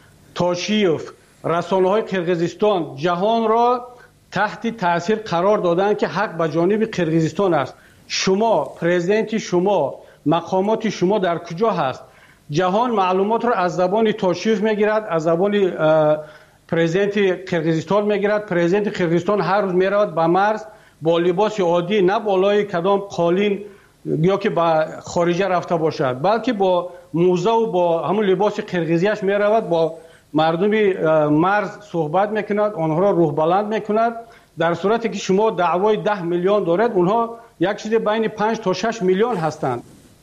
تاشیوف، رسانه های قرقیزستان جهان را تحت تاثیر قرار دادن که حق به جانب قرقیزستان است. شما پرزیدنت شما، مقامات شما در کجا هست؟ جهان معلومات را از زبان تاشیوف میگیرد، از زبان پرزیدنت قرقیزستان میگیرد. پرزیدنت قرقیزستان هر روز میرود به مرز با لباس عادی، نه بالای کدام قالین یا که به خارجه رفته باشد، بلکه با موزه و با همون لباس قرقیزیش میرود، با مردم مرز صحبت میکند، آنها را روح بلند میکند. در صورتی که شما دعوای ده میلیون دارد، اونها یک چیز بین پنج تا شش میلیون هستند،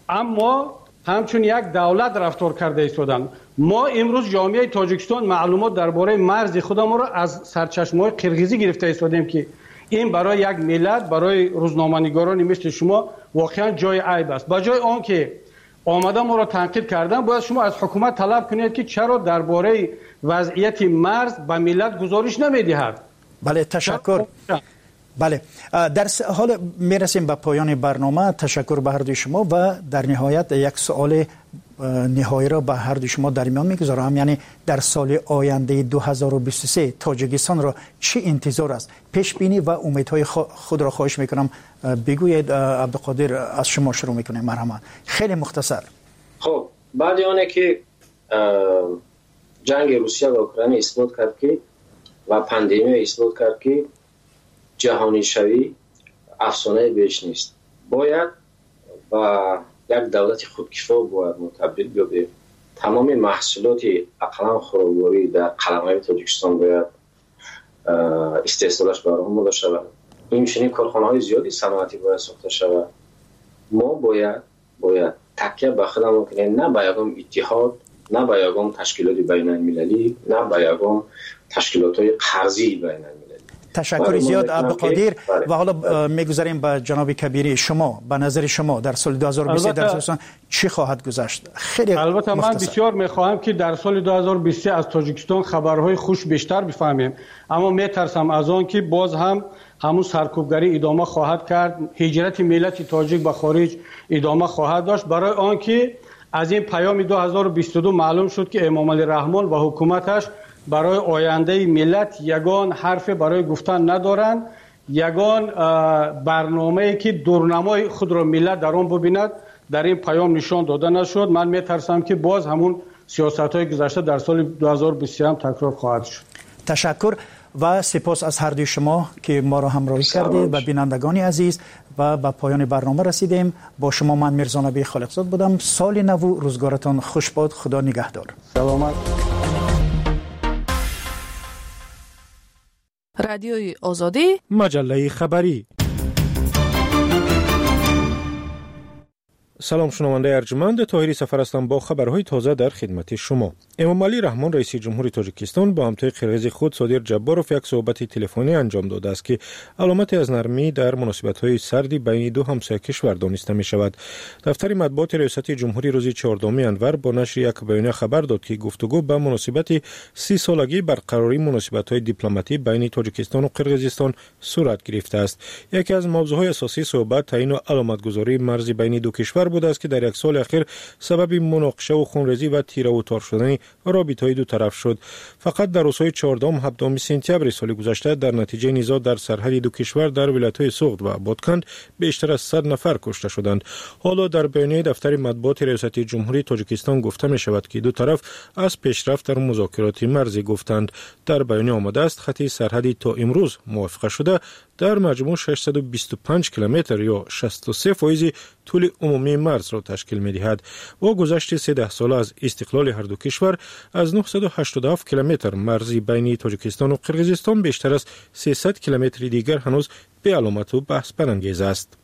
اما همچون یک دولت رفتار کرده ایستادند. ما امروز جامعه تاجیکستان معلومات درباره مرز خودمون را از سرچشمه‌های قرقیزی گرفته ایستادیم که این برای یک ملت، برای روزنامه‌نگارانی مثل شما واقعا جای عیب است. با جای آن که آمده ما را تنقید کردن، باید شما از حکومت طلب کنید که چرا درباره وضعیت مرز به ملت گزارش نمیدهد. بله تشکر. بله، در حال میرسیم به پایان برنامه. تشکر به هر دوی شما و در نهایت یک سوال نهایی را به هر دوی شما در میان میگذارم، یعنی در سال آینده دو هزار و بیست و سه تاجیکستان را چه انتظار است؟ پیش بینی و امیدهای خود را خواهش میکنم بگویید. عبدالقادر از شما شروع میکنیم. مرحبا. خیلی مختصر. خب بعد آنه که جنگ روسیه و اوکراین اثبات کرد که و پاندمی اثبات کرد که جهانی شوی افسانه بیش نیست، باید و یک دولت خودکفا باید متبدل بیابه. تمام محصولات اقلام خوراکواری در قلمرو تاجیکستان باید استحصالش برآمده شود. این چنین کارخانه‌های زیادی صنعتی باید ساخته شود. ما باید باید تکیه به خودمون کنیم، نه به یگام اتحاد، نه به یگام تشکیلات بین المللی، نه به یگام تشکیلات‌های قرضی بین المللی. تشکر زیاد عبدالقادر. و حالا میگذاریم به جناب کبیری. شما به نظر شما در سال دو هزار و بیست در تاجیکستان چی خواهد گذشت؟ خیلی البته مختصر. من بسیار میخواهم که در سال دو هزار و بیست از تاجیکستان خبرهای خوش بیشتر بفهمیم، اما میترسم از آن که باز هم همون سرکوبگری ادامه خواهد کرد، هجرت ملت تاجیک به خارج ادامه خواهد داشت، برای آنکه از این پیام دو هزار و بیست و دو معلوم شد که امام علی رحمان و حکومتش برای آینده ملت یگان حرف برای گفتن ندارند، یگان برنامه‌ای که دورنمای خود را ملت در آن ببیند در این پیام نشان داده نشد. من میترسم که باز همون سیاست‌های گذشته در سال دو هزار و بیست هم تکرار خواهد شد. تشکر و سپاس از هر دوی شما که ما را همراهی کردید و بینندگان عزیز. و به پایان برنامه رسیدیم. با شما من میرزا نبی خالقزاد بودم. سال نو روزگارتان خوش باد. خدا نگهدار. سلامت. رادیوی آزادی، مجله خبری. سلام شنونده ارجمند، طاهری سفر هستم با خبرهای تازه در خدمت شما. امام علی رحمان رئیس جمهوری تاجیکستان با همتای قرقیز خود صادر جباروف یک صحبت تلفنی انجام داده است که علامت از نرمی در مناسبت‌های سردی بین دو همسایه کشور دانسته می شود. دفتر مطبوعات ریاست جمهوری روز چهاردهم انور با نشر یک بیانیه خبر داد که گفتگو به مناسبت سی سالگی برقراری مناسبت‌های دیپلماتی بین تاجیکستان و قرقیزستان صورت گرفته است. یکی از موضوعهای اساسی صحبت تعیین و علامتگذاری مرزی بین دو کشور بوده است که در یک سال اخیر سبب مناقشه و خونریزی و تیره و تار شدن رابطه‌های دو طرف شد. فقط در روزهای چهاردهم و هفدهم سپتامبر سال گذشته در نتیجه نزاع در سرحد دو کشور در ولایت‌های سوغد و بادکند بیشتر از صد نفر کشته شدند. حالا در بیانیه دفتر مطبوعات ریاست جمهوری تاجیکستان گفته می شود که دو طرف از پیشرفت در مذاکرات مرزی گفتند. در بیانیه آمده است خط سرحدی تا امروز موافقه شده در مجموع ششصد و بیست و پنج کیلومتر یا شصت و سه فیصد طول عمومی مرز را تشکیل می دهد. با گذشت سیزده ساله از استقلال هر دو کشور از نهصد و هشتاد و هفت کیلومتر مرزی بین تاجیکستان و قرقیزستان بیشتر از سیصد کیلومتر دیگر هنوز به علامت و بحث برانگیز است.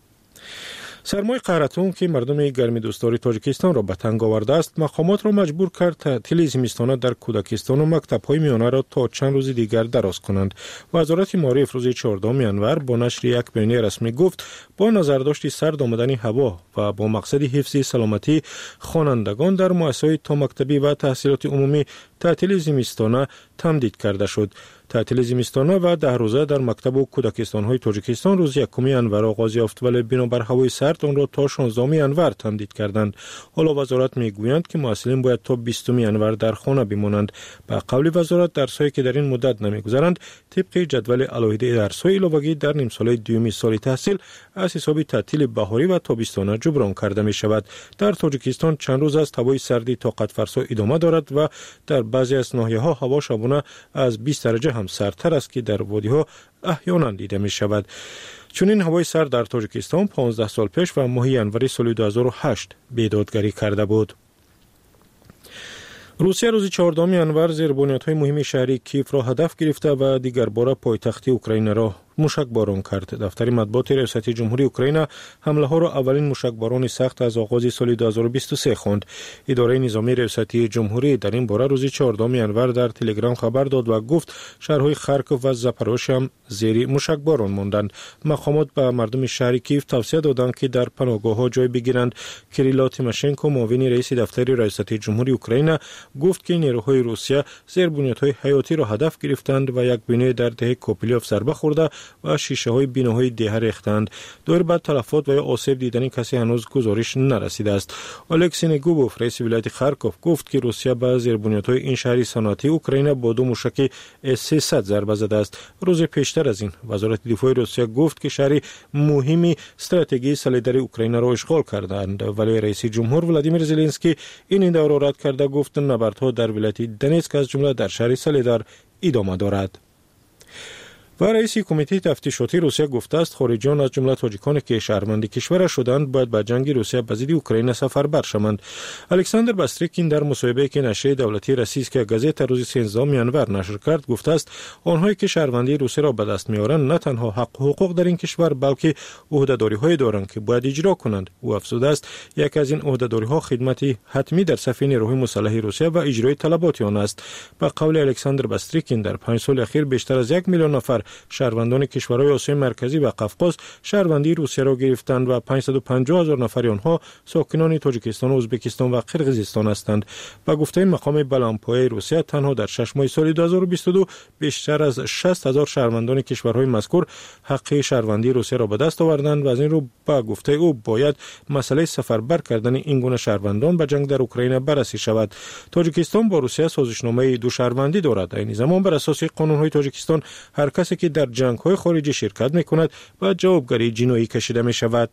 سرمای قهرتون که مردم گرمی دوستدار تاجیکستان را به تنگ آورده است، مقامات را مجبور کرد تعطیل زمستانه در کودکستان و مکتب‌های میانه را تا چند روز دیگر دراز کنند. وزارت معارف روز چهاردهم انور با نشر یک بیانیه رسمی گفت با نظرداشت سرد آمدن هوا و با مقصد حفظ سلامتی خوانندگان در مؤسسه‌های تا مکتبی و تحصیلات عمومی تعطیل زمستانه تمدید کرده شد. تعطیل زمستانه و ده روزه در مکتب و کودکستان‌های تاجیکستان روز یکم انور آغاز یافت، ولی بنابر هوای سرد آن را تا شانزدهم انور تمدید کردند. حالا وزارت میگویند که مسئولین باید تا بیستم انور در خانه بمانند. به قول وزارت درس‌هایی که در این مدت نمیگذرند طبق جدول علاوه درس‌های علاوگی در نیم سال دوم سال تحصیل از حساب تعطیل بهاری و تابستانه جبران کرده می شود. در تاجیکستان چند روز است هوای سردی طاقت فرسا ادامه دارد و در بعضی از ناحیه‌ها هوا شبانه از بیست درجه هم سردتر است که در وادی‌ها احیانا دیده می شود. چنین هوای سرد در تاجیکستان پانزده سال پیش و ماه انوری سال دو هزار و هشت بیدادگری کرده بود. روسیه روز چهاردهم انور زیر بنیادهای مهم شهری کیف را هدف گرفته و دیگر بار پایتخت اوکراین را موشک باران کرد. دفتر مطبوعات ریاست جمهوری اوکراین حمله ها را اولین موشک باران سخت از آغاز سال دو هزار و بیست و سه خواند. اداره نظامی ریاست جمهوری در این باره روز چهاردهم انور در تلگرام خبر داد و گفت شهرهای خارکوف و زاپاروژ هم زیر موشک باران ماندند. مقامات به مردم شهر کیف توصیه دادند که در پناهگاه‌ها جای بگیرند. کریلا تیماشنکو معاون رئیس دفتر ریاست جمهوری اوکراین گفت که نیروهای روسیه زیر بنیادهای حیاتی را هدف گرفتند و یک بنای در دهه کوپیلیوف ضربه خورده و شیشه های بیناهای دیه ریختند. دور بعد تلفات و یا آسیب دیدنی کسی هنوز گزارش نرسیده است. الکسی نگوبوف رئیس ولایت خارکوف گفت که روسیه به زیربنیادهای این شهر صنعتی اوکراین با دو موشک اس سیصد ضربه زده است. روز پیشتر از این وزارت دفاع روسیه گفت که شهر مهمی استراتژی سلیدر اوکراین را اشغال کردند، ولی رئیس جمهور ولادیمیر زلنسکی این ایده را رد کرده گفت نبردها در ولایت دنیتسک از جمله در شهر سلیدر ادامه دارد. و رئیس کمیته تفتیشاتی روسیه گفته است خارجیان از جمله تاجیکانی که شهروند کشور شدند باید به جنگ روسیه به ضد اوکراین سفربر شوند. الکساندر باستریکین در مصاحبه‌ای که نشریه دولتی روسیه گازета روز سیزدهم ینور نشر کرد گفته است آنهایی که شهروندی روسیه را به دست می‌آورند نه تنها حق و حقوق در این کشور بلکه عهده‌داری‌هایی دارند که باید اجرا کنند. او افزوده است یک از این عهده‌داری‌ها خدمتی حتمی در صف نیروهای مسلح روسیه و اجرای طلبات آن است. به قول الکساندر باستریکین در پنج سال اخیر بیشتر از یک میلیون نفر شهروندان کشورهای آسیای مرکزی و قفقاز شهروندی روسیه را گرفتند و پانصد و پنجاه هزار نفر آنها ساکنان تاجیکستان، ازبکستان و قرقیزستان هستند. با گفته مقام بلندپایه روسیه تنها در شش ماه سال دو هزار و بیست و دو بیشتر از شصت هزار شهروندان کشورهای مذکور حق شهروندی روسیه را به دست آوردند و از این رو با گفته او باید مسئله سفربر کردن این گونه شهروندان به جنگ در اوکراین بررسی شود. تاجیکستان با روسیه سازشنامه دو شهروندی دارد. این زمان بر اساس قانون‌های تاجیکستان هر کسی که در جنگ‌های خارجی شرکت می‌کند باید جوابگری جنایی کشیده می‌شود.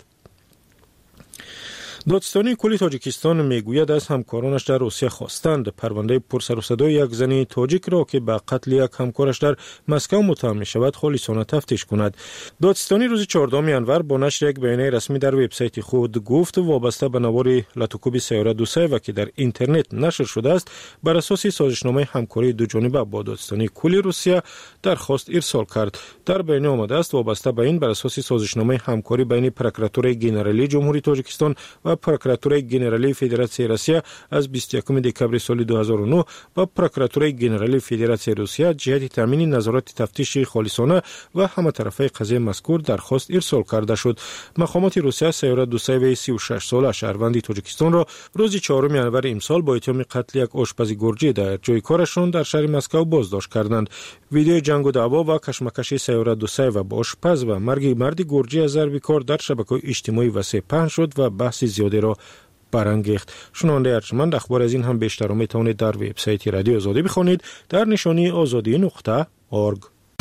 دادستانی کل تاجیکستان میگوید از همکارانش در روسیه خواستند پرونده پرسر و صدای یک زن تاجیک را که به قتل یک همکارش در مسکو متهم می‌شود خالصانه تفتیش کند. دادستانی روز چهاردهم ینور با نشر یک بیانیه رسمی در وبسایت خود گفت وابسته به نوار لاتوکوب سیاره دو و که در اینترنت نشر شده است بر اساس سازشنامه همکاری دو جانبه با دادستانی کل روسیه درخواست ارسال کرد. در بیانیه آمده است وابسته به این بر اساس سازشنامه همکاری بین پروکراتور ژنرالی جمهوری تاجیکستان و پروکراتور ژنرالی فدراسیون روسیه از بیست و یکم دکامبر سال دو هزار و نه و پروکراتور ژنرالی فدراسیون روسیه جهت تامین نظارت تفتیش خالصانه و همه طرفه قضیه مذکور درخواست ارسال کرده شد. مقامات روسیه سیاره دو و سی و شش ساله شهروند تاجیکستان را روز چهارم ینور امسال با اتهام قتل یک آشپز گرجی در جای کارشان در شهر مسکو بازداشت کردند. ویدیو جنگ و دعوا و کشمکش سیاره دو و با آشپز و مرگ مرد گرجی از ضرب کار در شبکه‌های اجتماعی وسیع پهن شد و بحث زیاده را برانگیخت. شنونده ارجمند اخبار از این هم بیشتر می توانید در وبسایت رادیو آزادی بخوانید در نشانی آزادی نقطه اورگ.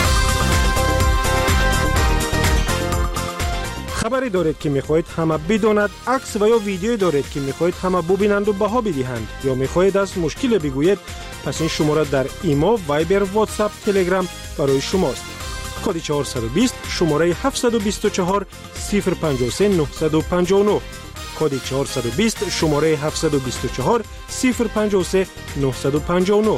خبری دارید که میخواهید همه بداند، عکس و یا ویدیو دارید که میخواهید همه ببینند و بها بدهند یا میخواهید از مشکل بگویید، پس این شماره در ایما، وایبر، واتساپ، تلگرام برای شماست. کد چهارصد و بیست شماره هفتصد و بیست و چهار صفر پنجاه و سه نهصد و پنجاه و نه کد چهارصد و بیست شماره هفتصد و بیست و چهار صفر پنجاه و سه نهصد و پنجاه و نه.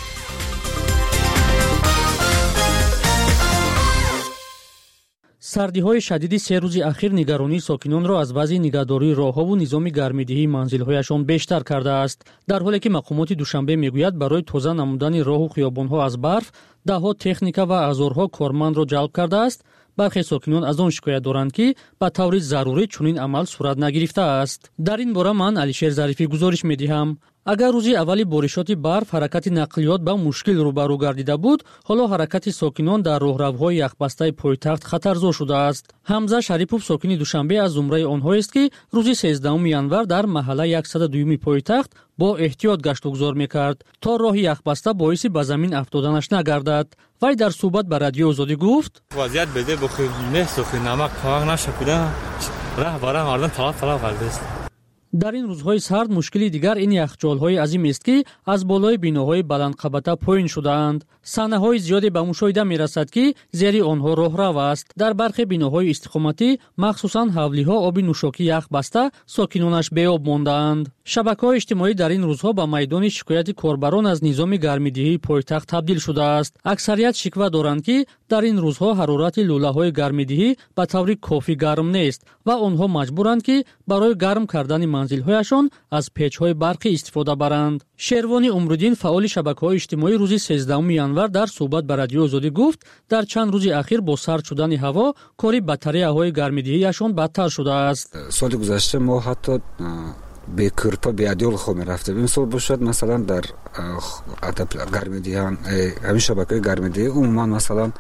сардиҳои шадиди се рӯзи ахир нигаронии сокинонро аз вазъи нигаҳдории роҳҳо ву низоми гармидиҳии манзилҳояшон бештар кардааст. дар ҳоле ки мақомоти душанбе мегӯяд барои тоза намудани роҳу хиёбонҳо аз барф даҳҳо техника ва ҳазорҳо кормандро ҷалб кардааст, бархе сокинон аз он шикоят доранд ки ба таври зарурӣ чунин амал сурат нагирифтааст. дар ин бора ман алишер зарифӣ гузориш медиҳам. агар рӯзи аввали боришоти барф ҳаракати нақлиёт ба мушкил рӯбарӯ гардида буд, ҳоло ҳаракати сокинон дар роҳравҳои яхбастаи пойтахт хатарзор шудааст. ҳамза шарипов сокини душанбе аз зумраи онҳоест ки рӯзи сездаҳуми январ дар маҳаллаи яксаду дуюми пойтахт бо эҳтиёт гаштугузор мекард, то роҳи яхбаста боиси ба замин афтоданаш нагардад. вай дар суҳбат ба радиои озодӣ гуфт: вазъият беде бохи месохи намак павақ нашапида раҳ ба раҳ мардум талаб талаб кардааст. дар ин рӯзҳои сард мушкили дигар ин яхҷолҳои азимест ки аз болои биноҳои баландқабата поин шудаанд. санаҳои зиёде ба мушоҳида мерасад ки зери онҳо роҳрав аст. дар бархе биноҳои истиқоматӣ махсусан ҳавлиҳо оби нӯшокӣ ях баста сокинонаш беоб мондаанд. шабакаҳои иҷтимоӣ дар ин рӯзҳо ба майдони шикояти корбарон аз низоми гармидиҳии пойтахт табдил шудааст. аксарият шиква доранд ки дар ин рӯзҳо ҳарорати лӯлаҳои гармидиҳӣ ба таври кофӣ гарм нест ва онҳо маҷбуранд ки барои гарм кардани манзилҳояшон аз печҳои барқӣ истифода баранд. шервони умруддин фаъоли шабакаҳои иҷтимоӣ рӯзи сездаҳуми январ дар суҳбат ба радиои озодӣ гуфт дар чанд рӯзи ахир бо сард шудани ҳаво кори батареяҳои гармидиҳияшон бадтар шудааст. соли гузашта мо ҳатто бе кӯрпа бе одеёл хоб мерафтем. имсол бошад масалан дар гармидиҳан ҳамин шабакаи гармидиҳӣ умуман масалан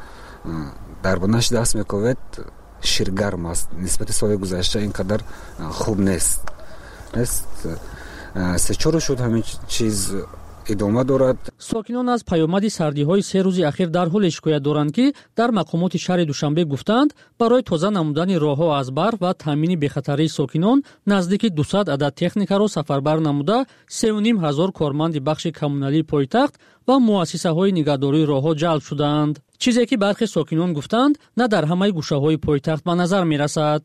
دربانش دست میکوید شیرگرم است. نسبت سال گذشته اینقدر خوب نیست. است سه چهار شد همین چیز ادامه دارد. ساکنان از پیامد سردی‌های سه روز اخیر در حال شکایت دارند که در مقامات شهر دوشنبه گفتند برای تازه نمودن راه‌ها از برق و تامین بخطری ساکنان نزدیک دویست عدد تکنیکا را سفربر نموده سه و نیم هزار کارمند بخش کمونالی پایتخت و مؤسسه‌های نگهداری راه‌ها جلب شدند. چیزی که برخی ساکنان گفتند نه در همه گوشه‌های پایتخت به نظر می‌رسد.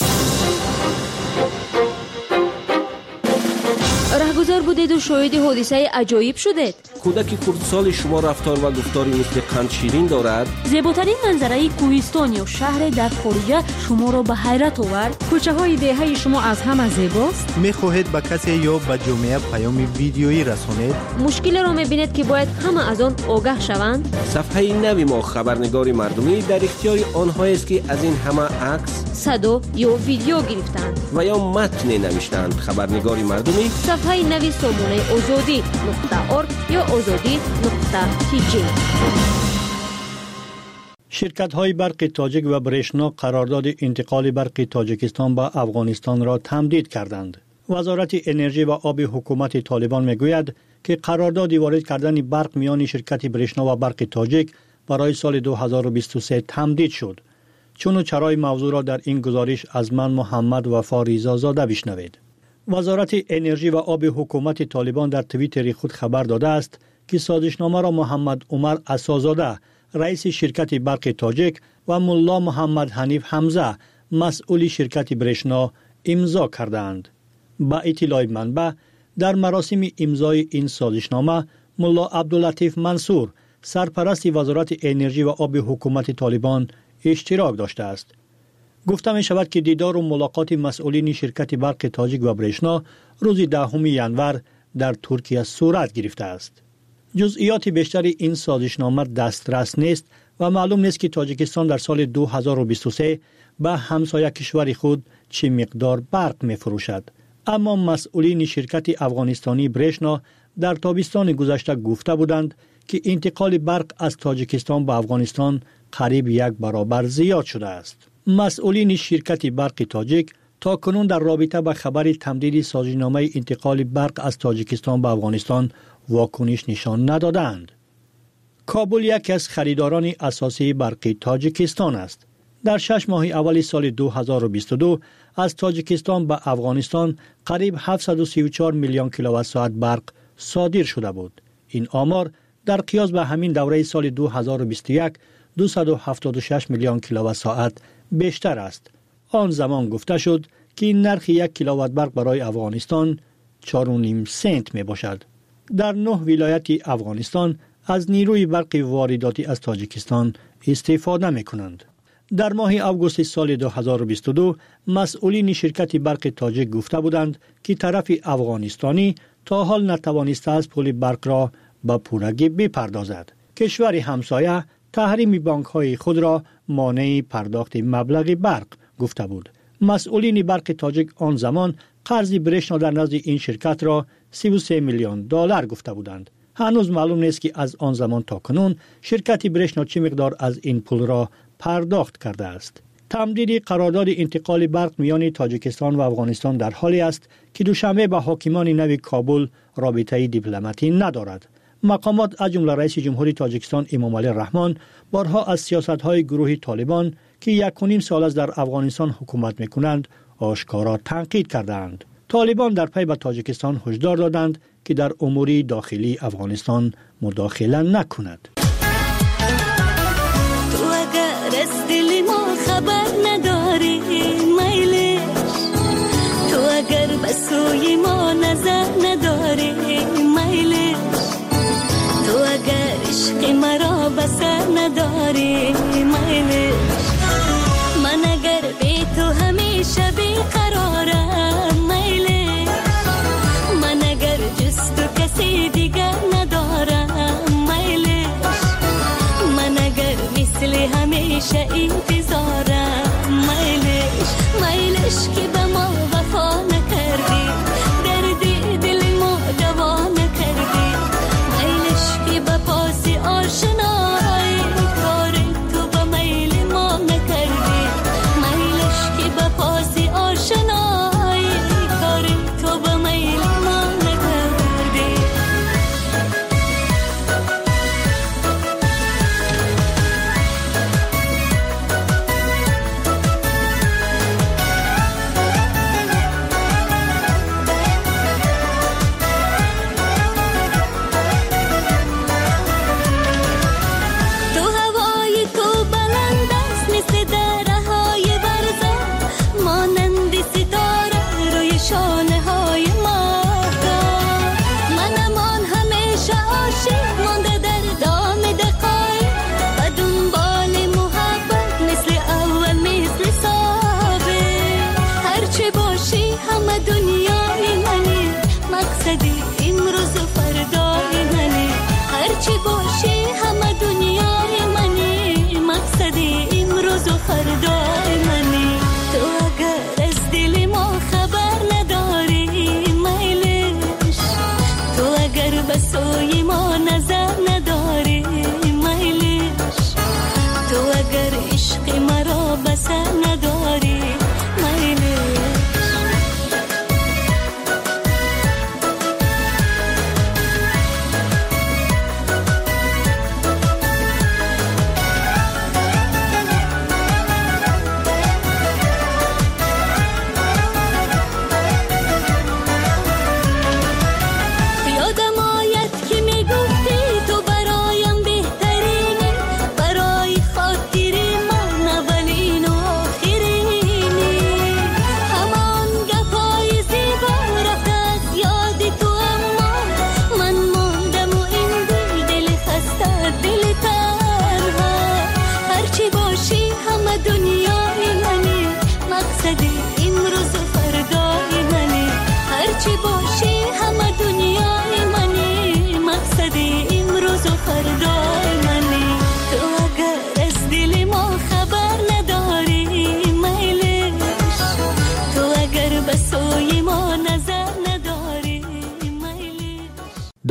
رهگذر بودید و شاهد حادثه عجایب شدید. کودک کردسال شما رفتار و گفتاری مثل قند شیرین دارد. زیباترین منظره کوهستان یا شهر در خارج شما را به حیرت آورد. کوچه های دهه شما از همه زیباست. میخواهید به کسی یا به جامعه پیام ویدیویی رسانید؟ مشکل را میبینید که باید همه از آن آگاه شوند. صفحه نوی ما خبرنگار مردمی در اختیار آنهایی است که از این همه عکس، صدا یا ویدیو گرفتند و یا متن نوشتند. خبرنگار مردمی صفحه نوی سامانه آزادی نقطه ارگ یا آزادی نقطه تی جی. شرکت های برق تاجیک و برشنا قرارداد انتقال برق تاجیکستان به افغانستان را تمدید کردند. وزارت انرژی و آب حکومت طالبان میگوید که قرارداد وارد کردن برق میان شرکت برشنا و برق تاجیک برای سال دو هزار و بیست و سه تمدید شد. چون و چرای موضوع را در این گزارش از من محمد وفا ریزازاده بشنوید. وزارت انرژی و آب حکومت طالبان در توییتر خود خبر داده است که سازشنامه را محمد عمر عصازاده رئیس شرکت برق تاجیک و ملا محمد حنیف حمزه مسئول شرکت برشنا امضا کردند. با اطلاع منبع در مراسم امضای این سازشنامه ملا عبداللطیف منصور سرپرست وزارت انرژی و آب حکومت طالبان اشتراک داشته است. گفته می شود که دیدار و ملاقات مسئولین شرکت برق تاجیک و برشنا روز دهم ژانویه در ترکیه صورت گرفته است. جزئیات بیشتر این سازشنامه دسترس نیست و معلوم نیست که تاجیکستان در سال دو هزار و بیست و سه به همسایه کشور خود چه مقدار برق می فروشد. اما مسئولین شرکت افغانستانی برشنا در تابستان گذشته گفته بودند که انتقال برق از تاجیکستان به افغانستان قریب یک برابر زیاد شده است. مسئولین شرکت برق تاجیک تا کنون در رابطه با خبر تمدید سازشنامه انتقال برق از تاجیکستان به افغانستان واکنش نشان ندادند. کابل یکی از خریداران اساسی برق تاجیکستان است. در شش ماه اول سال دو هزار و بیست و دو از تاجیکستان به افغانستان قریب هفتصد و سی و چهار میلیون کیلووات ساعت برق صادر شده بود. این آمار در قیاس به همین دوره سال دو هزار و بیست و یک دویست و هفتاد و شش میلیون کیلووات ساعت بیشتر است. آن زمان گفته شد که نرخ یک کیلووات برق برای افغانستان چهار و نیم سنت می باشد. در نه ولایت افغانستان از نیروی برق وارداتی از تاجیکستان استفاده می کنند. در ماه آگوست سال دو هزار و بیست و دو مسئولین شرکت برق تاجیک گفته بودند که طرف افغانستانی تا حال نتوانسته از پول برق را به پورگی بپردازد. کشور همسایه تحریم بانک های خود را مانع پرداخت مبلغ برق گفته بود. مسئولین برق تاجیک آن زمان قرض برشنا در نزد این شرکت را سی و سه میلیون دلار گفته بودند. هنوز معلوم نیست که از آن زمان تا کنون شرکت برشنا چه مقدار از این پول را پرداخت کرده است. تمدید قرارداد انتقال برق میان تاجیکستان و افغانستان در حالی است که دوشنبه با حاکمان نوی کابل رابطه دیپلماتی ندارد. مقامات از جمله رئیس جمهوری تاجیکستان امامعلی رحمان بارها از سیاست‌های گروه طالبان که یک و نیم سال است در افغانستان حکومت می‌کنند آشکارا تنقید کردند. طالبان در پی به تاجیکستان هشدار دادند که در امور داخلی افغانستان مداخله نکند. تو اگر از دل ما خبر نداری میلش، تو اگر به سوی ما نظر نداری میلش، تو اگر عشق مرا بسر نداری میلش، من اگر بی تو همیشه بیقرارم میلش، من اگر جز تو کسی دیگر ندارم میلش، من اگر مثل همیشه انتظارم میلش، میلش که به ما وفا نکردی، دردی دل ما دوا نکردی، میلش که به پاس آشنایی کار تو به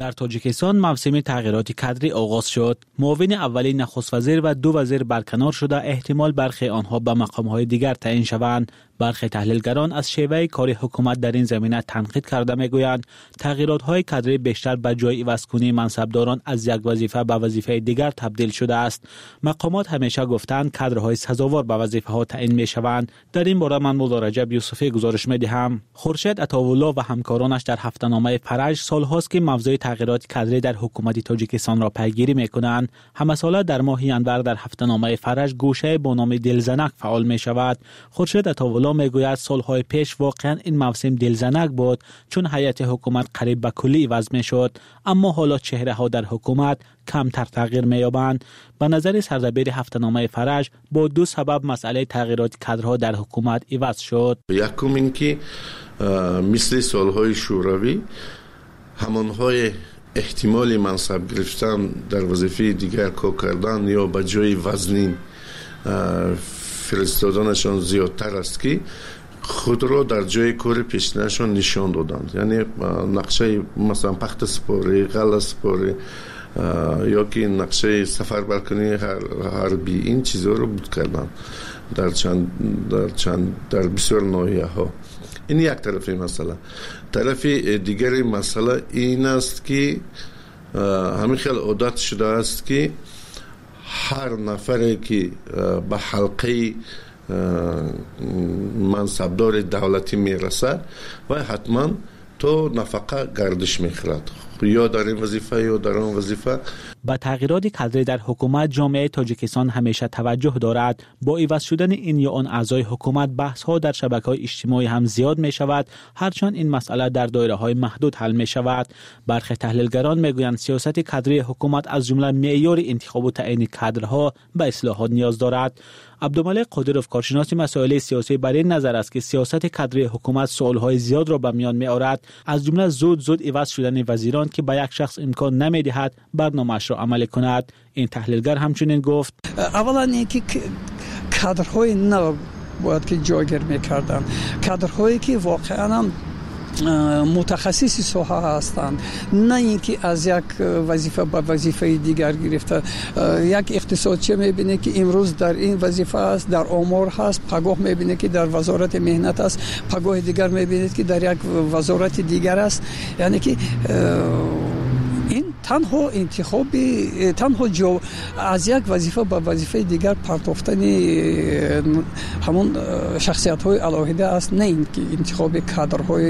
در تاجیکستان موسم تغییرات کادری آغاز شد. معاون اولی نخست وزیر و دو وزیر برکنار شده، احتمال برخی آنها به مقام‌های دیگر تعیین شوند. برخی تحلیلگران از شیوه کار حکومت در این زمینه تنقید کرده میگویند تغییرات‌های کادری بیشتر به جای عوض‌کنی منصبداران از یک وظیفه به وظیفه دیگر تبدیل شده است. مقامات همیشه گفتند کادرهای سزاوار به وظیفه‌ها تعیین می‌شوند. در این باره من مولا رجب یوسفی گزارش می‌دهم. خورشید عطاالله و همکارانش در هفته‌نامه فرج سال‌هاست که موضوع تغییرات کادری در حکومت تاجیکستان را پیگیری می‌کنند. همه ساله در ماه ژانویه در هفته‌نامه فرج گوشه با نام دلزنک فعال می‌شود. خورشید عطاالله میگوید سالهای پیش واقعا این موسم دلزنک بود چون هیئت حکومت قریب به کلی عوض میشد، اما حالا چهره ها در حکومت کمتر تغییر مییابند. به نظر سردبیر هفته‌نامه فرج با دو سبب مسئله تغییرات کادرها در حکومت عوض شد. یکم اینکه مثل سالهای شوروی همانهای احتمال منصب گرفتن در وظیفه دیگر کار کردن یا به جای وزنین فرستادنشان زیادتر است که خود را در جای کار پیشینشان نشان دادند. یعنی نقشه مثلا پخت سپاری، غله سپاری یا که نقشه سفر برکنی حربی، این چیزها رو بود کردن در چند در چند در بسیار ناحیه ها. این یک طرف مسئله. طرف دیگر مسئله این است که همین خیلی عادت شده است که هر نفری که به حلقه منصبدار دولتی میرسد و حتما تو نفقه گردش میخورد، یا در این وظیفه یا در آن وظیفه. با تغییرات کادری در حکومت جامعه تاجیکستان همیشه توجه دارد. با عوض شدن این یا آن اعضای حکومت بحث ها در شبکه‌های اجتماعی هم زیاد می شود، هرچند این مسئله در دایره های محدود حل می شود. برخی تحلیلگران میگویند سیاست کادری حکومت از جمله معیار انتخاب و تعیین کادرها به اصلاحات نیاز دارد. عبدالملک قادروف کارشناس مسائل سیاسی بر این نظر است که سیاست کادری حکومت سوالهای زیاد را به میان می آورد، از جمله زود زود عوض شدن وزیران که به یک شخص امکان نمی دهد برنامه‌اش را عملی کند. این تحلیلگر همچنین گفت اولا اینکه کادرهای نو باید که جایگیر میکردن، کادرهایی که واقعا متخصصی ساحه هستند، نه اینکه از یک وظیفه به وظیفه دیگر گرفته. یک اقتصادچی میبینه که امروز در این وظیفه است، در آمار هست، پگاه میبینه که در وزارت مهنت است، پگاه دیگر میبینه که در یک وزارت دیگر است. یعنی که این تنها انتخابی تنها جو از یک وظیفه به وظیفه دیگر پرتافتن همون شخصیت های علاهده است، نه اینکه انتخاب کادرهای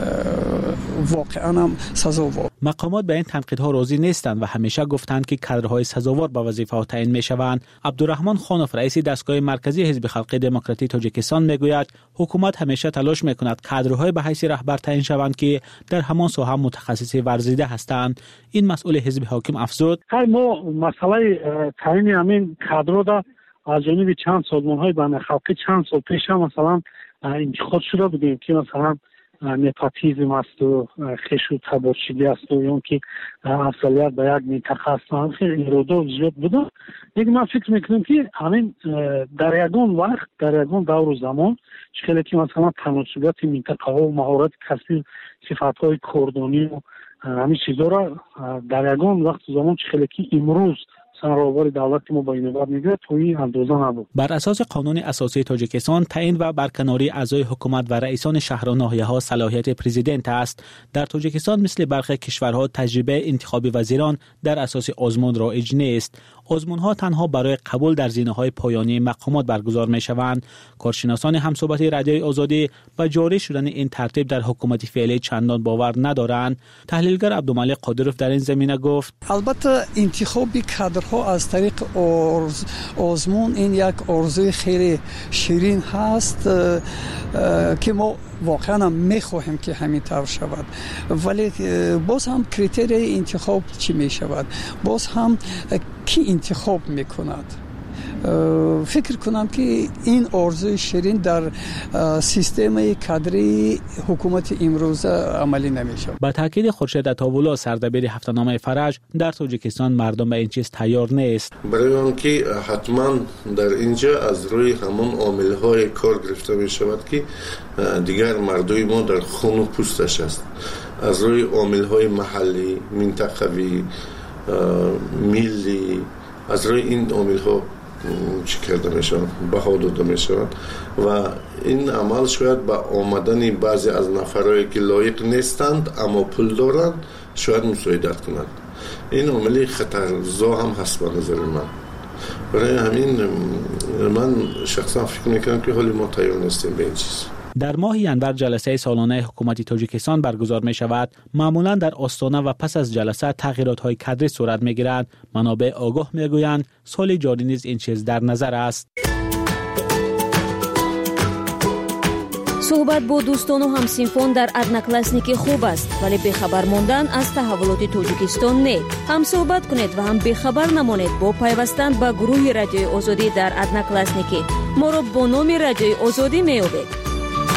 واقعا هم سزاوار. مقامات به این تنقیدها راضی نیستند و همیشه گفتند که کادرهای سزاوار به وظیفه ها تعیین می شوند. عبدالرحمن خانوف رئیس دستگاه مرکزی حزب خلق دموکراتی تاجیکستان میگوید حکومت همیشه تلاش میکند کادرهای به حیث رهبر تعیین شوند که در همان ساحه متخصص ورزیده هستند. این مسئول حزب حاکم افزود ما مسئله تعیین همین کادرها را از جانب چند سازمان‌های بین خلقی چند سال پیش هم مثلا انتخاب شده بودیم که مثلا نپاتیزم است و خش و تبارچگی است و یا که افضلیت به یک منطقه است، خیلی ایرادات زیاد بوده. دیگه من فکر میکنم که همین در یگان وقت در یگان دور و زمان خیلی که مثلا تناسبات منطقه ها و مهارت کسبی صفات‌های کردانی و همین چیزا را در یگان وقت زمان خیلی که امروز سراور دولت ما با این بعد میگه توی اندازه نبود. بر اساس قانون اساسی تاجیکستان تعیین و برکناری اعضای حکومت و رئیسان شهر و ناحیه ها صلاحیت پرزیدنت است. در تاجیکستان مثل برخی کشورها تجربه انتخاب وزیران در اساس آزمون رایج نیست. آزمون ها تنها برای قبول در زینه های پایانی مقامات برگزار می شوند. کارشناسان همصحبت رادیوی آزادی با جاری شدن این ترتیب در حکومت فعلی چندان باور ندارند. تحلیلگر عبدالملک قادروف در این زمینه گفت البته انتخاب کادرها از طریق آرز آزمون این یک آرزوی خیلی شیرین هست که ما واقعا میخواهیم که همین طور شود، ولی باز هم کریتری انتخاب چی می شود؟ باز هم کی انتخاب میکند؟ فکر کنم که این آرزوی شیرین در سیستم کادری حکومت امروز عملی نمیشه. با تاکید خورشید عطاولا سردبیر هفته‌نامه فرج، در تاجیکستان مردم به این چیز تیار نیست. برای آنکه حتما در اینجا از روی همون عامل‌های کار گرفته می شود که دیگر مردم ما در خون و پوستش است. از روی عامل‌های محلی، منطقوی، ملی، از روی این عامل‌ها چی کرده می شود، بها داده می شود و این عمل شاید با آمدن بعضی از نفرهایی که لایق نیستند اما پول دارند شاید مساعدت کنند. این عامل خطرزا هم هست به نظر من. برای همین من شخصا فکر میکنم که حالی ما تیار نیستیم به این چیز. در ماه ینور جلسه سالانه حکومت تاجیکستان برگزار می شود. معمولا در آستانه و پس از جلسه تغییرات های کادری صورت می گیرد. منابع آگاه می گویند سال جاری نیز این چیز در نظر است. صحبت با دوستان و همسینفون در ادناکلاسنیک خوب است، ولی بخبر موندن از تحولات تاجیکستان نه. هم صحبت کنید و هم بخبر نمانید با پیوستن به گروه رادیوی آزادی در ادناکلاسنیک. ما را با نام رادیوی آزادی میابید.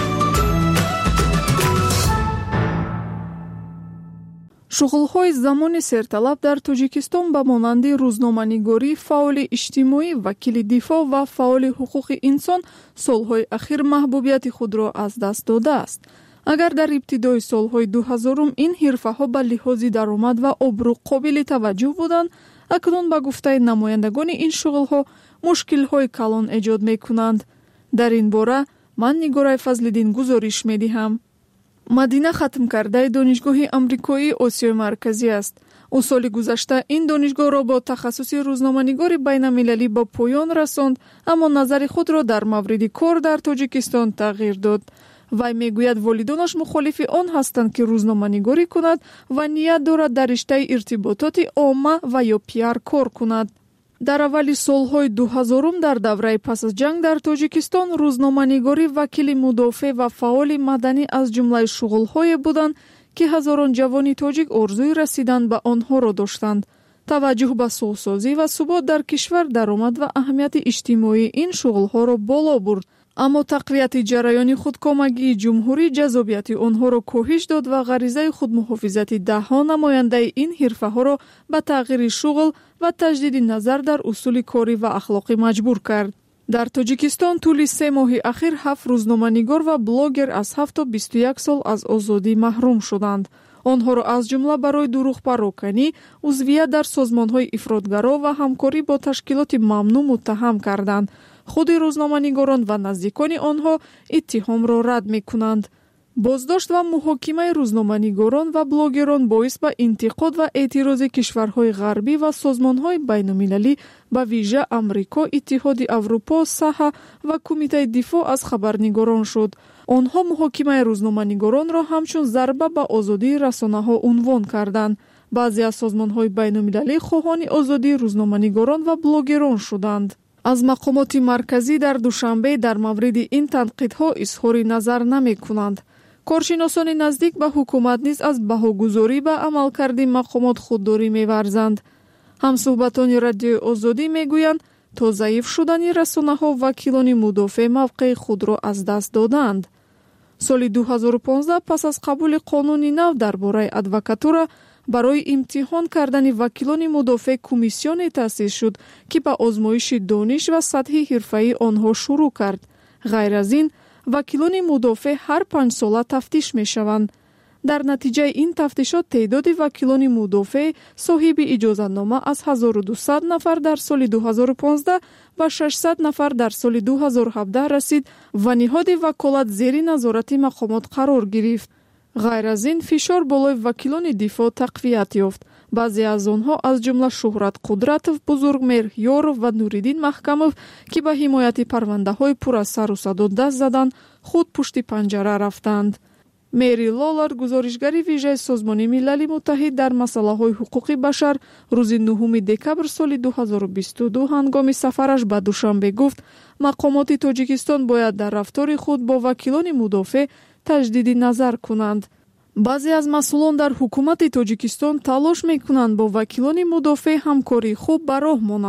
шуғулҳои замони серталаб дар тоҷикистон ба монанди рӯзноманигорӣ, фаъоли иҷтимоӣ, вакили дифоъ ва фаъоли ҳуқуқи инсон солҳои ахир маҳбубияти худро аз даст додааст. агар дар ибтидои солҳои дуҳазорум ин ҳирфаҳо ба лиҳози даромад ва обрӯ қобили таваҷҷӯҳ буданд, акнун ба гуфтаи намояндагони ин шуғулҳо мушкилҳои калон эҷод мекунанд. дар ин бора ман Нигораи Фазлиддин гузориш медиҳам. Мадина хатмкардаи донишгоҳи амрикоии Осиёи марказӣ аст. ӯ соли гузашта ин донишгоҳро бо тахассуси рӯзноманигори байналмилалӣ ба поён расонд, аммо назари худро дар мавриди кор дар Тоҷикистон тағйир дод. вай мегӯяд волидонаш мухолифи он ҳастанд ки рӯзноманигорӣ кунад ва ният дорад дар риштаи иртибототи омма ва ё пиар кор кунад. дар аввали солҳои дуҳазорум дар давраи пас аз ҷанг дар Тоҷикистон рӯзноманигорӣ вакили мудофеъ ва фаъоли маданӣ аз ҷумлаи шуғулҳое буданд, ки ҳазорон ҷавони тоҷик орзуи расидан ба онҳоро доштанд. таваҷҷӯҳ ба суғсозӣ ва субот дар кишвар даромад ва аҳамияти иҷтимоии ин шуғулҳоро боло бурд. аммо тақвияти ҷараёни худкомагии ҷумҳурӣ ҷазобияти онҳоро коҳиш дод ва ғаризаи худмуҳофизати даҳҳо намояндаи ин ҳирфаҳоро ба тағйири шуғл ва таҷдиди назар дар усули корӣ ва ахлоқӣ маҷбур кард. дар Тоҷикистон тӯли се моҳи ахир ҳафт рӯзноманигор ва блогер аз ҳафт то бисту як сол аз озодӣ маҳрум шуданд. онҳоро аз ҷумла барои дурӯғпароканӣ, узвият дар созмонҳои ифротгаро ва ҳамкорӣ бо ташкилоти мамнӯъ муттаҳам карданд. худи рӯзноманигорон ва наздикони онҳо иттиҳомро рад мекунанд. боздошт ва муҳокимаи рӯзноманигорон ва блогерон боис ба интиқод ва эътирози кишварҳои ғарбӣ ва созмонҳои байнумилалӣ, ба вижа Амрико, Иттиҳоди Аврупо, Саҳа ва Кумитаи дифоъ аз хабарнигорон шуд. онҳо муҳокимаи рӯзноманигоронро ҳамчун зарба ба озодии расонаҳо унвон карданд. баъзе аз созмонҳои байнумилалӣ хоҳони озодии рӯзноманигорон ва блогерон шуданд. аз мақомоти марказӣ дар душанбе дар мавриди ин танқидҳо изҳори назар намекунанд. коршиносони наздик ба ҳукумат низ аз баҳогузорӣ ба амалкарди мақомот худдорӣ меварзанд. ҳамсуҳбатони радиои озодӣ мегӯянд, то заиф шудани расонаҳо вакилони мудофеъ мавқеи худро аз даст доданд. соли дуҳазору понздаҳ пас аз қабули қонуни нав дар бораи адвокатура, барои имтиҳон кардани вакилони мудофеъ комиссионе таъсис шуд, ки ба озмоиши дониш ва сатҳи ҳирфаии онҳо шурӯъ кард. ғайр аз ин, вакилони мудофеъ ҳар панҷсола тафтиш мешаванд. дар натиҷаи ин тафтишот теъдоди вакилони мудофеъ соҳиби иҷозатнома аз ҳазору дусад нафар дар соли дуҳазору понздаҳ ба шашсад нафар дар соли дуҳазору ҳабдаҳ расид ва ниҳоди ваколат зери назорати мақомот қарор гирифт. ғайр аз ин, фишор болои вакилони дифоъ тақвият ёфт. баъзе аз онҳо аз ҷумла Шуҳрат Қудратов, Бузургмеҳр Ёров ва Нуриддин Маҳкамов, ки ба ҳимояти парвандаҳои пур аз сару садо даст заданд, худ пушти панҷара рафтанд. Мери Лолард, гузоришгари вижаи Созмони Милали Муттаҳид дар масъалаҳои ҳуқуқи башар, рӯзи нӯҳуми декабр соли дуҳазору бисту ду ҳангоми сафараш ба Душанбе гуфт, мақомоти Тоҷикистон бояд дар рафтори худ бо вакилони мудофеъ таҷдиди назар кунанд. баъзе аз масъулон дар ҳукумати Тоҷикистон талош мекунанд бо вакилони мудофеъ ҳамкории хуб ба роҳ монанд,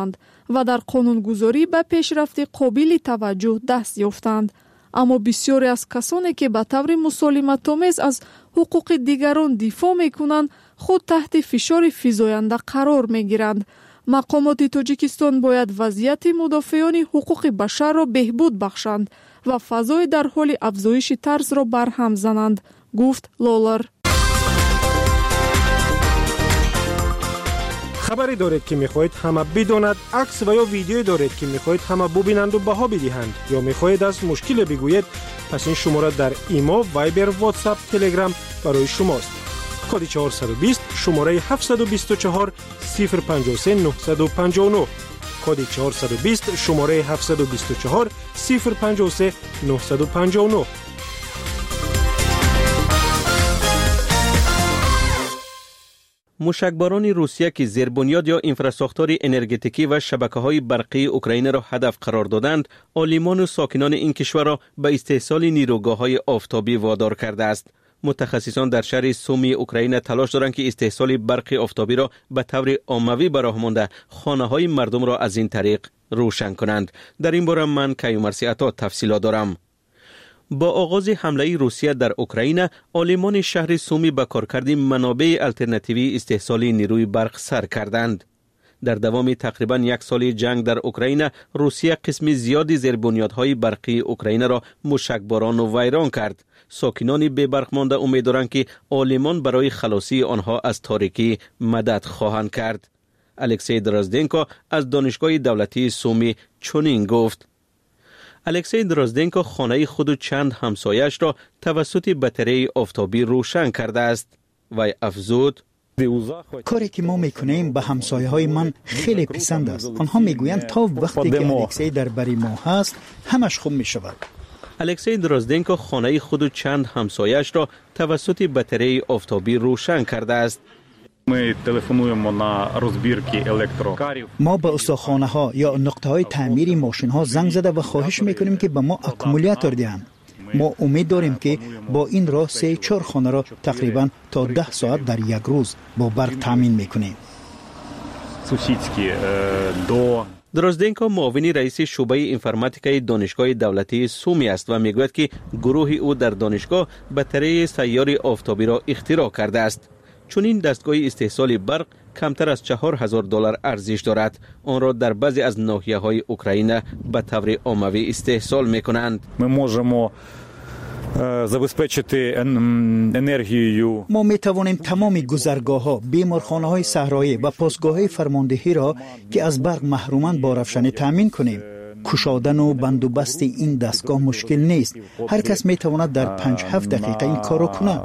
و در قانونگذاری به پیشرفت قابل توجه دست یافتند. اما بسیاری از کسانی که به طور مسالمت‌آمیز از حقوق دیگران دفاع می‌کنند خود تحت فشار فزاینده قرار می‌گیرند. مقامات تاجیکستان باید وضعیت مدافعان حقوق بشر را بهبود بخشند و فضای در حال افزایش طرز را برهم زنند، گفت لولر. خبری دارید که میخواهید همه بداند، عکس و یا ویدیویی دارید که میخواهید همه ببینند و بها بدهند، یا میخواهید از مشکل بگویید، پس این شماره در ایما، وایبر، واتساپ، تلگرام برای شماست. کد چهارصد و بیست شماره هفتصد و بیست و چهار صفر پنجاه و سه نهصد و پنجاه و نه. کد چهارصد و بیست شماره هفتصد و بیست و چهار صفر پنجاه و سه نهصد و پنجاه و نه. موشکباران روسیه که زیربنیاد یا انفراستراکچور انرژتیکی و شبکه‌های برقی اوکراین را هدف قرار دادند، عالمان و ساکنان این کشور را به استحصال نیروگاه‌های آفتابی وادار کرده است. متخصصان در شهر سومی اوکراین تلاش دارند که استحصال برق آفتابی را به طور عمومی به راه مانده خانه‌های مردم را از این طریق روشن کنند. در این باره من کیومرثی عطا تفصیلات دارم. با آغاز حمله روسیه در اوکراین، عالمان شهر سومی به کارکرد منابع الترناتیوی استحصال نیروی برق سر کردند. در دوام تقریبا یک سال جنگ در اوکراین، روسیه قسم زیادی زیربنیادهای برقی اوکراین را موشکباران و ویران کرد. ساکنان بی برق مانده امیدوارند که عالمان برای خلاصی آنها از تاریکی مدد خواهند کرد. الکسی درازدنکو از دانشگاه دولتی سومی چنین گفت. الکسی درازدنکو خانه خود و چند همسایش را توسط بطری آفتابی روشن کرده است و افزود: کاری که ما میکنیم به همسایه های من خیلی پسند است. آنها میگویند تا وقتی که الکسی در بری ما هست همش خوب میشود. الکسی درازدنکو خانه خود و چند همسایش را توسط بطری آفتابی روشن کرده است. ما به استخوانه ها یا نقطه های تعمیر ماشین ها زنگ زده و خواهش میکنیم که به ما اکومولاتور دهند. ما امید داریم که با این راه سه چهار خانه را تقریبا تا ده ساعت در یک روز با برق تامین میکنیم. درازدنکو معاون رئیس شعبه انفرماتیکای دانشگاه دولتی سومی است و میگوید که گروه او در دانشگاه بطری سیار آفتابی را اختراع کرده است. چون این دستگاه استحصال برق کمتر از چهار هزار دلار ارزش دارد، آن را در بعضی از ناحیه‌های اوکراین به طور عمومی استحصال می‌کنند. ما می توانیم تمام گذرگاه‌ها، بیمارخانه‌های صحرایی و پاسگاه‌های فرماندهی را که از برق محرومند با روشنی تامین کنیم. کشادن و بندوبست این دستگاه مشکل نیست. هر کس می تواند در پنج هفت دقیقه این کارو کنه.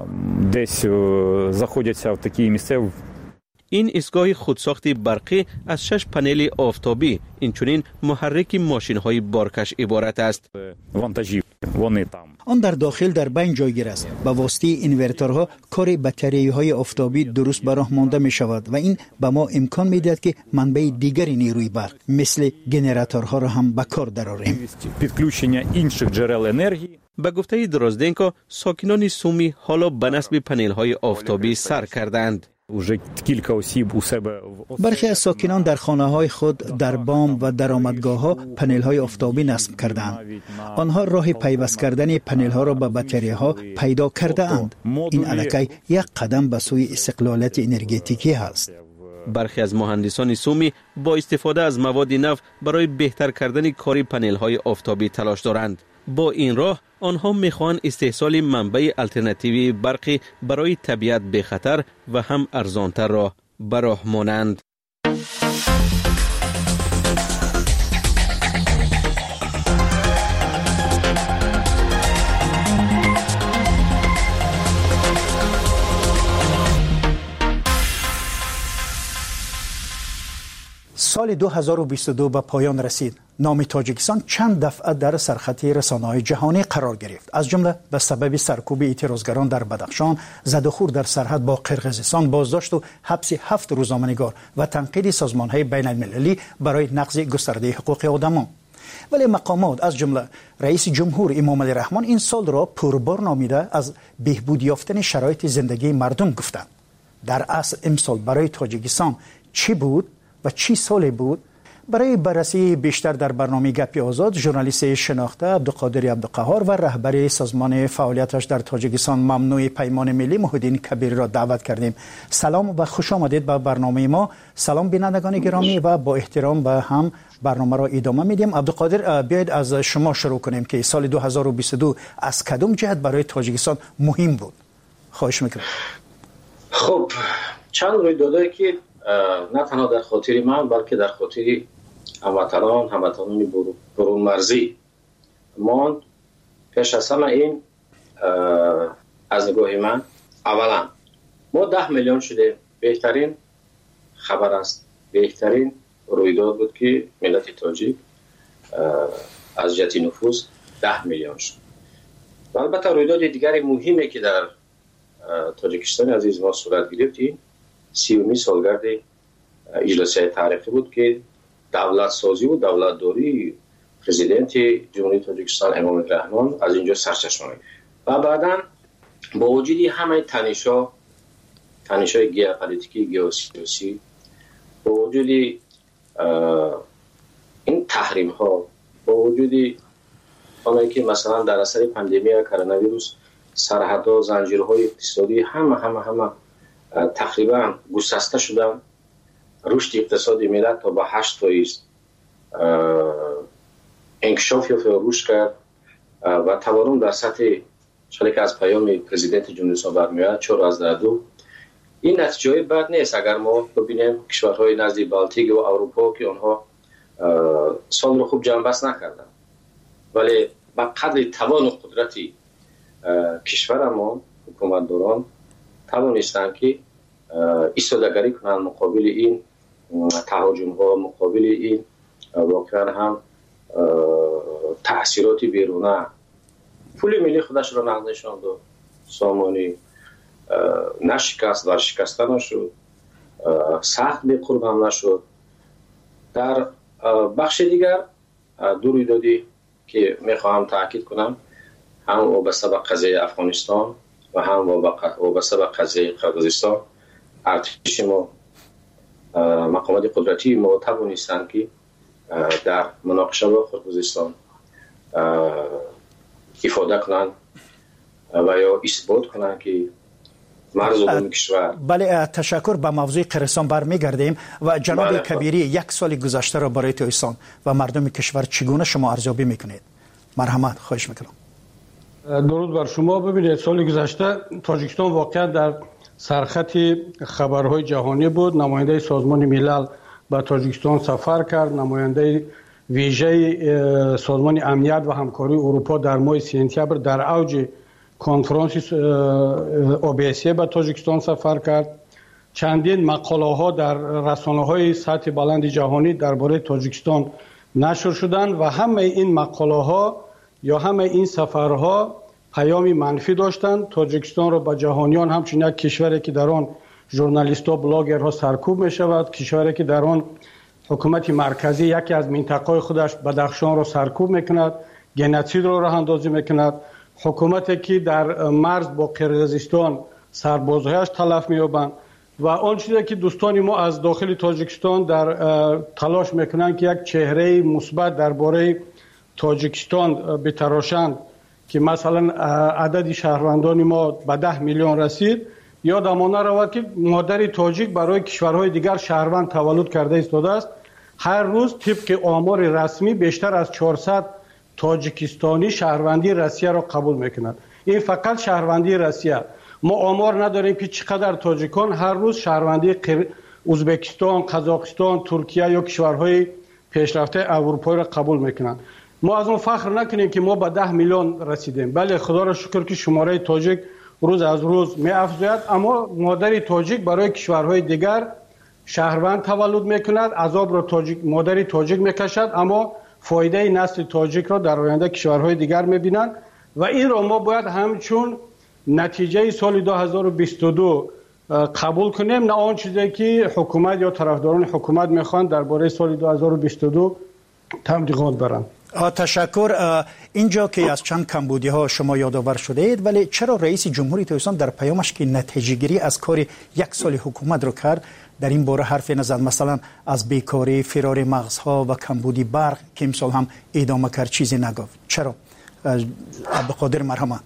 این ایستگاه خودساخت برقی از شش پنل آفتابی، اینچنین محرک ماشین‌های بارکش عبارت است. آن در داخل در بین جایگیر است. با واسطه اینورتورها کار بطری‌های آفتابی درست به راه مانده می شود و این به ما امکان می دهد که منبع دیگری نیروی برق مثل گنراتورها را هم به کار درآوریم. به گفته درازدنکو، ساکنان سومی حالا به نصب پنل‌های آفتابی سر کردند. برخی از ساکنان در خانه‌های خود در بام و درآمدگاه‌ها پنل‌های آفتابی نصب کردند. آنها راه پیوست کردن پنل‌ها را به بطری‌ها پیدا کرده اند. این الکی یک قدم به سوی استقلالیت انرژتیکی است. برخی از مهندسان سومی با استفاده از مواد نو برای بهتر کردن کار پنل‌های آفتابی تلاش دارند. با این راه آنها میخواهند استحصال منبع الترناتیوی برقی برای طبیعت به خطر و هم ارزانتر را به راه مانند. سال دو هزار و بیست و دو به پایان رسید. نام تاجیکستان چند دفعه در سرخط رسانه‌های جهانی قرار گرفت. از جمله به سبب سرکوب اعتراضگران در بدخشان، زد و خورد در سرحد با قرقیزستان، بازداشت و حبس هفت روزنامه‌نگار و تنقید سازمان‌های بین‌المللی برای نقض گسترده حقوق آدمان. ولی مقامات از جمله رئیس جمهور امامعلی رحمان این سال را پربار نامیده از بهبود یافتن شرایط زندگی مردم گفتند. در اصل امسال برای تاجیکستان چی بود و چی سالی بود؟ برای بررسی بیشتر در برنامه گپی آزاد ژورنالیست شناخته عبدالقادر عبدالقهار و رهبر سازمان فعالیتش در تاجیکستان ممنوع پیمان ملی محی الدین کبیری را دعوت کردیم. سلام و خوش آمدید به برنامه ما. سلام بینندگان گرامی و با احترام به هم برنامه را ادامه میدیم. عبدالقادر، بیاید از شما شروع کنیم که سال دو هزار و بیست و دو از کدام جهت برای تاجیکستان مهم بود؟ خواهش میکنم. خب چند رویدادی که نه تنها در خاطر من بلکه در خاطر هموطنان هموطنان برون مرزی ماند. پیش از همه این از نگاه من اولا ما ده میلیون شده، بهترین خبر است، بهترین رویداد بود که ملت تاجیک از جهت نفوذ ده میلیون شد. و البته رویداد دیگری مهمی که در تاجیکستان عزیز ما صورت گرفت این سیومی سالگرد اجلاس تاریخی بود که دولت سازی و دولت داری پرزیدنت جمهوری تاجیکستان امام رحمان از اینجا سرچشمه و بعدا با وجود همه تنش‌ها تنش‌های ژئوپلیتیکی ژئوسیاسی با وجود این تحریم‌ها با وجود آنهایی که مثلا در اثر پاندمی کرونا ویروس سرحدها زنجیرهای اقتصادی همه همه همه تقریبا گسسته شدن، رشد اقتصادی ملت تا به هشت فیصد انکشاف یا رشد کرد و تورم در سطح چالی که از پیام پرزیدنت جمهوری اسلامی برمیاد چهار از دو. این نتیجه بد نیست اگر ما ببینیم کشورهای نزدیک بالتیک و اروپا که آنها سال رو خوب جمع بست نکردن ولی با قدر توان و قدرتی کشور ما حکومتداران توانستند که ایستادگری کنند مقابل این تهاجم ها، مقابل این واقعا هم تأثیرات بیرونه. پول ملی خودش را نقدشاند و سامانی نشکست و شکسته نشد، سخت به قرب هم نشد. در بخش دیگر دو رویدادی که میخواهم تاکید کنم هم وابسته به قضیه افغانستان و هم وابسته به قضیه قرقیزستان، ارتش ما مقامات قدرتی ما توانستند که در مناقشه با قرقیزستان افاده کنند و یا اثبات کنند که مرز عمومی کشور. بله، تشکر. به موضوع قرقیزستان برمیگردیم و جناب بله. کبیری، یک سال گذشته را برای تاجیکستان و مردم کشور چگونه شما ارزیابی میکنید؟ مرحمت، خواهش میکنم. درود بر شما. ببینید سال گذشته تاجیکستان واقعا در سرخط خبرهای جهانی بود. نماینده سازمان ملل به تاجیکستان سفر کرد، نماینده ویژه سازمان امنیت و همکاری اروپا در ماه سپتامبر در اوج کنفرانس اوبیسی به تاجیکستان سفر کرد. چندین مقاله ها در رسانه های سطح بلند جهانی درباره تاجیکستان نشر شدند و همه این مقاله ها یا همه این سفرها پیامی منفی داشتند. تاجیکستان را به جهانیان همچنین یک کشوری که در آن ژورنالیست‌ها بلاگرها سرکوب می شود، کشوری که در آن حکومت مرکزی یکی از منطقه‌های خودش بدخشان را سرکوب میکند، گنوسید را راه اندازی میکند، حکومتی که در مرز با قرقیزستان سربازهایش تلف می‌یابند و آن چیزی که دوستان ما از داخل تاجیکستان در تلاش میکنند که یک چهره مثبت درباره تاجیکستان بتراشند که مثلا عدد شهروندان ما به ده میلیون رسید، یادمان رود که مادر تاجیک برای کشورهای دیگر شهروند تولد کرده ایستاده است. هر روز طبق آمار رسمی بیشتر از چهارصد تاجیکستانی شهروندی روسیه را قبول میکنند. این فقط شهروندی روسیه. ما آمار نداریم که چقدر تاجیکان هر روز شهروندی ازبکستان، قزاقستان، ترکیه یا کشورهای پیشرفته اروپایی را قبول میکنند. ما از اون فخر نکنیم که ما به ده میلیون رسیدیم. بله، خدا را شکر که شماره تاجیک روز از روز می افزاید، اما مادر تاجیک برای کشورهای دیگر شهروند تولد میکند، عذاب را تاجیک مادر تاجیک میکشد، اما فایده نسل تاجیک را در آینده کشورهای دیگر میبینند و این را ما باید همچون نتیجه سال دو هزار و بیست و دو قبول کنیم، نه آن چیزی که حکومت یا طرفداران حکومت میخوان درباره سال دو هزار و بیست و دو تبلیغات برند. تشکر. اینجا که از چند کمبودی ها شما یادآور شده اید، ولی چرا رئیس جمهوری تاجیکستان در پیامش که نتیجه گیری از کار یک سال حکومت رو کرد در این باره حرف نزد؟ مثلا از بیکاری، فرار مغزها و کمبودی برق که امسال هم ادامه کرد چیزی نگفت. چرا؟ عبدالقادر مرحمت.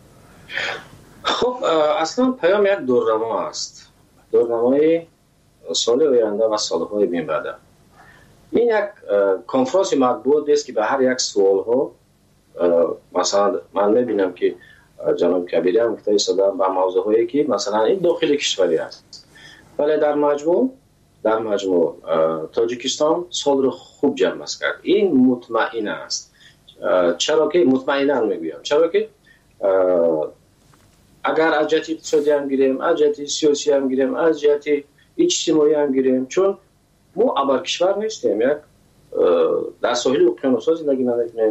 خب اصلا پیام یک دورنما است، دورنمای سال آینده و سالهای من بعد. این یک کنفرانس مطبوعاتی است که به هر یک سوال ها، مثلا من میبینم که جناب کبیری هم گفته ایستادن به موضوع هایی که مثلا این داخل کشوری است، ولی در مجموع در مجموع تاجیکستان سال رو خوب جمع کرد. این مطمئن است. چرا که مطمئنا میگویم؟ چرا که اگر از جهت اقتصادی هم گیریم، از جهت سیاسی هم گیریم، از جهت اجتماعی هم گیریم، چون ما ابر کشور نیستیم، یک در ساحل اقیانوس‌ها زندگی نمی‌کنیم،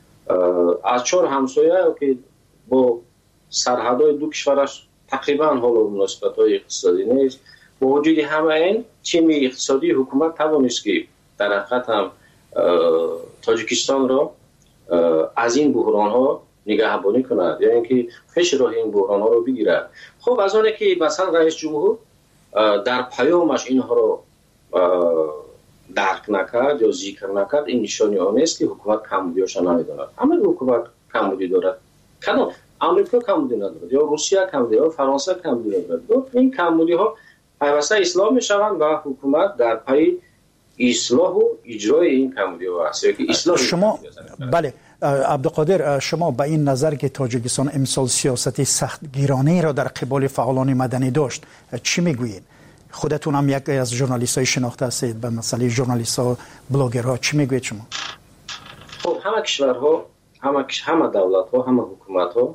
از چهار همسایه که با سرحدهای دو کشورش تقریبا حالا مناسبت‌های اقتصادی نیست. با وجود همه این تیم اقتصادی حکومت توانست که در حقیقت هم تاجیکستان را از این بحران‌ها نگهبانی کند، یعنی اینکه پیش راه این بحران‌ها رو بگیرد. خب از آنه که مثلا رئیس جمهور در پیامش اینها رو درک نکرد یا ذکر نکرد، این نشانی آن است که حکومت کمبودی‌هاش نمی‌داند. اما حکومت کمبودی دارد. کنون امریکا کمبودی ندارد، یا روسیه کمبودی، یا فرانسه کمبودی ندارد. این کمبودی‌ها پیوسته اصلاح می‌شوند و حکومت در پی اصلاح و اجرای این کمبودی‌ها است. که اصلاح شما بله عبدالقادر، شما به این نظر که تاجیکستان امسال سیاست سختگیرانه را در قبال فعالان مدنی داشت چی میگویید؟ خودتون هم یک از ژورنالیست‌های شناخته هستید به مسئله ژورنالیست‌ها، بلاگرها، چی میگویید شما؟ خب همه کشورها، همه همه دولت‌ها، همه حکومت‌ها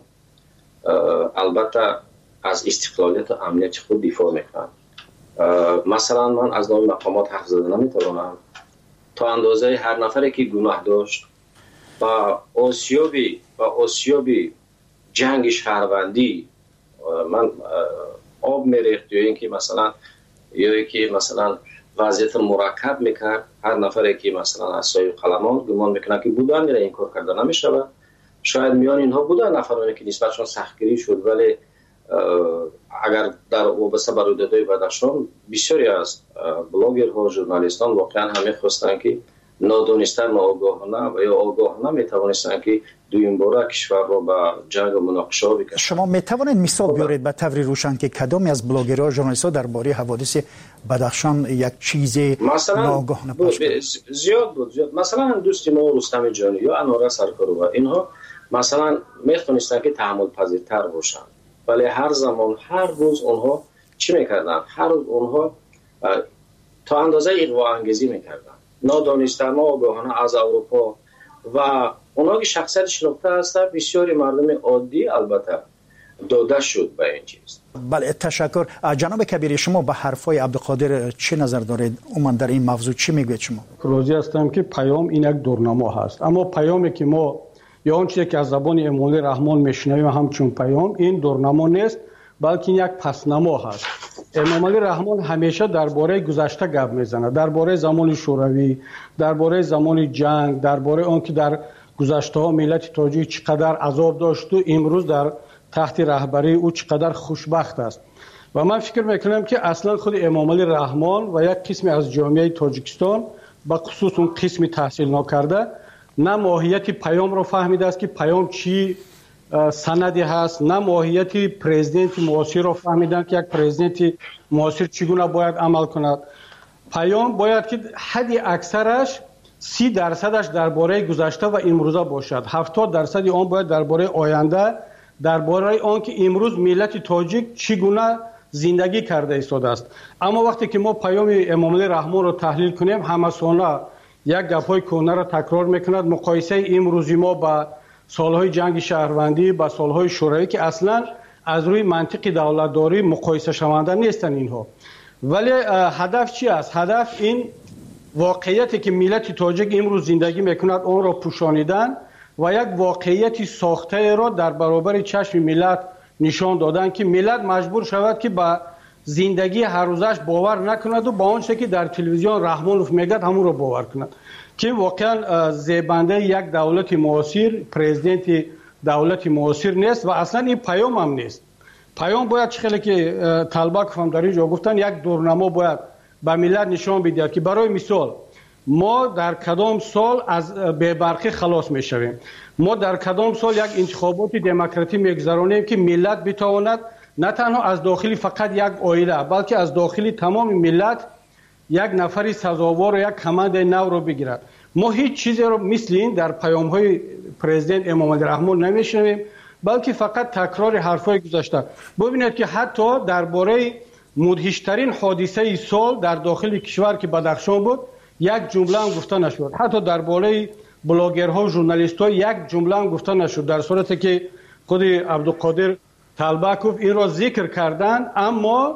البته از استقلالیت و امنیت خود دفاع میکنند. مثلا من از نام مقامات حرف زدن نمیتوانم. تا اندازه هر نفری که گناه داشت و آسیابی و آسیابی جنگ شهروندی من آب میریخت، یا اینکه مثلا یا اینکه مثلا وضعیت مرکب میکرد، هر نفری که مثلا از سایه قلمان گمان میکنه که بودن میره این کار کرده نمیشود. شاید میان اینها بودن نفرانی که نسبتشون سختگیری شد، ولی اگر در وابسته به رویدادهای بدخشان بسیاری از بلاگرها، ژورنالیستان واقعا همه خواستن که نادانسته، ناآگاهانه و یا آگاهانه میتوانستن که دویم باره کشور را به جنگ و مناقشه بکشند. شما میتوانید مثال بیارید به طور روشن که کدامی از بلاگرها و ژورنالیست‌ها درباره حوادث بدخشان یک چیز ناآگاهانه پخش کردند؟ زیاد بود زیاد. مثلا دوستی ما رستم جانی یا انوره سرکاروا، اینها مثلا میتونستن که تحمل پذیرتر باشن، ولی هر زمان هر روز اونها چی میکردن؟ هر روز اونها تا اندازه اغوا انگیزی میکردن، نادانسته، ناآگاهانه از اروپا و اونها که شخصیت شناخته هستند بسیاری مردم عادی البته داده شد به این چیز. بله تشکر. جناب کبیری، شما به حرفای عبدالقادر چه نظر دارید؟ عموما در این موضوع چی میگوید شما؟ راضی هستم که پیام این یک دورنما هست، اما پیامی که ما یا اون چیزی که از زبان امامعلی رحمان میشنویم همچون پیام، این دورنما نیست بلکه یک پسنما هست. امامعلی رحمان همیشه درباره گذشته گپ میزنه، درباره زمان شوروی، درباره زمان جنگ، درباره اون که در گذشته ها ملت تاجیک چقدر عذاب داشت و امروز در تحت رهبری او چقدر خوشبخت است. و من فکر میکنم که اصلا خود امامعلی رحمان و یک قسمی از جامعه تاجیکستان به خصوص اون قسمی تحصیل ناکرده نه ماهیت پیام رو فهمیده است که پیام چی سندی هست، نه ماهیت پرزیدنت معاصر رو فهمیدن که یک پرزیدنت معاصر چگونه باید عمل کند. پیام باید که حد اکثرش سی درصدش درباره گذشته و امروزه باشد، هفتاد درصد آن باید درباره آینده، درباره آن که امروز ملت تاجیک چگونه زندگی کرده ایستاده است. اما وقتی که ما پیام امامعلی رحمان رو تحلیل کنیم، همه ساله یک گپ‌های کهنه را تکرار میکند، مقایسه امروزی ما با سالهای جنگ شهروندی با سالهای شوروی که اصلا از روی منطق دولتداری مقایسه شونده نیستن اینها. ولی هدف چی است؟ هدف این واقعیتی که ملت تاجیک امروز زندگی میکند اون را پوشانیدن و یک واقعیتی ساخته را در برابر چشم ملت نشان دادن که ملت مجبور شود که با زندگی هر روزش باور نکند و با آنچه که در تلویزیون رحمانوف میگد همون رو باور کند. که واقعا زیبنده یک دولت معاصر، پرزیدنت دولت معاصر نیست و اصلا این پیام هم نیست. پیام باید خیلی که طلبه هم در اینجا گفتن یک دورنما باید به ملت نشان بدهد که برای مثال ما در کدام سال از بی‌برقی خلاص میشویم، ما در کدام سال یک انتخابات دموکراتی میگذرانیم که ملت بتواند نه تنها از داخلی فقط یک عائله بلکه از داخلی تمام ملت یک نفری سزاوار و یک کمند نو رو بگیرد. ما هیچ چیزی رو مثل این در پیام های پرزیدنت امام علی رحمان نمیشنویم، بلکه فقط تکرار حرفای گذشته. ببینید که حتی درباره مدهشترین حادثه سال در داخل کشور که بدخشان بود یک جمله هم گفته نشد. حتی درباره بلاگرها و ژورنالیست‌ها یک جمله هم گفته نشد، در صورتی که خود عبدالقادر طلبکوف این را ذکر کردن، اما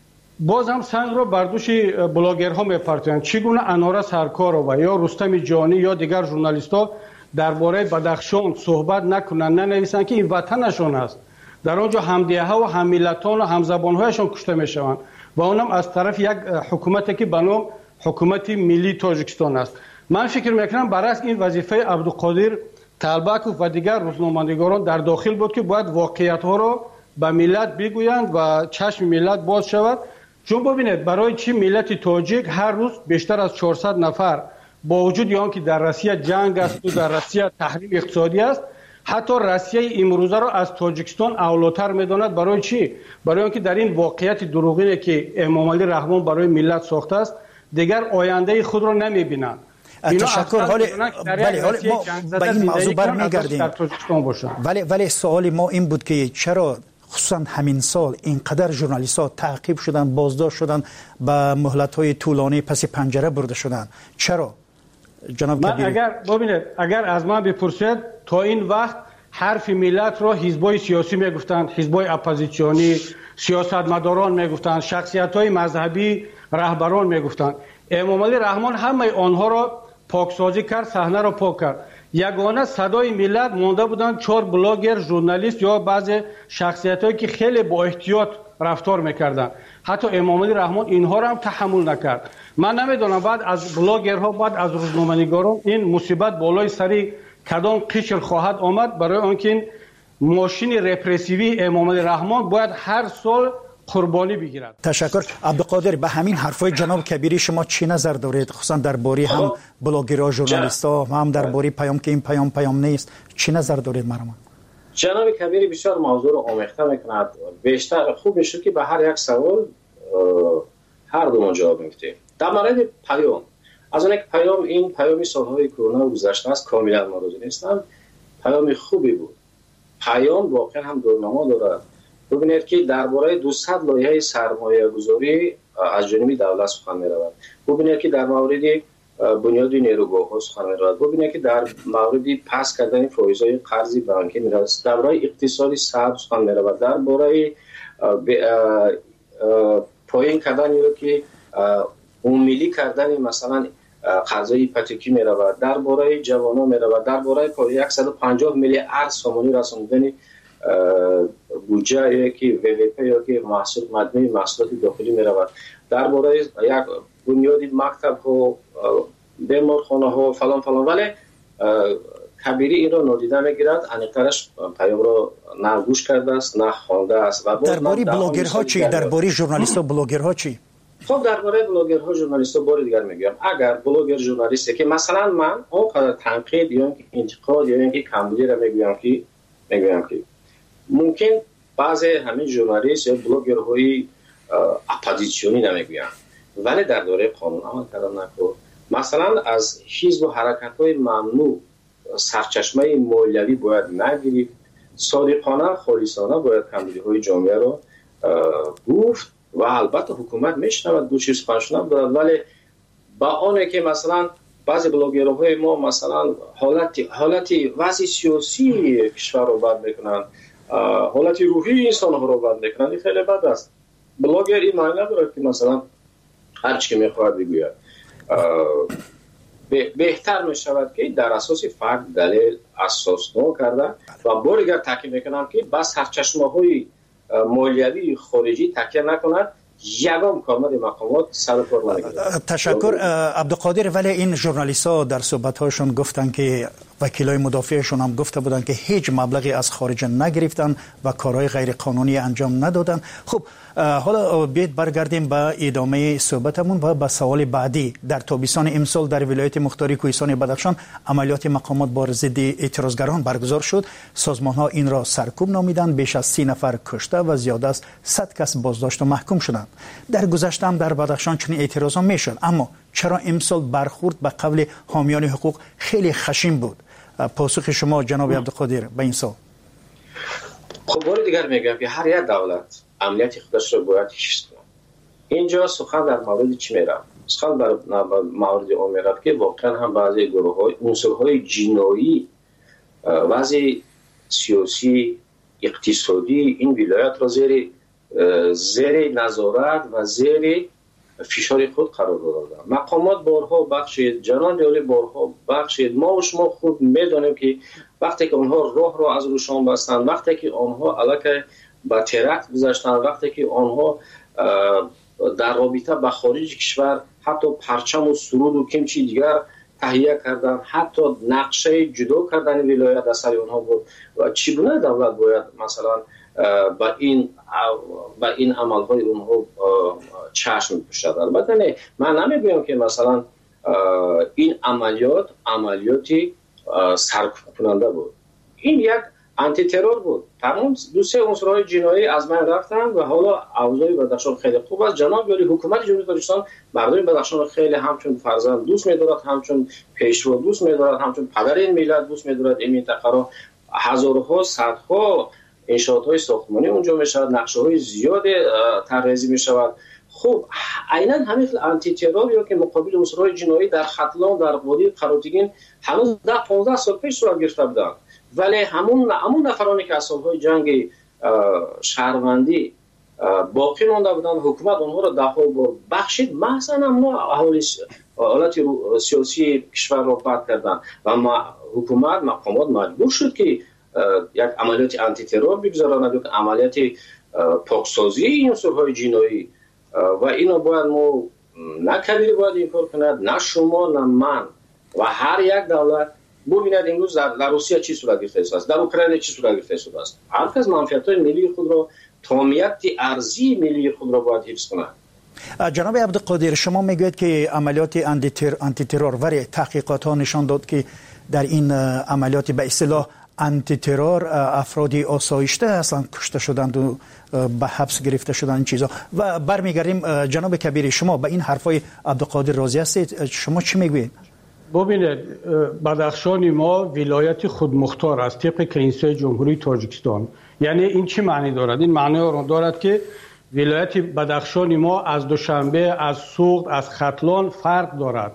باز هم سنگ را بر دوش بلاگرها میپرتند. چگونه اناره سرکارова یا رستم جانی یا دیگر ژورنالیست‌ها درباره بدخشان صحبت نکنند، ننویسند که این وطنشان است، در آنجا همدیه‌ها و هم‌ملتان و همزبان‌هایشان کشته میشوند و اونم از طرف یک حکومتی که به نام حکومت ملی تاجیکستان است. من فکر میکنم برعکس این وظیفه عبدالقادر طلبکوف و دیگر روزنامه‌نگاران در داخل بود که باید واقعیت‌ها را به ملت بگویند و چشم ملت باز شود. چون ببینید برای چی ملت تاجیک هر روز بیشتر از چهارصد نفر با وجود آن که در روسیه جنگ است و در روسیه تحریم اقتصادی است، حتی روسیه امروزه را از تاجیکستان اولاتر میداند. برای چی؟ برای اینکه در این واقعیت دروغینی که امام علی رحمان برای ملت ساخته است دیگر آینده خود را نمیبینند. تشکر. حال ولی حال ما به این موضوع برمیگردیم، ولی ولی سوال ما این بود که چرا خصوصا همین سال اینقدر ژورنالیست‌ها تعقیب شدن، بازداشت شدن، به مهلت‌های طولانی پس پنجره برده شدن؟ چرا جناب کبیری؟ اگر ببینید اگر از من بپرسید تا این وقت حرف ملت را حزب‌های سیاسی میگفتند، حزب‌های اپوزیسیونی، سیاستمداران میگفتند، شخصیت‌های مذهبی، رهبران میگفتند. امام علی رحمان همه آنها را پاکسازی کرد، صحنه را پاک کرد. یگانه صدای ملت مانده بودند چهار بلاگر، ژورنالیست یا بعضی شخصیت‌هایی که خیلی با احتیاط رفتار میکردند. حتی امام علی رحمان اینها را هم تحمل نکرد. من نمیدونم بعد از بلاگرها، بعد از روزنامه‌نگاران این مصیبت بالای سری کدام قشر خواهد آمد، برای آنکه این ماشین رپرسیوی امام علی رحمان باید هر سال قربانی بگیرد. تشکر. عبدالقادر، به همین حرفای جناب کبیری شما چی نظر دارید؟ خصوصا درباره هم بلاگرها، ژورنالیست‌ها و هم درباره پیام که این پیام پیام نیست، چی نظر دارید مرحبا؟ جناب کبیری بسیار موضوع رو آمیخته میکند. بیشتر خوب میشه که به هر یک سوال هر دو ما جواب میدیم. در مورد پیام، از اون یک پیام این پیامی سالهای کرونا گذشته است کاملا مورد نیستم، پیام خوبی بود. پیام واقعا هم دورنما دارد. ببینید که درباره دویست لایحه سرمایه گذاری از جانب دولت سخن می‌رود. ببینید که در مورد بنیاد نیروگاه‌ها سخن می‌رود. ببینید که در مورد پس کردن فایزهای قرضی بانکی می‌رود. درباره اقتصادی سبز سخن می‌رود. درباره پایین کردن یا که عمومی کردن مثلا قرضای هیپاتیکی می‌رود. درباره جوانان می‌رود. درباره صد و پنجاه میلیارد سومانی رساندن بودجه که وی وی پی یا که محصول مجموعی محصولات داخلی می رود. درباره یک بنیادی مکتب و بیمارخانه ها فلان فلان، ولی کبیری این را نادیده میگیرد. انیقترش پیام را نه گوش کرده است نه خوانده است. و درباره بلاگرها چی؟ درباره ژورنالیست و بلاگرها چی؟ خب درباره بلاگرها ژورنالیست بار دیگر میگم، اگر بلاگر ژورنالیستی که مثلا من اونقدر تنقید یا انتقاد یا اینکه کمبودی را میگویم که میگویم که ممکن بعضی همین ژورنالیست یا بلاگرهای اپوزیسیونی نمیگویند، ولی در دوره قانون عمل کردن نکن. مثلا از حزب و حرکت‌های ممنوع سرچشمه مالیوی باید نگیرید، صادقانه خالصانه باید کمبودی‌های جامعه را گفت و البته حکومت میشنود دو چیز پنجشنبه دارد، ولی با آنه که مثلا بعضی بلاگرهای ما مثلا حالت حالت وضع سیاسی کشور رو بد میکنند، حالت روحی انسان ها رو بد میکنند. این خیلی بد است. بلاگر این معنی نداره که مثلا هر چی که میخواهد بگوید. بهتر میشود که در اساس فکت دلیل اساسنامه کردن و بارگر تاکید میکنم که بس سرچشمه های مالیوی خارجی تکیه نکنند یگام کارمند مقامات سر کار نمیگیره. تشکر عبدالقادر. ولی این ژورنالیست ها در صحبت هاشون گفتن که وکیلای مدافعشون هم گفته بودن که هیچ مبلغی از خارج نگرفتن و کارهای غیر قانونی انجام ندادن. خب حالا بیاید برگردیم به ادامه صحبتمون و به سوال بعدی. در تابستان امسال در ولایت مختاری کوهستان بدخشان عملیات مقامات بر ضد اعتراضگران برگزار شد. سازمان ها این را سرکوب نامیدند. بیش از سی نفر کشته و زیاده از صد کس بازداشت و محکوم شدند. در گذشته هم در بدخشان چنین اعتراضات میشد، اما چرا امسال برخورد به قول حامیان حقوق خیلی خشن بود؟ پاسخ شما جناب عبدالقادر به این سوال. خب بار دیگر میگم که هر یک دولت امنیت خودش رو باید حفظ کنه. اینجا سخن در مورد چی میرم؟ سخن در مورد اون میرم که واقعا هم بعضی گروه های عنصرهای جنایی بعضی سیاسی اقتصادی این ولایت را زیر زیر نظارت و زیر فشار خود قرار دادن. مقامات بارها بخشید، جنان جاری بارها بخشید. ما و شما خود میدانیم که وقتی که آنها راه را از روشان بستن، وقتی که آنها علاقه به ترکت گذاشتن، وقتی که آنها در رابطه با خارج کشور حتی پرچم و سرود و کمچی دیگر تهیه کردن، حتی نقشه جدا کردن ولایت از سر آنها بود. و چگونه دولت باید مثلا با این با این عملهای اونها چشم بپوشد؟ البته نه، من نمیگم که مثلا این عملیات عملیاتی سرکوب کننده بود. این یک آنتی ترور بود. تمام دو سه عنصرهای جنایی از من رفتن و حالا اوضاع بدخشان خیلی خوب است. جناب عالی حکومت جمهوری تاجیکستان مردم بدخشان خیلی همچون فرزند دوست می‌دارد، همچون پیشوا دوست می‌دارد، همچون پدر این ملت دوست می‌دارد. این منطقه را هزارها صدها انشاءات‌های ساختمانی اونجا میشود، نقشه‌های زیاد طراحی میشود. خب عیناً همین آنتی ترور یا که مقابل عنصرهای جنایی در ختلان در وادی قراتگین هنوز ده پانزده سال پیش صورت گرفته بودند، ولی همون همون نفرانی که از سالهای جنگ شهروندی باقی مانده بودند، حکومت آنها را دهها بار بخشید، محضاً امنا اهالی حالت سیاسی کشور را بد کردند و ما حکومت مقامات مجبور شد که یک عملیات آنتی ترور بگذارند، یک عملیات پاکسازی این عنصرهای جنایی. و اینو باید ما نه کبیر باید این کار کند، نه شما نه من و هر یک دولت. ببینید امروز در, در روسیه چی صورت گرفته است، در اوکراین چی صورت گرفته است. هر کس منفعت‌های ملی خود را، تامیت ارضی ملی خود را باید حفظ کند. جناب عبدالقادر، شما میگوید که عملیات آنتی ترور ولی تحقیقات ها نشان داد که در این عملیات به اصطلاح آنتی ترور افرادی آسایشته اصلا کشته شدند و به حبس گرفته شدند این چیزا. و برمیگردیم جناب کبیر، شما به این حرفای عبدالقادر راضی هستید؟ شما چی میگویید؟ ببینید بدخشان ما ولایت خودمختار است طبق کنستیتوی جمهوری تاجیکستان. یعنی این چی معنی دارد؟ این معنی را دارد که ولایت بدخشان ما از دوشنبه، از سوغد، از ختلان فرق دارد،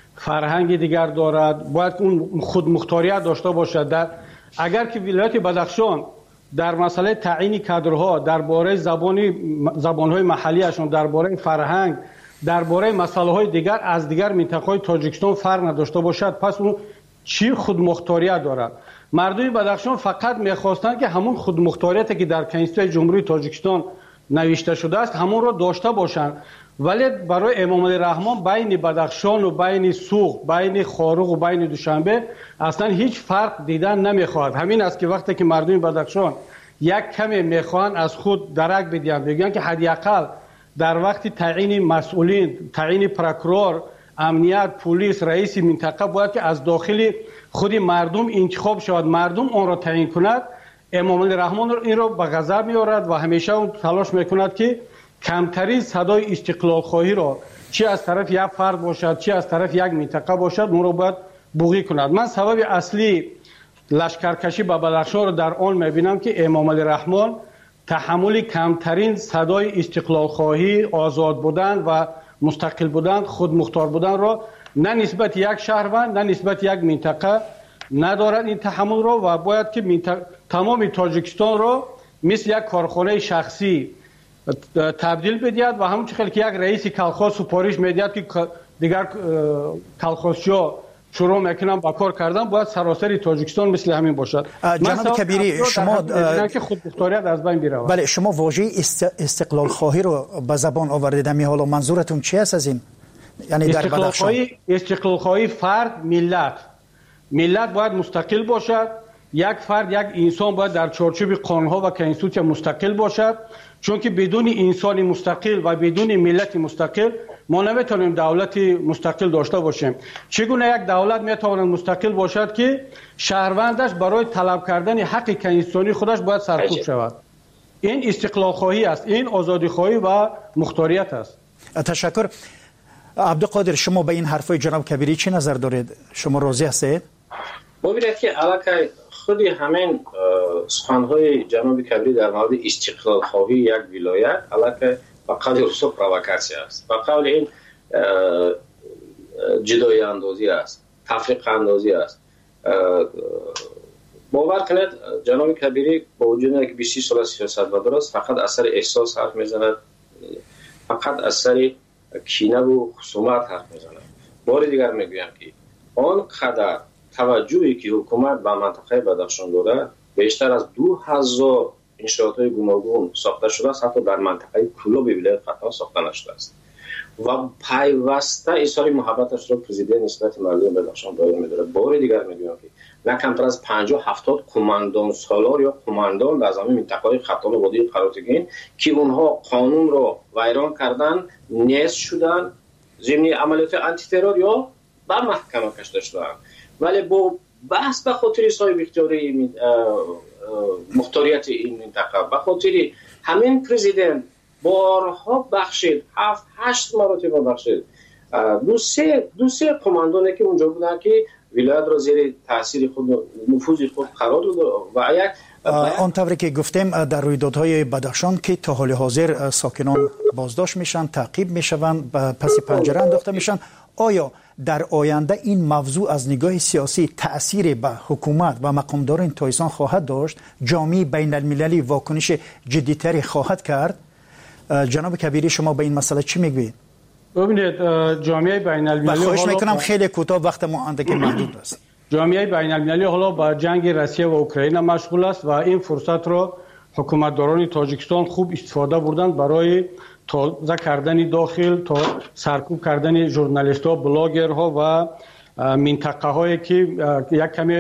فرهنگ دیگر دارد، باید اون خودمختاریت داشته باشد. در اگر که ولایت بدخشان در مسئله تعیین کادرها، درباره زبانی زبان‌های محلیشون، درباره فرهنگ، درباره مسائل دیگر از دیگر منطقه‌های تاجیکستان فرق نداشته باشد، پس اون چی خودمختاریت دارد؟ مردم بدخشان فقط می‌خواستند که همون خودمختاریتی که در کنستیتوی جمهوری تاجیکستان نوشته شده است همون را داشته باشند. ولی برای امام علی رحمان بین بدخشان و بین سوغد، بین خاروق و بین دوشنبه اصلا هیچ فرق دیدن نمیخواهد. همین است که وقتی که مردم بدخشان یک کمی میخواهند از خود درک بدهند، بگن که حداقل در وقت تعیین مسئولین، تعیین پروکورور، امنیت، پلیس، رئیس منطقه باید که از داخل خود مردم انتخاب شود، مردم آن را تعیین کند. امام علی رحمان این را به غضب میآورد و همیشه اون تلاش میکند که کمترین صدای استقلال خواهی را چه از طرف یک فرد باشد چه از طرف یک منطقه باشد اون را باید بوقی کند. من سبب اصلی لشکرکشی به بدخشان را در آن میبینم که امام علی رحمان تحمل کمترین صدای استقلال خواهی، آزاد بودن و مستقل بودن، خود مختار بودن را نه نسبت یک شهروند نه نسبت یک منطقه ندارد این تحمل را و باید که منطقه تمام تاجیکستان را مثل یک کارخانه شخصی تبدیل بدهد و همون چخیل که یک رئیس کلخاز سپارش میدهد که دیگر کلخازچا شروع میکنن با کار کردن، باید سراسر تاجیکستان مثل همین باشد. جناب کبیری شما که خود مختاریت از بین بره. بله شما واژه استقلال خواهی رو به زبان آوردید، می حالا منظورتون چی است از این؟ یعنی در بدخشان استقلال خواهی فرد ملت ملت باید مستقل باشد، یک فرد یک انسان باید در چارچوب قانون‌ها و کنستیتوسیون مستقل باشد، چون که بدون انسان مستقل و بدون ملت مستقل ما نمیتونیم دولت مستقل داشته باشیم. چگونه یک دولت میتواند مستقل باشد که شهروندش برای طلب کردن حق انسانی خودش باید سرکوب شود؟ این استقلال خواهی است، این آزادی خواهی و مختاریت است. تشکر. عبدالقادر شما به این حرفای جناب کبیری چه نظر دارید؟ شما راضی هستید؟ ببینید که علاقه خودی همین سخنهای جناب کبیری در مورد استقلال خواهی یک ولایت علاقه با قول رسو پرووکاسیا است، با قول این جدایی اندازی است، تفریق اندازی است. باور کنید جناب کبیری با وجود اینکه بیست سال سیاست مدار است، فقط اثر احساس حرف میزند، فقط اثر کینه و خصومت حرف میزند. بار دیگر میگویم که آنقدر توجهی که حکومت به منطقه بدخشان داره، بیشتر از دو هزار انشاءات‌های گوناگون ساخته شده است، حتی در منطقه کلوب ولایت فتح ساخته نشده است و پیوسته اظهار محبتش را پرزیدنت نسبت مردم بدخشان دائم می‌داره. بار دیگر میگویم که نه کمتر از پنجاه هفتاد کماندان سالار یا کماندان در زمین منطقه خطان و وادی قراتگین که اونها قانون را ویران کردن، نیست شدن، ضمن عملیات آنتی ترور یا به محکمه کشیده شدن، ولی با بحث به خاطر صاحب اختیاری مختاریت این منطقه، به خاطر همین پرزیدنت بارها بخشید، هفت هشت مراتب بخشید. دو سه دو سه کماندانی که اونجا بودن که ولایت را زیر تاثیر خود نفوذ خود قرار داد و یک آنطوری که گفتیم در رویدادهای بدخشان که تا حال حاضر ساکنان بازداشت میشن، تعقیب میشوند، پس پنجره انداخته میشن. آیا در آینده این موضوع از نگاه سیاسی تأثیر به حکومت و مقامداران تایسان خواهد داشت؟ جامعه بین المللی واکنش جدیتری خواهد کرد؟ جناب کبیری شما به این مسئله چی میگوید؟ ببینید جامعه بین المللی خواهش میکنم خیلی کوتاه، وقت ما اندکی محدود است. جامعه بین المللی حالا با جنگ روسیه و اوکراین مشغول است و این فرصت را حکومتداران تاجیکستان خوب استفاده بردند برای تازه کردن داخل، تا سرکوب کردن ژورنالیست‌ها، بلاگرها و منطقه هایی که یک کمی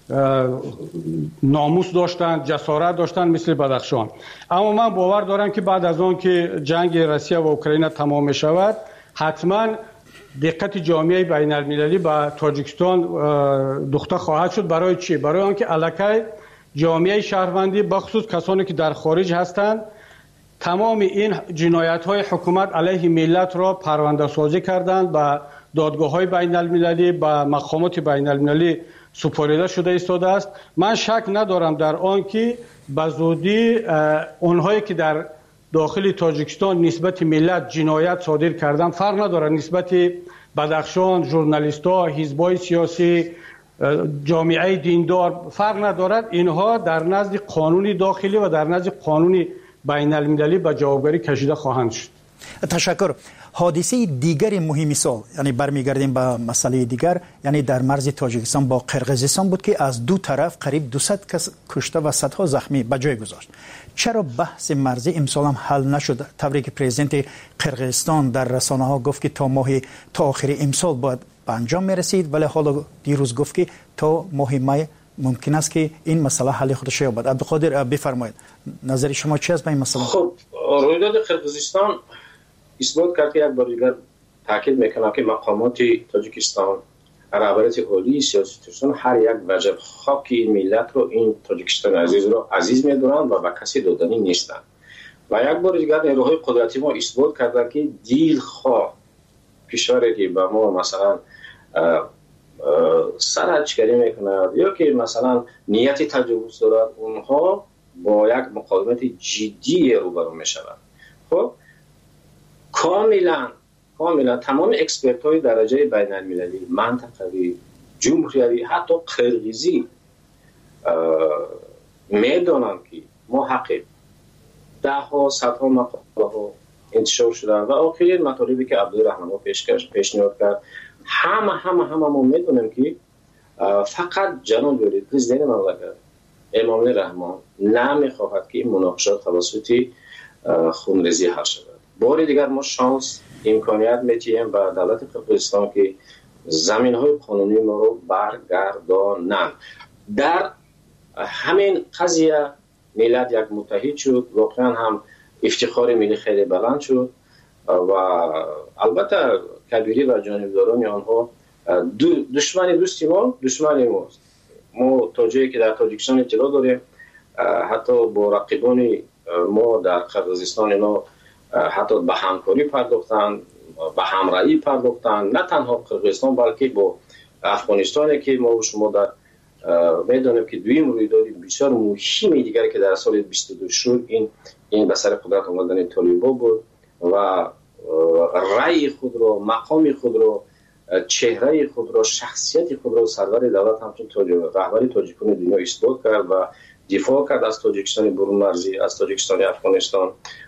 ناموس داشتند، جسارت داشتند مثل بدخشان. اما من باور دارم که بعد از آن که جنگ روسیه و اوکراین تمام شود، حتما دقت جامعه بین المللی به تاجیکستان دوخته خواهد شد. برای چی؟ برای آنکه الکی جامعه شهروندی بخصوص کسانی که در خارج هستند تمام این جنایت های حکومت علیه ملت را پرونده سازی کردند، به دادگاه های بین المللی، به مقامات بین المللی سپرده شده ایستاده است. من شک ندارم در آن که به زودی اونهایی که در داخل تاجیکستان نسبت ملت جنایت صادر کردن، فرق ندارد نسبت بدخشان، ژورنالیست‌ها، حزب‌های سیاسی، جامعه دیندار، فرق ندارد، اینها در نزد قانون داخلی و در نزد قانون بین المللی به جوابگری کشیده خواهند شد. تشکر. حادثه دیگری مهمی سال، یعنی برمیگردیم به مسئله دیگر، یعنی در مرز تاجیکستان با قرقیزستان بود که از دو طرف قریب دویست کس کشته و صدها زخمی به جای گذاشت. چرا بحث مرزی امسال هم حل نشد؟ طوری که پرزیدنت قرقیزستان در رسانه ها گفت که تا ماه تا آخر امسال باید به انجام میرسید، ولی حالا دیروز گفت که تا ماه می ممکن است که این مسئله حل خودش یابد. عبدالقادر بفرمایید نظر شما چی است به این مسئله؟ خب رویداد قرقیزستان اثبات کرد که یک بار دیگر تاکید میکنم که مقامات تاجیکستان، رهبریت عالی سیاستشون هر یک وجب خاک این ملت رو، این تاجیکستان عزیز رو عزیز میدونن و به کسی دادنی نیستن. و یک بار دیگر نیروهای قدرتی ما اثبات کردن که دیل خواه کشوری که به ما مثلا سرچگری میکنه یا که مثلا نیت تجاوز دارد، اونها با یک مقاومت جدی روبرو میشوند. خب کاملا کاملا تمام اکسپرت های درجه بین المللی، منطقوی، جمهوری، حتی قرقیزی میدانند که ما حقیق ده ها صدها مقاله ها انتشار شدن و آخرین مطالبی که عبدالرحمن پیشکش پیشنهاد کرد همه همه همه ما میدونیم که فقط جناب پرزیدنت مملکت امامالی رحمان نمیخواهد که این مناقشات توسط خونریزی حل شود. بار دیگر ما شانس امکانیت میتیم به دولت قرقیزستان که زمین های قانونی ما رو برگردانند. در همین قضیه ملت یک متحد شد، واقعا هم افتخار ملی خیلی بلند شد و البته کبیری و جانبداران آنها دشمن دوستی ما دشمن ماست. ما تا جایی که در تاجیکستان اطلاع داریم حتی با رقیبان ما در قرقیزستان اینا حتی به همکاری پرداختن، به همراهی پرداختن، نه تنها قرقیزستان بلکه با افغانستان که ما و شما در میدونیم که دویم رویداد بسیار مهمی دیگر که در سال بیست و دو شد این این به سر قدرت آمدن طالبان بود و رأی خود را، مقام خود را، چهره خود را، شخصیت خود را سرور دولت همچون رهبر تاجیکان دنیا اثبات کرد و دفاع کرد از تاجیکستان برون مرزی، از تاجیکستان افغانستان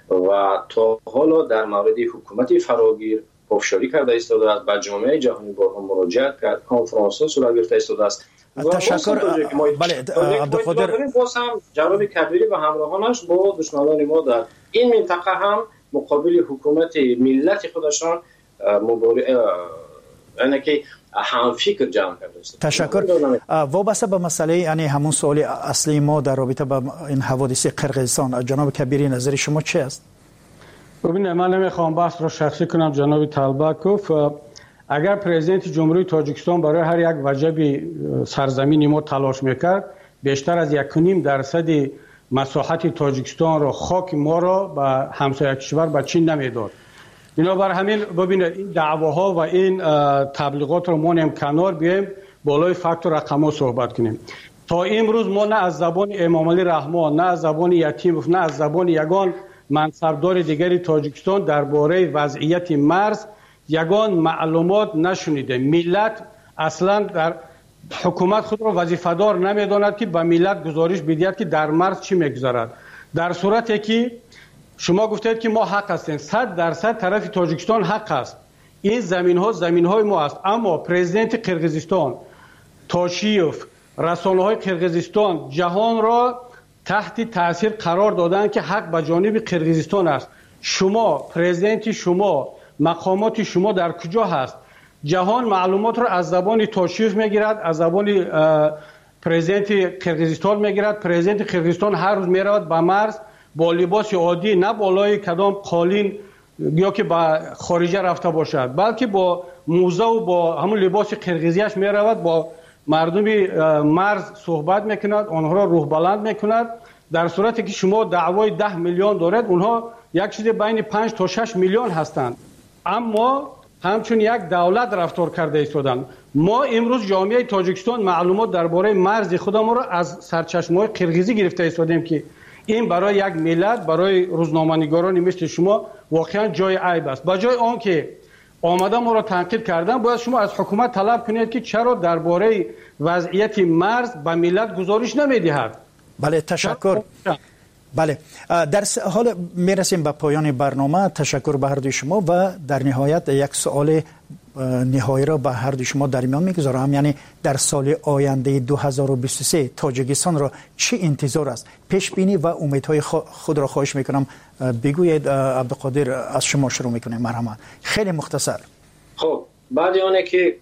و تا حالا در مورد حکومت فراگیر پافشاری کرده ایستاده است، به جامعه جهانی بارها مراجعه کرد، کنفرانس ها صورت گرفته ایستاده است. تشکر. بله عبدالقادر، باز هم جناب کبیری و همراهانش با دشمنان ما در این منطقه هم مقابل حکومت ملت خودشان مبارزه یعنی که هم فکر جمع کرده است. تشکر. وابسته به مسئله یعنی همون سوال اصلی ما در رابطه با این حوادث قرقیزستان، جناب کبیری نظر شما چی است؟ ببینید من نمیخوام بحث رو شخصی کنم جناب طلبکوف. اگر پرزیدنت جمهوری تاجیکستان برای هر یک وجب سرزمین ما تلاش میکرد بیشتر از یک و نیم درصد مساحت تاجیکستان را، خاک ما را به همسایه کشور به چین نمیداد. بنابر همین ببینید این دعواها و این تبلیغات رو ما نیم کنار بیایم بالای فکت و رقم‌ها صحبت کنیم. تا امروز ما نه از زبان امامالی رحمان، نه از زبان یتیموف، نه از زبان یگان منصبدار دیگری تاجیکستان درباره وضعیت مرز یگان معلومات نشنیده. ملت اصلا در حکومت خود را وظیفه‌دار نمیداند که به ملت گزارش بدهد که در مرز چی میگذرد. در صورتی که شما گفتید که ما حق هستیم، صد درصد طرف تاجیکستان حق است. این زمین ها زمین های ما است. اما پرزیدنت قرقیزستان، تاشیوف، رسانه های قرقیزستان جهان را تحت تاثیر قرار دادن که حق به جانب قرقیزستان است. شما پرزیدنت شما، مقامات شما در کجا هست؟ جهان معلومات را از زبان تاشیوف میگیرد، از زبان پرزیدنت قرقیزستان میگیرد. پرزیدنت قرقیزستان هر روز میرود به مرز با لباس عادی، نه بالای کدام قالین یا که به خارجه رفته باشد، بلکه با موزه و با همون لباس قرقیزیش میرود، با مردم مرز صحبت میکند، آنها را روح بلند میکند. در صورتی که شما دعوای ده میلیون دارد، اونها یک چیز بین پنج تا شش میلیون هستند، اما همچون یک دولت رفتار کرده ایستادند. ما امروز جامعه تاجیکستان معلومات درباره مرز خودمون را از سرچشمه‌های قرقیزی گرفته ایستادیم که این برای یک ملت، برای روزنامه‌نگارانی مثل شما واقعا جای عیب است. با جای آن که آمده ما را تنقید کردن، باید شما از حکومت طلب کنید که چرا درباره وضعیت مرز به ملت گزارش نمیدهد. بله تشکر. بله در حال میرسیم به پایان برنامه. تشکر به هر دوی شما و در نهایت یک سوال نهایی را به هر دوی شما در میان میگذارم، یعنی در سال آینده دو هزار و بیست و سه تاجیکستان را چه انتظار است؟ پیش بینی و امیدهای خود را خواهش میکنم بگویید. عبدالقادر از شما شروع میکنیم. مرحبا. خیلی مختصر. خب بعد آنه که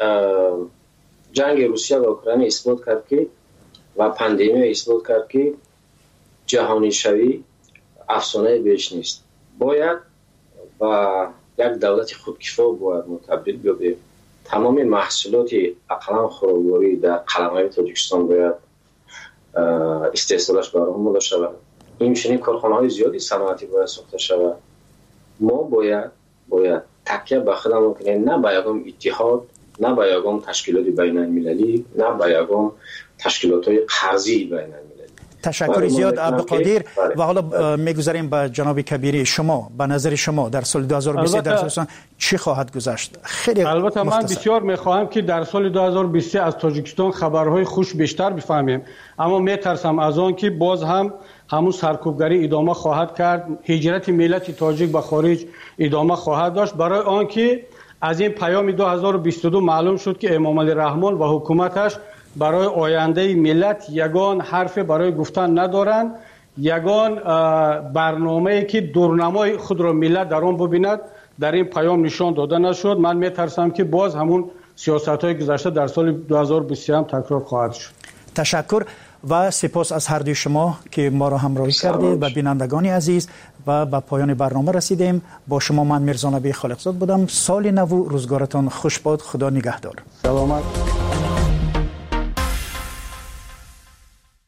جنگ روسیه و اوکراین اثبات کرد که و پاندمی اثبات کرد که جهانی شوی افسانه بیش نیست، باید با یک دولت خودکفا باید متبدل بیابیم. تمام محصولات اقلام خوراکواری در قلمرو تاجیکستان باید استحصالش برآمده شود. این چنین کارخانه‌های زیادی صنعتی باید ساخته شود. ما باید باید تکیه به خودمون کنیم، نه به یگام اتحاد، نه به یگام تشکیلات بین المللی، نه به یگام تشکیلات‌های قرضی بین المللی. تشکر زیاد عبدالقادر. و حالا میگذاریم به جناب کبیری. شما به نظر شما در سال دو هزار و بیست در تاجیکستان چی خواهد گذشت؟ خیلی البته مختصر. من بسیار میخواهم که در سال دو هزار و بیست از تاجیکستان خبرهای خوش بیشتر بفهمیم، اما میترسم از آن که باز هم همون سرکوبگری ادامه خواهد کرد، هجرت ملت تاجیک به خارج ادامه خواهد داشت، برای آنکه از این پیام دو هزار و بیست و دو معلوم شد که امام علی رحمان و حکومتش برای آینده ملت یگان حرف برای گفتن ندارند، یگان برنامه‌ای که دورنمای خود را ملت در آن ببیند در این پیام نشان داده نشد. من میترسم که باز همون سیاست‌های گذشته در سال دو هزار و بیست و سه هم تکرار خواهد شد. تشکر و سپاس از هر دوی شما که ما را همراهی کردید و بینندگان عزیز و به پایان برنامه رسیدیم. با شما من میرزا نبی خالقزاد بودم. سال نو روزگارتان خوش باد. خدا نگهدار. سلامت.